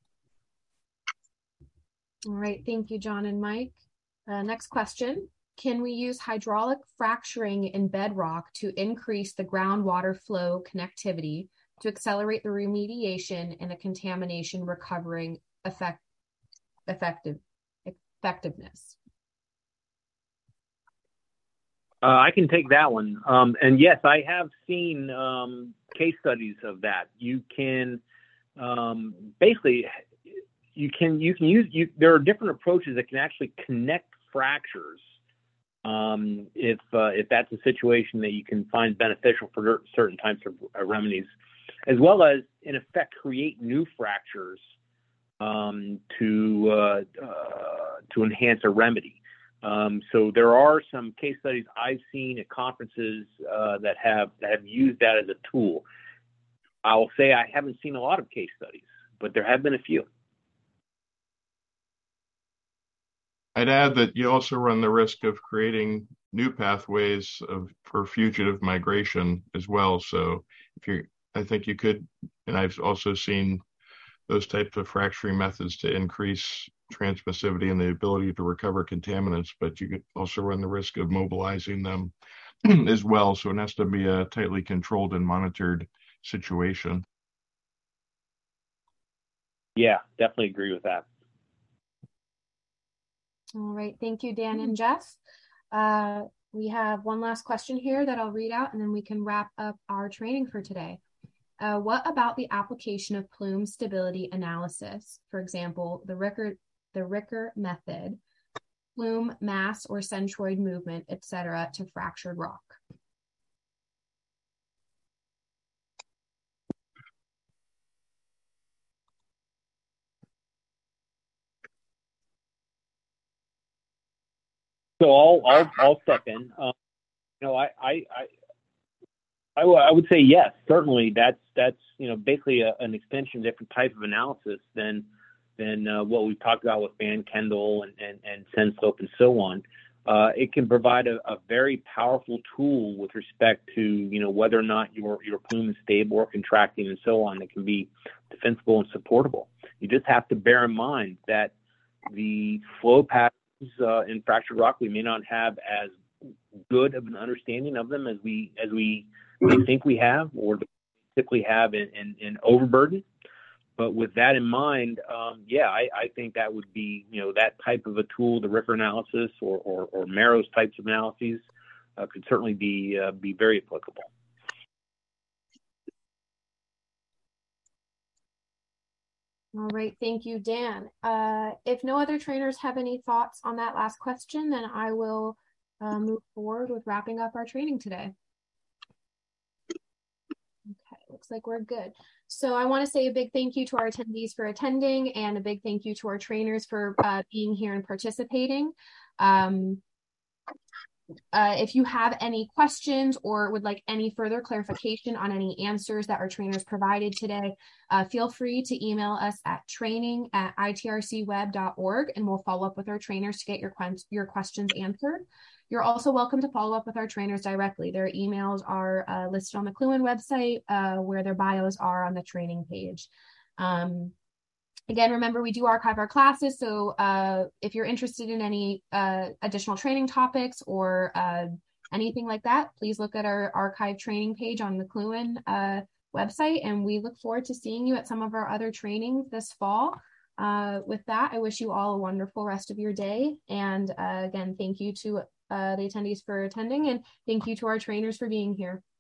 All right, thank you, John and Mike. Uh, next question. Can we use hydraulic fracturing in bedrock to increase the groundwater flow connectivity to accelerate the remediation and the contamination recovering effect, effective, effectiveness? Uh, I can take that one. Um, and yes, I have seen um, case studies of that. You can um, basically, you can you can use you. There are different approaches that can actually connect fractures. Um, if uh, if that's a situation that you can find beneficial for certain types of uh, remedies, as well as in effect create new fractures um, to uh, uh, to enhance a remedy. Um, so there are some case studies I've seen at conferences uh, that have that have used that as a tool. I will say I haven't seen a lot of case studies, but there have been a few. I'd add that you also run the risk of creating new pathways of for fugitive migration as well. So if you're, I think you could, and I've also seen those types of fracturing methods to increase transmissivity and the ability to recover contaminants, but you could also run the risk of mobilizing them as well. So it has to be a tightly controlled and monitored situation. Yeah, definitely agree with that. All right, thank you, Dan and Jeff. Uh, we have one last question here that I'll read out, and then we can wrap up our training for today. Uh, what about the application of plume stability analysis? For example, the Ricker, the Ricker method, plume mass or centroid movement, et cetera, to fractured rock? So I'll I'll, I'll step in. Um, you know, I I, I I, w- I would say yes, certainly. That's that's you know basically a, an extension, different type of analysis than than uh, what we've talked about with Van Kendall and and, and SenSlope and so on. Uh, it can provide a, a very powerful tool with respect to you know whether or not your your plume is stable or contracting and so on. That can be defensible and supportable. You just have to bear in mind that the flow patterns uh, in fractured rock, we may not have as good of an understanding of them as we as we may think we have or typically have in, in, in overburden. But with that in mind, um, yeah, I, I think that would be, you know, that type of a tool, the Ricker analysis or, or, or Marrow's types of analyses uh, could certainly be uh, be very applicable. All right, thank you, Dan. Uh, if no other trainers have any thoughts on that last question, then I will uh, move forward with wrapping up our training today. Okay, looks like we're good. So I want to say a big thank you to our attendees for attending and a big thank you to our trainers for uh, being here and participating. Um, uh, if you have any questions or would like any further clarification on any answers that our trainers provided today, uh, feel free to email us at training at I T R C web dot org and we'll follow up with our trainers to get your, your questions answered. You're also welcome to follow up with our trainers directly. Their emails are uh, listed on the Kluwen website uh, where their bios are on the training page. Um, again, remember we do archive our classes, so uh, if you're interested in any uh, additional training topics or uh, anything like that, please look at our archive training page on the Kluwen uh, website, and we look forward to seeing you at some of our other trainings this fall. Uh, with that, I wish you all a wonderful rest of your day, and uh, again, thank you to Uh, the attendees for attending, and thank you to our trainers for being here.